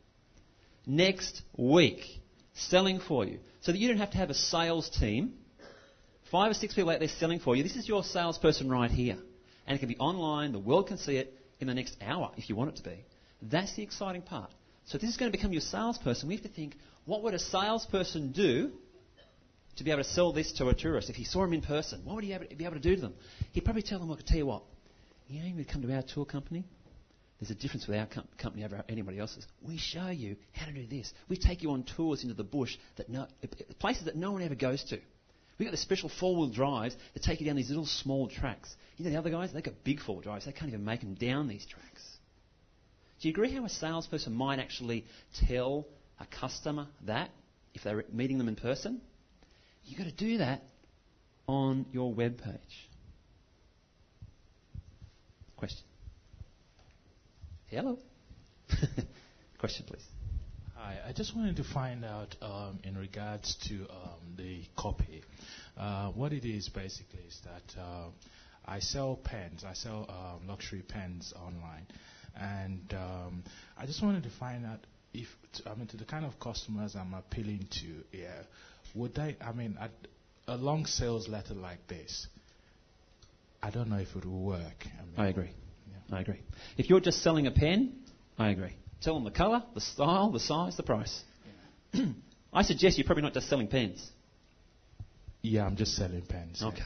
Next week. Selling for you. So that you don't have to have a sales team. Five or six people out there selling for you. This is your salesperson right here. And it can be online. The world can see it in the next hour if you want it to be. That's the exciting part. So if this is going to become your salesperson, we have to think, what would a salesperson do to be able to sell this to a tourist? If he saw him in person, what would he be able to do to them? He'd probably tell them, look, I'll tell you what, you know, you come to our tour company, there's a difference with our com- company over anybody else's. We show you how to do this. We take you on tours into the bush, that no, places that no one ever goes to. We've got the special four-wheel drives that take you down these little small tracks. You know the other guys, they've got big four-wheel drives. They can't even make them down these tracks. Do you agree how a salesperson might actually tell a customer that if they're meeting them in person? You've got to do that on your web page. Question? Hello? Question, please. Hi, I just wanted to find out um, in regards to um, the copy. Uh, what it is basically is that uh, I sell pens. I sell um, luxury pens online. And um, I just wanted to find out if, t- I mean, to the kind of customers I'm appealing to, yeah, would they, I mean, a, a long sales letter like this, I don't know if it will work. I, mean, I agree. Yeah. I agree. If you're just selling a pen, I agree. Tell them the colour, the style, the size, the price. Yeah. I suggest you're probably not just selling pens. Yeah, I'm just selling pens. Okay.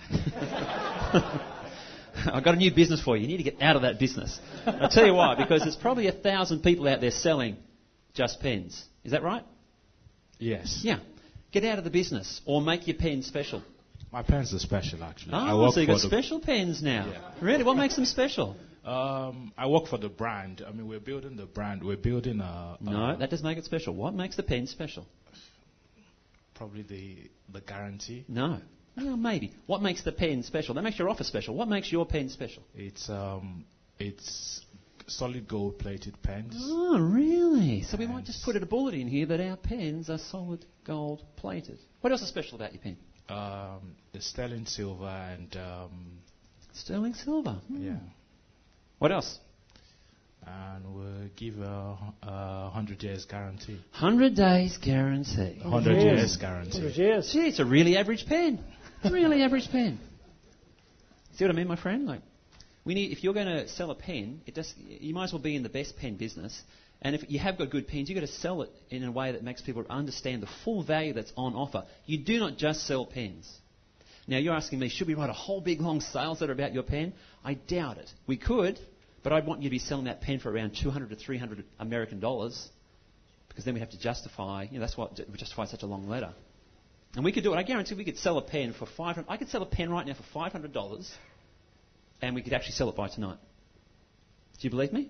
I've got a new business for you. You need to get out of that business. I'll tell you why. Because there's probably a thousand people out there selling just pens. Is that right? Yes. Yeah. Get out of the business or make your pens special. My pens are special, actually. Oh, I work so you've got the special pens now. Yeah. Really? What makes them special? Um, I work for the brand. I mean, we're building the brand. We're building a... a no, that doesn't make it special. What makes the pen special? Probably the the guarantee. No. Well, maybe. What makes the pen special? That makes your offer special. What makes your pen special? It's um, it's solid gold-plated pens. Oh, really? So we might just put a bullet in here that our pens are solid gold-plated. What else is special about your pen? Um, the sterling silver and... Um, sterling silver? Hmm. Yeah. What else? And we'll give a, a hundred years guarantee. Hundred days guarantee. Hundred years. years guarantee. Hundred years. Gee, it's a really average pen. Really average pen. See what I mean, my friend? Like, we need. If you're going to sell a pen, it does. You might as well be in the best pen business. And if you have got good pens, you've got to sell it in a way that makes people understand the full value that's on offer. You do not just sell pens. Now, you're asking me, should we write a whole big long sales letter about your pen? I doubt it. We could, but I'd want you to be selling that pen for around two hundred to three hundred American dollars, because then we have to justify, you know, that's what would justify such a long letter. And we could do it. I guarantee we could sell a pen for five hundred dollars. I could sell a pen right now for five hundred dollars, and we could actually sell it by tonight. Do you believe me?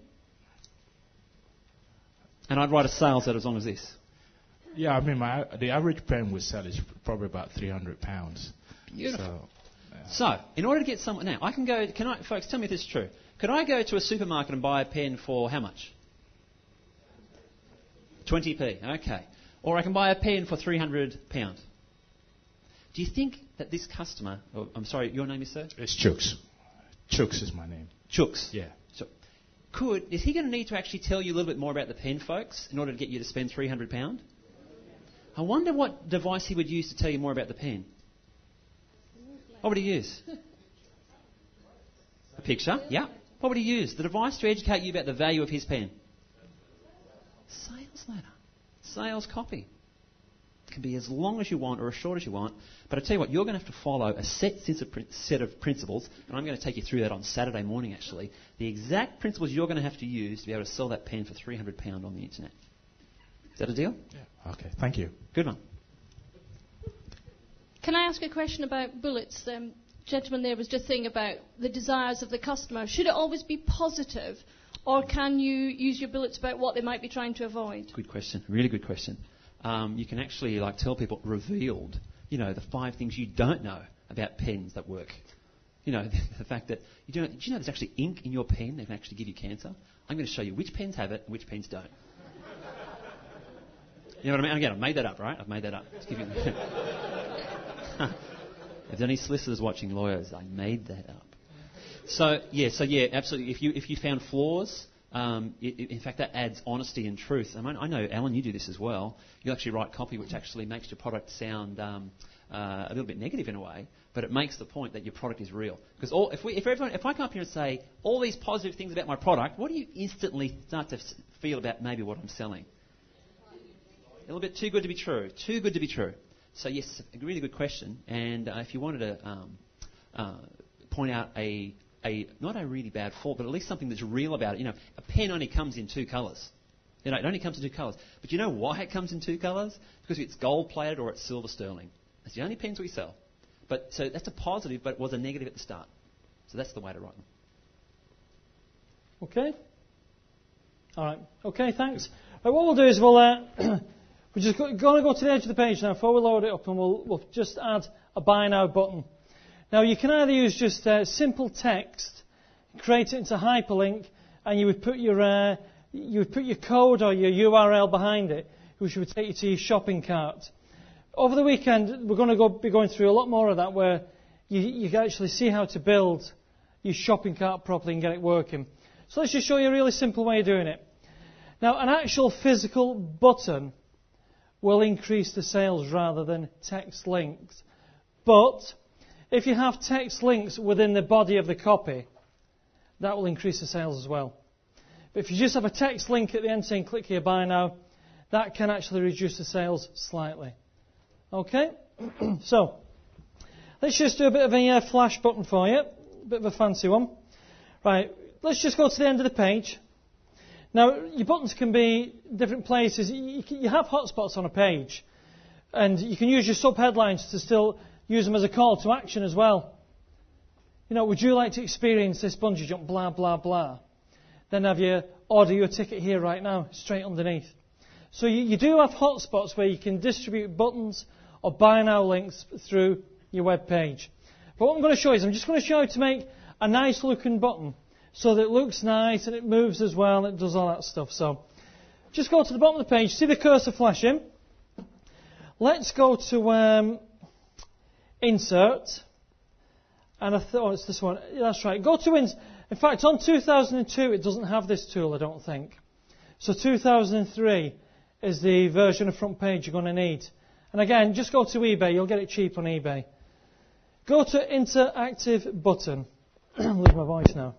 And I'd write a sales letter as long as this. Yeah, I mean, my the average pen we sell is probably about three hundred pounds. Beautiful. So, yeah. So, in order to get someone... Now, I can go... Can I, folks, tell me if this is true. Could I go to a supermarket and buy a pen for how much? twenty p, okay. Or I can buy a pen for three hundred pounds. Do you think that this customer... Oh, I'm sorry, your name is, sir? It's Chooks. Chooks is my name. Chooks? Yeah. So, could... Is he going to need to actually tell you a little bit more about the pen, folks, in order to get you to spend three hundred pounds? I wonder what device he would use to tell you more about the pen. What would he use? A picture, yeah. What would he use? The device to educate you about the value of his pen. Sales letter. Sales copy. It can be as long as you want or as short as you want. But I tell you what, you're going to have to follow a set set of principles, and I'm going to take you through that on Saturday morning, actually. The exact principles you're going to have to use to be able to sell that pen for three hundred pounds on the internet. Is that a deal? Yeah. Okay, thank you. Good one. Can I ask a question about bullets? The um, gentleman there was just saying about the desires of the customer. Should it always be positive, or can you use your bullets about what they might be trying to avoid? Good question. Really good question. Um, you can actually like tell people revealed, you know, the five things you don't know about pens that work. You know, the fact that you do know, did you know there's actually ink in your pen that can actually give you cancer? I'm going to show you which pens have it and which pens don't. You know what I mean? Again, I've made that up, right? I've made that up. Just give you if there's any solicitors watching, lawyers, I made that up. So yeah, so yeah, absolutely. If you if you found flaws, um, it, it, in fact, that adds honesty and truth. I mean, I know, Alan, you do this as well. You actually write copy which actually makes your product sound um, uh, a little bit negative in a way, but it makes the point that your product is real. Because all, if we, if everyone, if I come up here and say all these positive things about my product, what do you instantly start to feel about maybe what I'm selling? A little bit too good to be true. Too good to be true. So yes, a really good question. And uh, if you wanted to um, uh, point out a, a not a really bad fault, but at least something that's real about it. You know, a pen only comes in two colours. You know, it only comes in two colours. But you know why it comes in two colours? Because it's gold plated or it's silver sterling. That's the only pens we sell. But so that's a positive, but it was a negative at the start. So that's the way to write them. Okay. All right. Okay. Thanks. Right, what we'll do is we'll. Uh, We're just going to go to the edge of the page now before we load it up, and we'll, we'll just add a Buy Now button. Now, you can either use just uh, simple text, create it into hyperlink, and you would put your uh, you would put your code or your U R L behind it, which would take you to your shopping cart. Over the weekend, we're going to go, be going through a lot more of that, where you, you can actually see how to build your shopping cart properly and get it working. So let's just show you a really simple way of doing it. Now, an actual physical button will increase the sales rather than text links. But if you have text links within the body of the copy, that will increase the sales as well. But if you just have a text link at the end saying click here, buy now, that can actually reduce the sales slightly. Okay? So, let's just do a bit of a uh, flash button for you. A bit of a fancy one. Right, let's just go to the end of the page. Now, your buttons can be different places. You, you have hotspots on a page, and you can use your subheadlines to still use them as a call to action as well. You know, would you like to experience this bungee jump, blah, blah, blah? Then have you order your ticket here right now, straight underneath. So you, you do have hotspots where you can distribute buttons or buy now links through your web page. But what I'm going to show you is I'm just going to show you how to make a nice looking button, so that it looks nice and it moves as well and it does all that stuff. So just go to the bottom of the page, see the cursor flashing. Let's go to um, Insert. And I thought, oh, it's this one. That's right. Go to Insert. In fact, on two thousand two, it doesn't have this tool, I don't think. So two thousand three is the version of front page you're going to need. And again, just go to eBay. You'll get it cheap on eBay. Go to Interactive Button. Lose my voice now.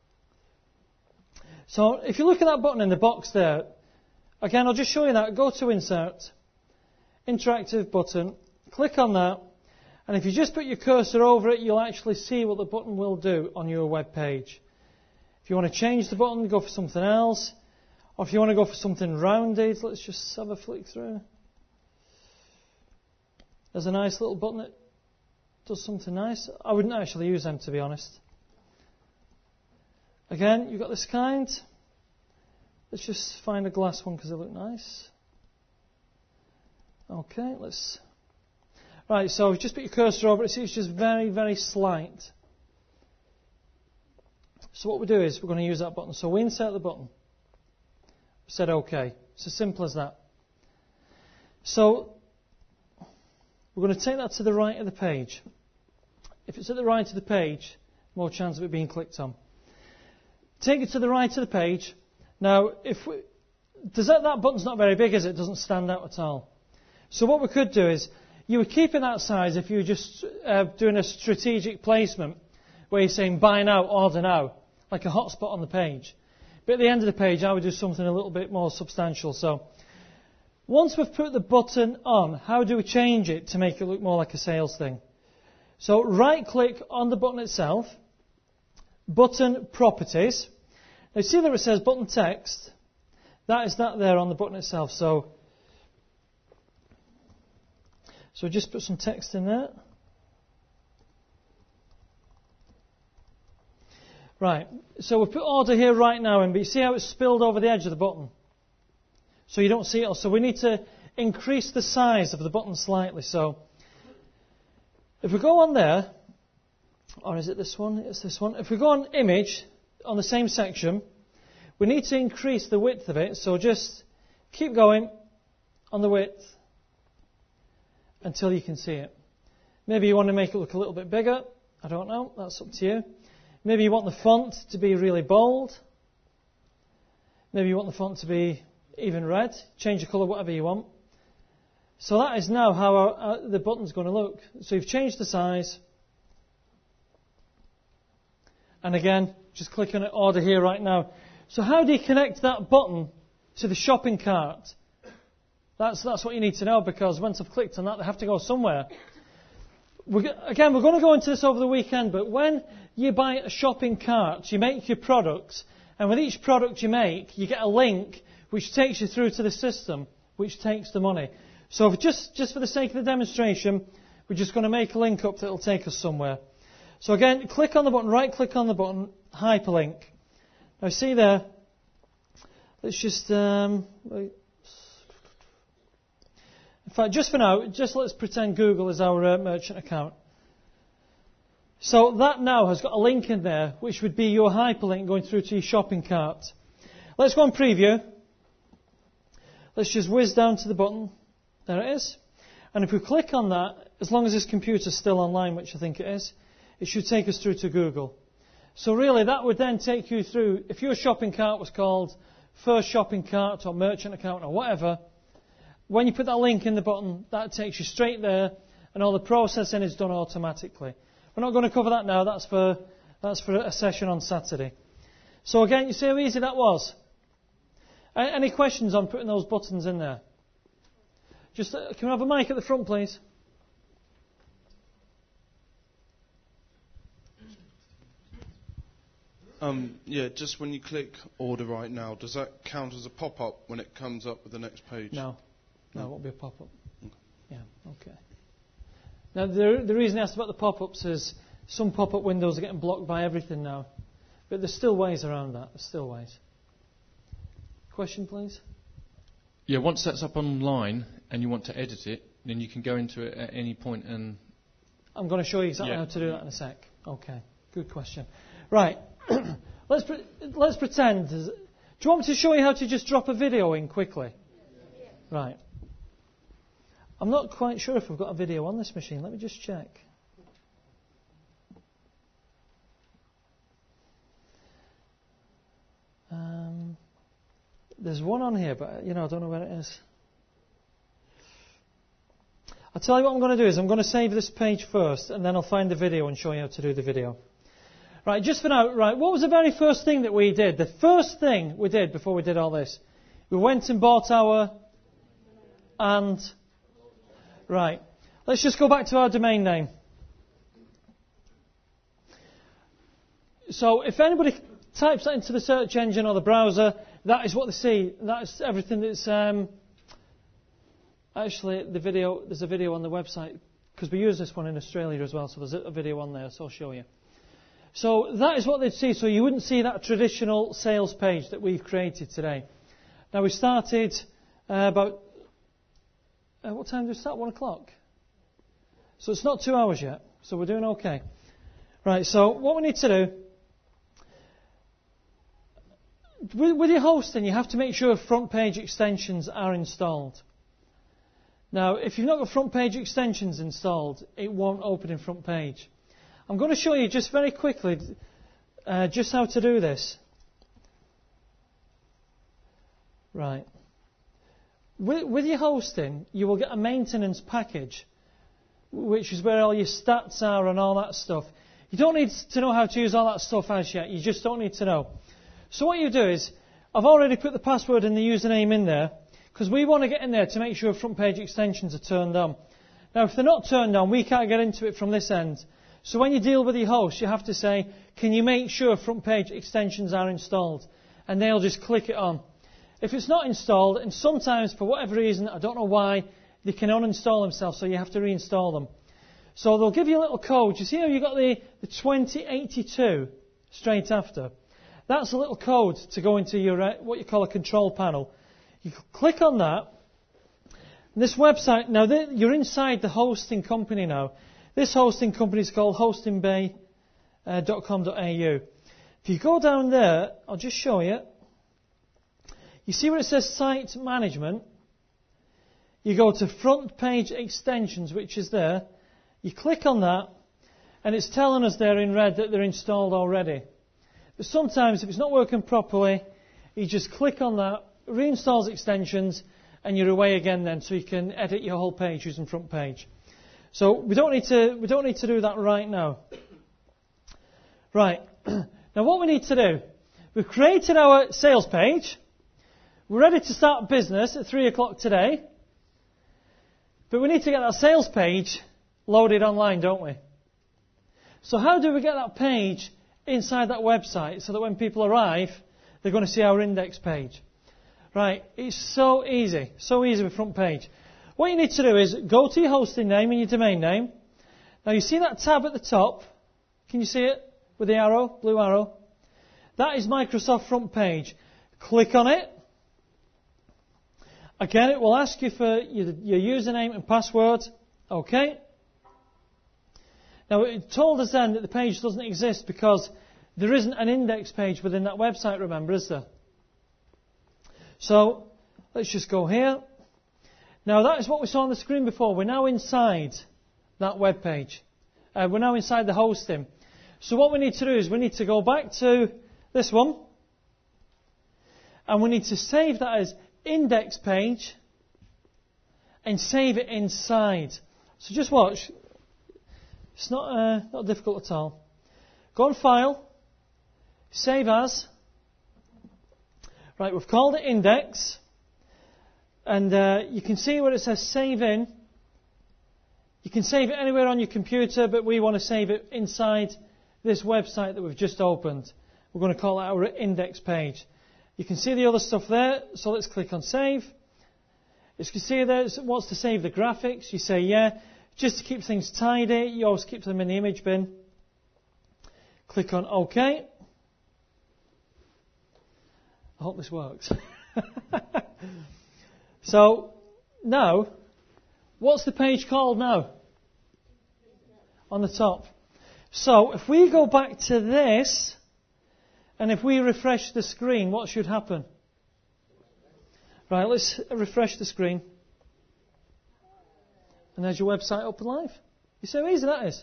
So if you look at that button in the box there, again, I'll just show you that. Go to Insert, Interactive Button, click on that, and if you just put your cursor over it, you'll actually see what the button will do on your web page. If you want to change the button, go for something else, or if you want to go for something rounded, let's just have a flick through. There's a nice little button that does something nice. I wouldn't actually use them, to be honest. Again, you've got this kind. Let's just find a glass one because they look nice. Okay, let's... Right, so just put your cursor over it. See, it's just very, very slight. So what we do is we're going to use that button. So we insert the button. We said OK. It's as simple as that. So we're going to take that to the right of the page. If it's at the right of the page, more chance of it being clicked on. Take it to the right of the page. Now, if we, does that, that button's not very big, is it? It doesn't stand out at all. So what we could do is, you would keep it that size if you were just uh, doing a strategic placement where you're saying buy now, order now, like a hotspot on the page. But at the end of the page, I would do something a little bit more substantial. So once we've put the button on, how do we change it to make it look more like a sales thing? So right-click on the button itself, button properties. Now see there it says button text. That is that there on the button itself. So, so just put some text in there. Right, so we've put order here right now, and you see how it's spilled over the edge of the button? So you don't see it. So we need to increase the size of the button slightly. So if we go on there, or is it this one? It's this one. If we go on image, on the same section, we need to increase the width of it. So just keep going on the width until you can see it. Maybe you want to make it look a little bit bigger. I don't know. That's up to you. Maybe you want the font to be really bold. Maybe you want the font to be even red. Change the colour, whatever you want. So that is now how our, uh, the button's going to look. So you've changed the size. And again, just click on it, order here right now. So how do you connect that button to the shopping cart? That's, that's what you need to know, because once I've clicked on that, they have to go somewhere. We're, again, we're going to go into this over the weekend, but when you buy a shopping cart, you make your products, and with each product you make, you get a link which takes you through to the system, which takes the money. So if just, just for the sake of the demonstration, we're just going to make a link up that will take us somewhere. So again, click on the button, right-click on the button, hyperlink. Now see there, let's just, um, in fact, just for now, just let's pretend Google is our uh, merchant account. So that now has got a link in there, which would be your hyperlink going through to your shopping cart. Let's go on preview. Let's just whiz down to the button. There it is. And if we click on that, as long as this computer's still online, which I think it is, it should take us through to Google. So really, that would then take you through, if your shopping cart was called First Shopping Cart or Merchant Account or whatever, when you put that link in the button, that takes you straight there, and all the processing is done automatically. We're not going to cover that now. That's for that's for a session on Saturday. So again, you see how easy that was? Any questions on putting those buttons in there? Just uh, can we have a mic at the front, please? Um, yeah, just when you click order right now, does that count as a pop-up when it comes up with the next page? No. No, it won't be a pop-up. Okay. Yeah, okay. Now, the, the reason I asked about the pop-ups is some pop-up windows are getting blocked by everything now. But there's still ways around that. There's still ways. Question, please? Yeah, once that's up online and you want to edit it, then you can go into it at any point and... I'm going to show you exactly yeah. how to do that in a sec. Okay, good question. Right, let's pre- let's pretend... Do you want me to show you how to just drop a video in quickly? Right. I'm not quite sure if we've got a video on this machine. Let me just check. Um, there's one on here, but you know I don't know where it is. I'll tell you what I'm going to do is I'm going to save this page first, and then I'll find the video and show you how to do the video. Right, just for now, right, what was the very first thing that we did? The first thing we did before we did all this, we went and bought our and right. Let's just go back to our domain name. So if anybody types that into the search engine or the browser, that is what they see. That's everything that's um, actually the video. There's a video on the website because we use this one in Australia as well. So there's a video on there, so I'll show you. So that is what they'd see. So you wouldn't see that traditional sales page that we've created today. Now we started uh, about uh, what time did we start? One o'clock. So it's not two hours yet. So we're doing okay. Right. So what we need to do. With, with your hosting, you have to make sure front page extensions are installed. Now, if you've not got front page extensions installed, it won't open in front page. I'm going to show you just very quickly uh, just how to do this. Right. With, with your hosting, you will get a maintenance package which is where all your stats are and all that stuff. You don't need to know how to use all that stuff as yet. You just don't need to know. So what you do is, I've already put the password and the username in there, because we want to get in there to make sure front page extensions are turned on. Now, if they're not turned on, we can't get into it from this end. So when you deal with your host, you have to say, can you make sure front page extensions are installed? And they'll just click it on. If it's not installed, and sometimes for whatever reason, I don't know why, they can uninstall themselves, so you have to reinstall them. So they'll give you a little code. You see how you've got the, the twenty eighty-two straight after? That's a little code to go into your uh, what you call a control panel. You click on that. This website, now you're inside the hosting company now. This hosting company is called hosting bay dot com dot a u. If you go down there, I'll just show you. You see where it says Site Management? You go to Front Page Extensions, which is there. You click on that, and it's telling us there in red that they're installed already. But sometimes, if it's not working properly, you just click on that, reinstalls extensions, and you're away again then, so you can edit your whole page using Front Page. So we don't need to we don't need to do that right now. Right. Now what we need to do, we've created our sales page. We're ready to start business at three o'clock today. But we need to get that sales page loaded online, don't we? So how do we get that page inside that website so that when people arrive, they're going to see our index page? Right, it's so easy, so easy with Front Page. What you need to do is go to your hosting name and your domain name. Now you see that tab at the top? Can you see it with the arrow, blue arrow? That is Microsoft Front Page. Click on it. Again, it will ask you for your, your username and password. Okay. Now it told us then that the page doesn't exist because there isn't an index page within that website, remember, is there? So, let's just go here. Now that is what we saw on the screen before. We're now inside that web page. Uh, we're now inside the hosting. So what we need to do is we need to go back to this one. And we need to save that as index page and save it inside. So just watch. It's not, uh, not difficult at all. Go on File. Save as. Right, we've called it index. And uh, you can see where it says save in. You can save it anywhere on your computer, but we want to save it inside this website that we've just opened. We're going to call it our index page. You can see the other stuff there, so let's click on save. As you can see there, it wants to save the graphics. You say yeah. Just to keep things tidy, you always keep them in the image bin. Click on OK. I hope this works. So, now, what's the page called now? On the top. So, if we go back to this, and if we refresh the screen, what should happen? Right, let's refresh the screen. And there's your website up and live. You see how easy that is?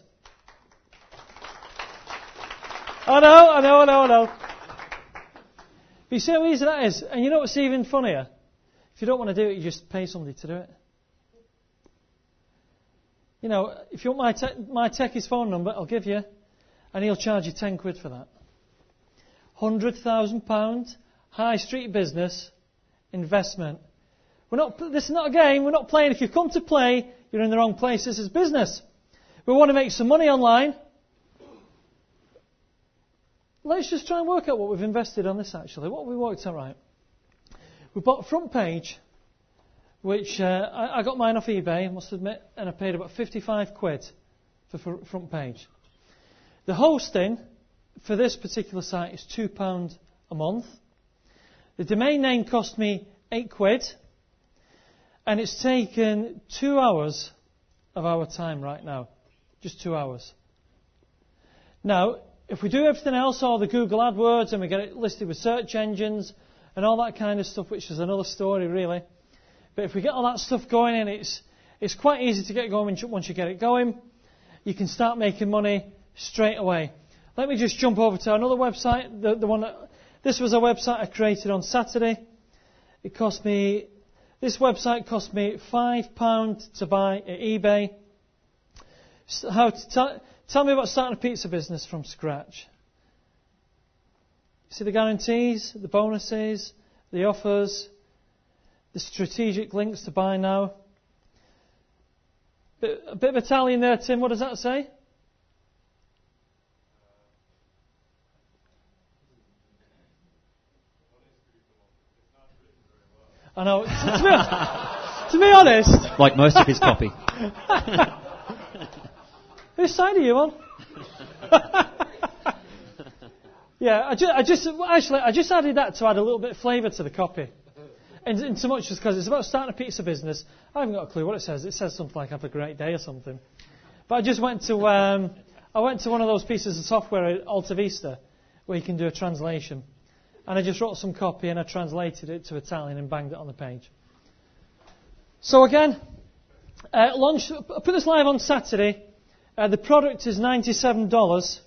I know, I know, I know, I know. But you see how easy that is? And you know what's even funnier? If you don't want to do it, you just pay somebody to do it. You know, if you want my, te- my techie's phone number, I'll give you. And he'll charge you ten quid for that. one hundred thousand pounds, high street business, investment. We're not, this is not a game, we're not playing. If you've come to play, you're in the wrong place. This is business. We want to make some money online. Let's just try and work out what we've invested on this actually. What have we worked out right? We bought Front Page, which uh, I, I got mine off eBay, I must admit, and I paid about fifty-five quid for fr- Front Page. The hosting for this particular site is two pounds a month. The domain name cost me eight quid, and it's taken two hours of our time right now. Just two hours. Now, if we do everything else, all the Google AdWords, and we get it listed with search engines, and all that kind of stuff, which is another story really. But if we get all that stuff going in, it's it's quite easy to get going once you get it going. You can start making money straight away. Let me just jump over to another website. The, the one that, this was a website I created on Saturday. It cost me, this website cost me five pounds to buy at eBay. S- How to t- tell me about starting a pizza business from scratch. See the guarantees, the bonuses, the offers, the strategic links to buy now. Bit, a bit of Italian there, Tim. What does that say? I know. To be, to be honest, like most of his copy. Whose side are you on? yeah, I just, I just actually I just added that to add a little bit of flavour to the copy. And, and so much just because it's about starting a pizza business. I haven't got a clue what it says. It says something like "Have a great day" or something. But I just went to um, I went to one of those pieces of software at Alta Vista where you can do a translation. And I just wrote some copy and I translated it to Italian and banged it on the page. So again, uh, launch, I put this live on Saturday. Uh, the product is ninety-seven dollars.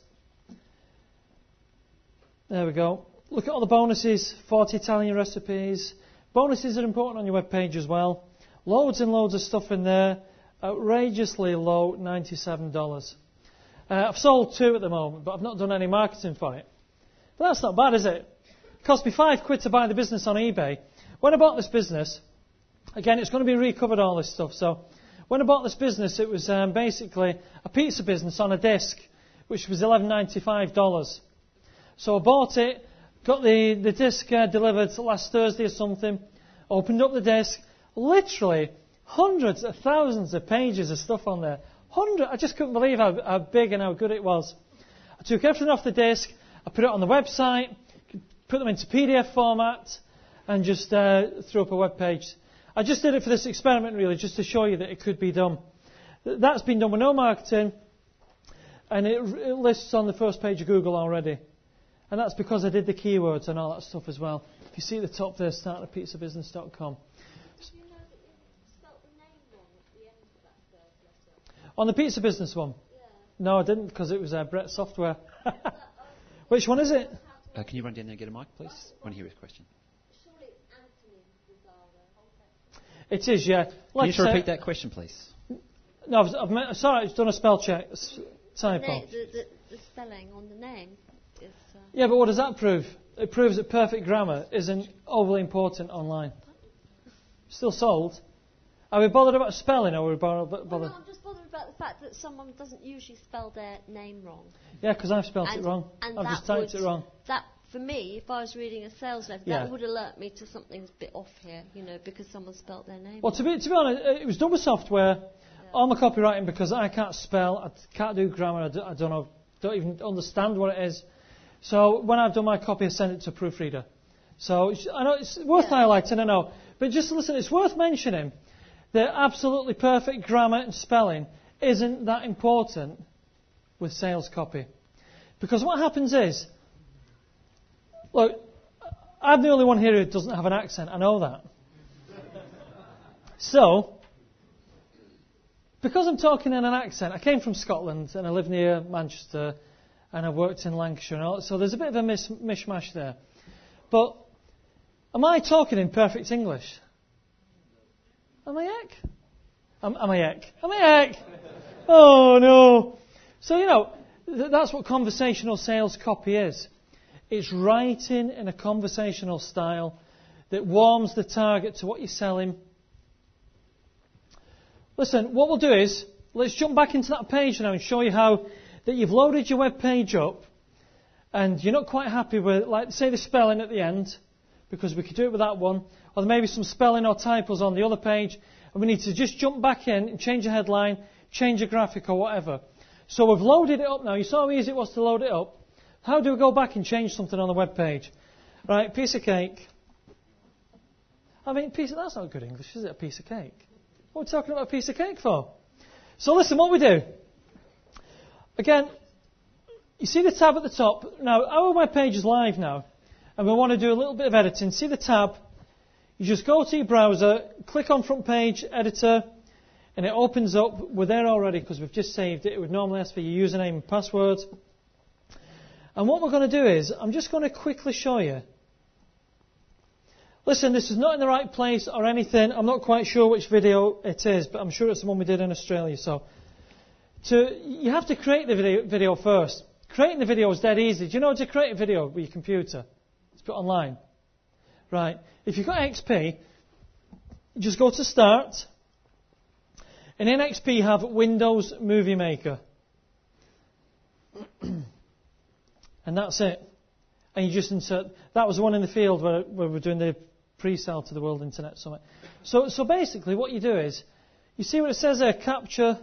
There we go. Look at all the bonuses, forty Italian recipes. Bonuses are important on your web page as well. Loads and loads of stuff in there. Outrageously low, ninety-seven dollars. Uh, I've sold two at the moment, but I've not done any marketing for it. But that's not bad, is it? It cost me five quid to buy the business on eBay. When I bought this business, again, it's going to be recovered, all this stuff. So when I bought this business, it was um, basically a pizza business on a disc, which was eleven ninety-five dollars. So I bought it, got the, the disc uh, delivered last Thursday or something, opened up the disc, literally hundreds of thousands of pages of stuff on there. Hundred, I just couldn't believe how, how big and how good it was. I took everything off the disc, I put it on the website, put them into P D F format, and just uh, threw up a web page. I just did it for this experiment, really, just to show you that it could be done. That's been done with no marketing, and it, it lists on the first page of Google already. And that's because I did the keywords and all that stuff as well. If you see at the top there, starting a pizza business dot com. On the pizza business one? Yeah. No, I didn't, because it was uh, Brett Software. Which one is it? Uh, can you run down there and get a mic, please? I want to hear his question. It is, yeah. Like Can you repeat that question, please? No, I've, I've met, sorry, I've done a spell check. S- typo. The, the, the, the spelling on the name is... Uh yeah, but what does that prove? It proves that perfect grammar isn't overly important online. Still sold. Are we bothered about spelling, or are we bothered... bothered? Well, no, I'm just bothered about the fact that someone doesn't usually spell their name wrong. Yeah, because I've spelled and, it wrong. And I've that just typed would, it wrong. That, for me, if I was reading a sales letter, Yeah. that would alert me to something's a bit off here, you know, because someone spelt their name Well, wrong. to be, to be honest, it was done with software. Yeah. All my copywriting, because I can't spell, I can't do grammar, I, do, I don't know, don't even understand what it is. So when I've done my copy, I send it to a proofreader. So I know it's worth yeah. highlighting, I know. But just listen, it's worth mentioning that absolutely perfect grammar and spelling isn't that important with sales copy. Because what happens is, look, I'm the only one here who doesn't have an accent, I know that. So, because I'm talking in an accent, I came from Scotland and I live near Manchester and I've worked in Lancashire and all, so there's a bit of a mis- mishmash there. But am I talking in perfect English? Am I heck? Am, am I heck? Am I heck? Oh no. So, you know, th- that's what conversational sales copy is. It's writing in a conversational style that warms the target to what you're selling. Listen, what we'll do is, let's jump back into that page now and show you how that you've loaded your web page up and you're not quite happy with, like, say the spelling at the end, because we could do it with that one, or there may be some spelling or typos on the other page, and we need to just jump back in and change a headline, change a graphic or whatever. So we've loaded it up now. You saw how easy it was to load it up. How do we go back and change something on the web page? Right, piece of cake. I mean, piece of, that's not good English, is it? A piece of cake. What are we talking about a piece of cake for? So listen, what we do. Again, you see the tab at the top. Now, our web page is live now, and we want to do a little bit of editing. See the tab? You just go to your browser, click on front page editor, and it opens up. We're there already because we've just saved it. It would normally ask for your username and password. And what we're going to do is, I'm just going to quickly show you. Listen, this is not in the right place or anything. I'm not quite sure which video it is, but I'm sure it's the one we did in Australia. So to, you have to create the video, video first. Creating the video is dead easy. Do you know how to create a video with your computer? It's put online. Right. If you've got X P, you just go to Start. And in X P you have Windows Movie Maker. And that's it. And you just insert, that was the one in the field where, where we're doing the pre-sale to the World Internet Summit. So, so basically what you do is, you see what it says there, capture.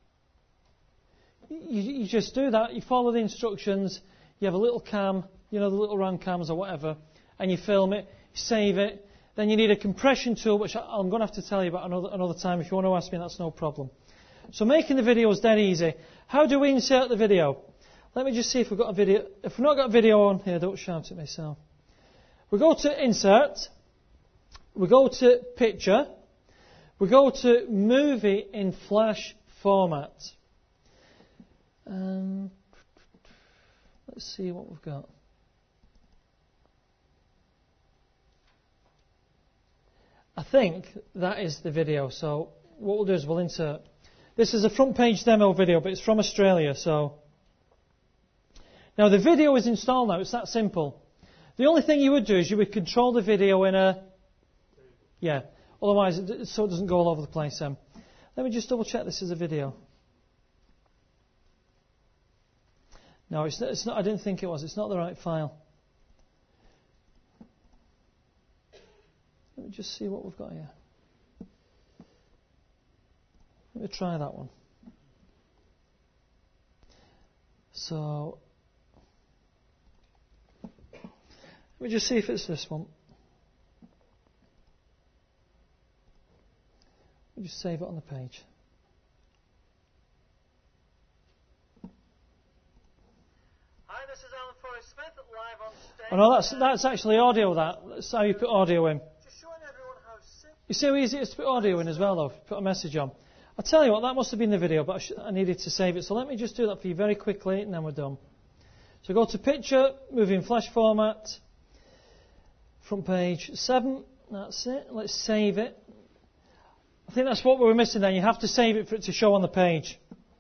You, you just do that, you follow the instructions, you have a little cam, you know, the little round cams or whatever, and you film it, you save it. Then you need a compression tool, which I'm going to have to tell you about another, another time. If you want to ask me, that's no problem. So making the video is dead easy. How do we insert the video? Let me just see if we've got a video. If we've not got a video on here, don't shout at myself. We go to Insert. We go to Picture. We go to Movie in Flash Format. Um, let's see what we've got. I think that is the video. So what we'll do is we'll insert. This is a front page demo video, but it's from Australia. So now the video is installed now. It's that simple. The only thing you would do is you would control the video in a yeah. Otherwise, it, so it doesn't go all over the place. Um, let me just double check this is a video. No, it's, it's not. I didn't think it was. It's not the right file. Let me just see what we've got here. Let me try that one. So, let me just see if it's this one. Let me just save it on the page. Hi, this is Alan Forrest Smith, live on stage. Oh no, that's that's actually audio. That that's how you put audio in. You see how easy it is to put audio in as well, though, put a message on. I'll tell you what, that must have been the video, but I, sh- I needed to save it. So let me just do that for you very quickly, and then we're done. So go to Picture, Movie in Flash Format, front page seven, that's it. Let's save it. I think that's what we were missing then. You have to save it for it to show on the page.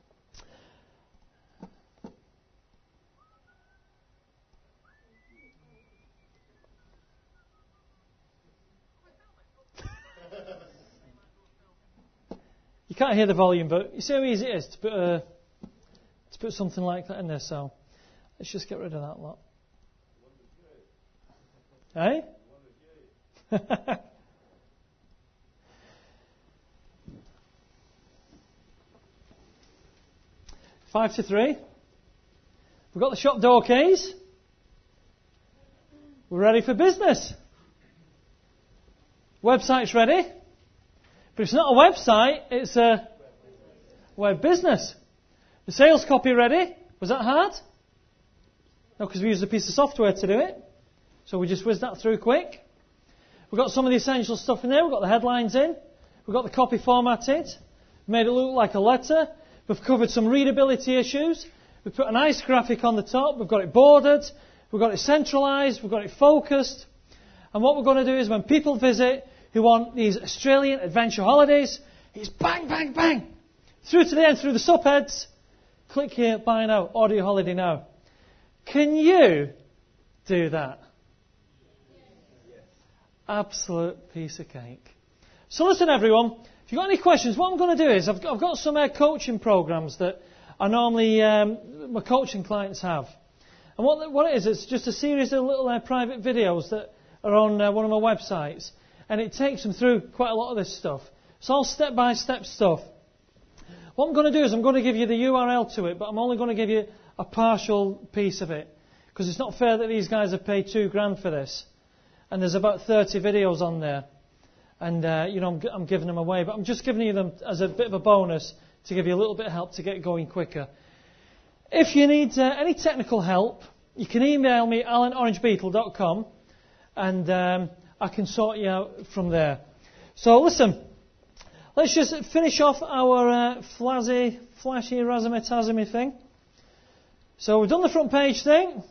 You can't hear the volume, but you see how easy it is to put a, to put something like that in there. So let's just get rid of that lot. Eh? Five to three. We've got the shop door keys. We're ready for business. Website's ready. But it's not a website, it's a web business. The sales copy ready. Was that hard? No, because we used a piece of software to do it. So we just whizzed that through quick. We've got some of the essential stuff in there. We've got the headlines in. We've got the copy formatted. We've made it look like a letter. We've covered some readability issues. We've put a nice graphic on the top. We've got it bordered. We've got it centralised. We've got it focused. And what we're going to do is when people visit who want these Australian adventure holidays, it's bang, bang, bang. Through to the end, through the subheads. Click here, buy now, order your holiday now. Can you do that? Absolute piece of cake. So listen everyone, if you've got any questions, what I'm going to do is I've, I've got some uh, coaching programs that I normally, um, my coaching clients have. And what, what it is, it's just a series of little uh, private videos that are on uh, one of my websites. And it takes them through quite a lot of this stuff. It's all step-by-step stuff. What I'm going to do is I'm going to give you the U R L to it, but I'm only going to give you a partial piece of it. Because it's not fair that these guys have paid two grand for this. And there's about thirty videos on there. And, uh, you know, I'm, I'm giving them away. But I'm just giving you them as a bit of a bonus to give you a little bit of help to get going quicker. If you need uh, any technical help, you can email me alan orange beetle dot com. And Um, I can sort you out from there. So listen, let's just finish off our uh, flazzy, flashy, razzmatazzy thing. So we've done the front page thing.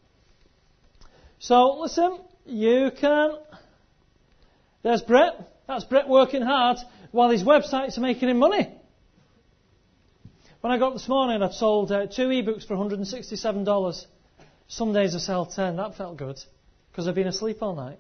So listen, you can. There's Brett. That's Brett working hard while his websites are making him money. When I got up this morning, I've sold uh, two ebooks for one hundred sixty-seven dollars. Some days I sell ten. That felt good because I've been asleep all night.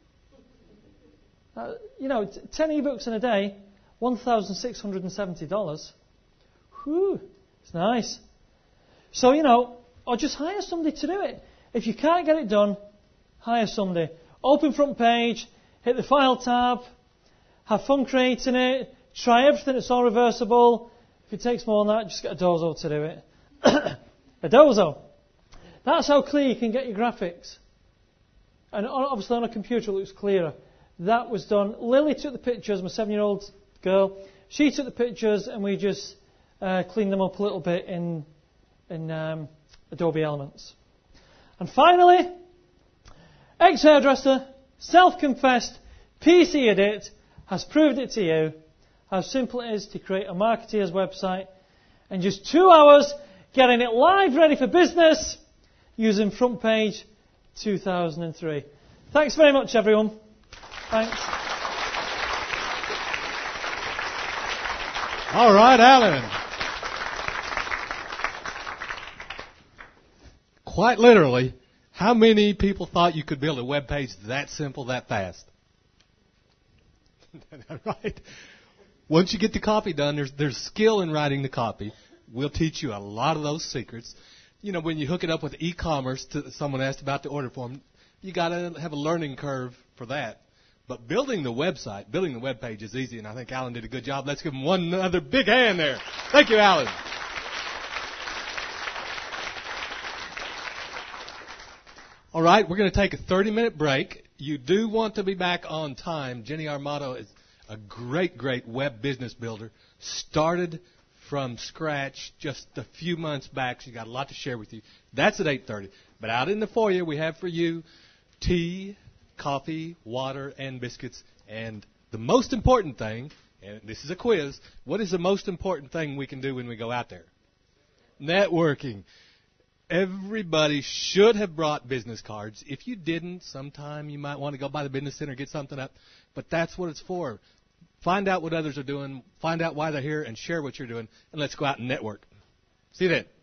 Uh, you know, t- ten ebooks in a day, one thousand six hundred seventy dollars. Whew, it's nice. So, you know, or just hire somebody to do it. If you can't get it done, hire somebody. Open front page, hit the file tab, have fun creating it, try everything, it's all reversible. If it takes more than that, just get a Dozo to do it. A Dozo. That's how clear you can get your graphics. And obviously on a computer it looks clearer. That was done. Lily took the pictures, my seven-year-old girl. She took the pictures and we just uh, cleaned them up a little bit in, in um, Adobe Elements. And finally, ex-hairdresser, self-confessed, P C idiot, has proved it to you how simple it is to create a marketeer's website in just two hours, getting it live ready for business using Front Page two thousand three. Thanks very much, everyone. Thanks. All right, Alan. Quite literally, how many people thought you could build a web page that simple, that fast? Right? Once you get the copy done, there's there's skill in writing the copy. We'll teach you a lot of those secrets. You know, when you hook it up with e-commerce, to someone asked about the order form, you got to have a learning curve for that. But building the website, building the web page is easy, and I think Alan did a good job. Let's give him one other big hand there. Thank you, Alan. All right, we're going to take a thirty-minute break. You do want to be back on time. Jenny Armato is a great, great web business builder. Started from scratch just a few months back. She's got a lot to share with you. That's at eight thirty. But out in the foyer, we have for you tea, coffee, water, and biscuits. And the most important thing, and this is a quiz, what is the most important thing we can do when we go out there? Networking. Everybody should have brought business cards. If you didn't, sometime you might want to go by the business center and get something up. But that's what it's for. Find out what others are doing, find out why they're here, and share what you're doing, and let's go out and network. See you then.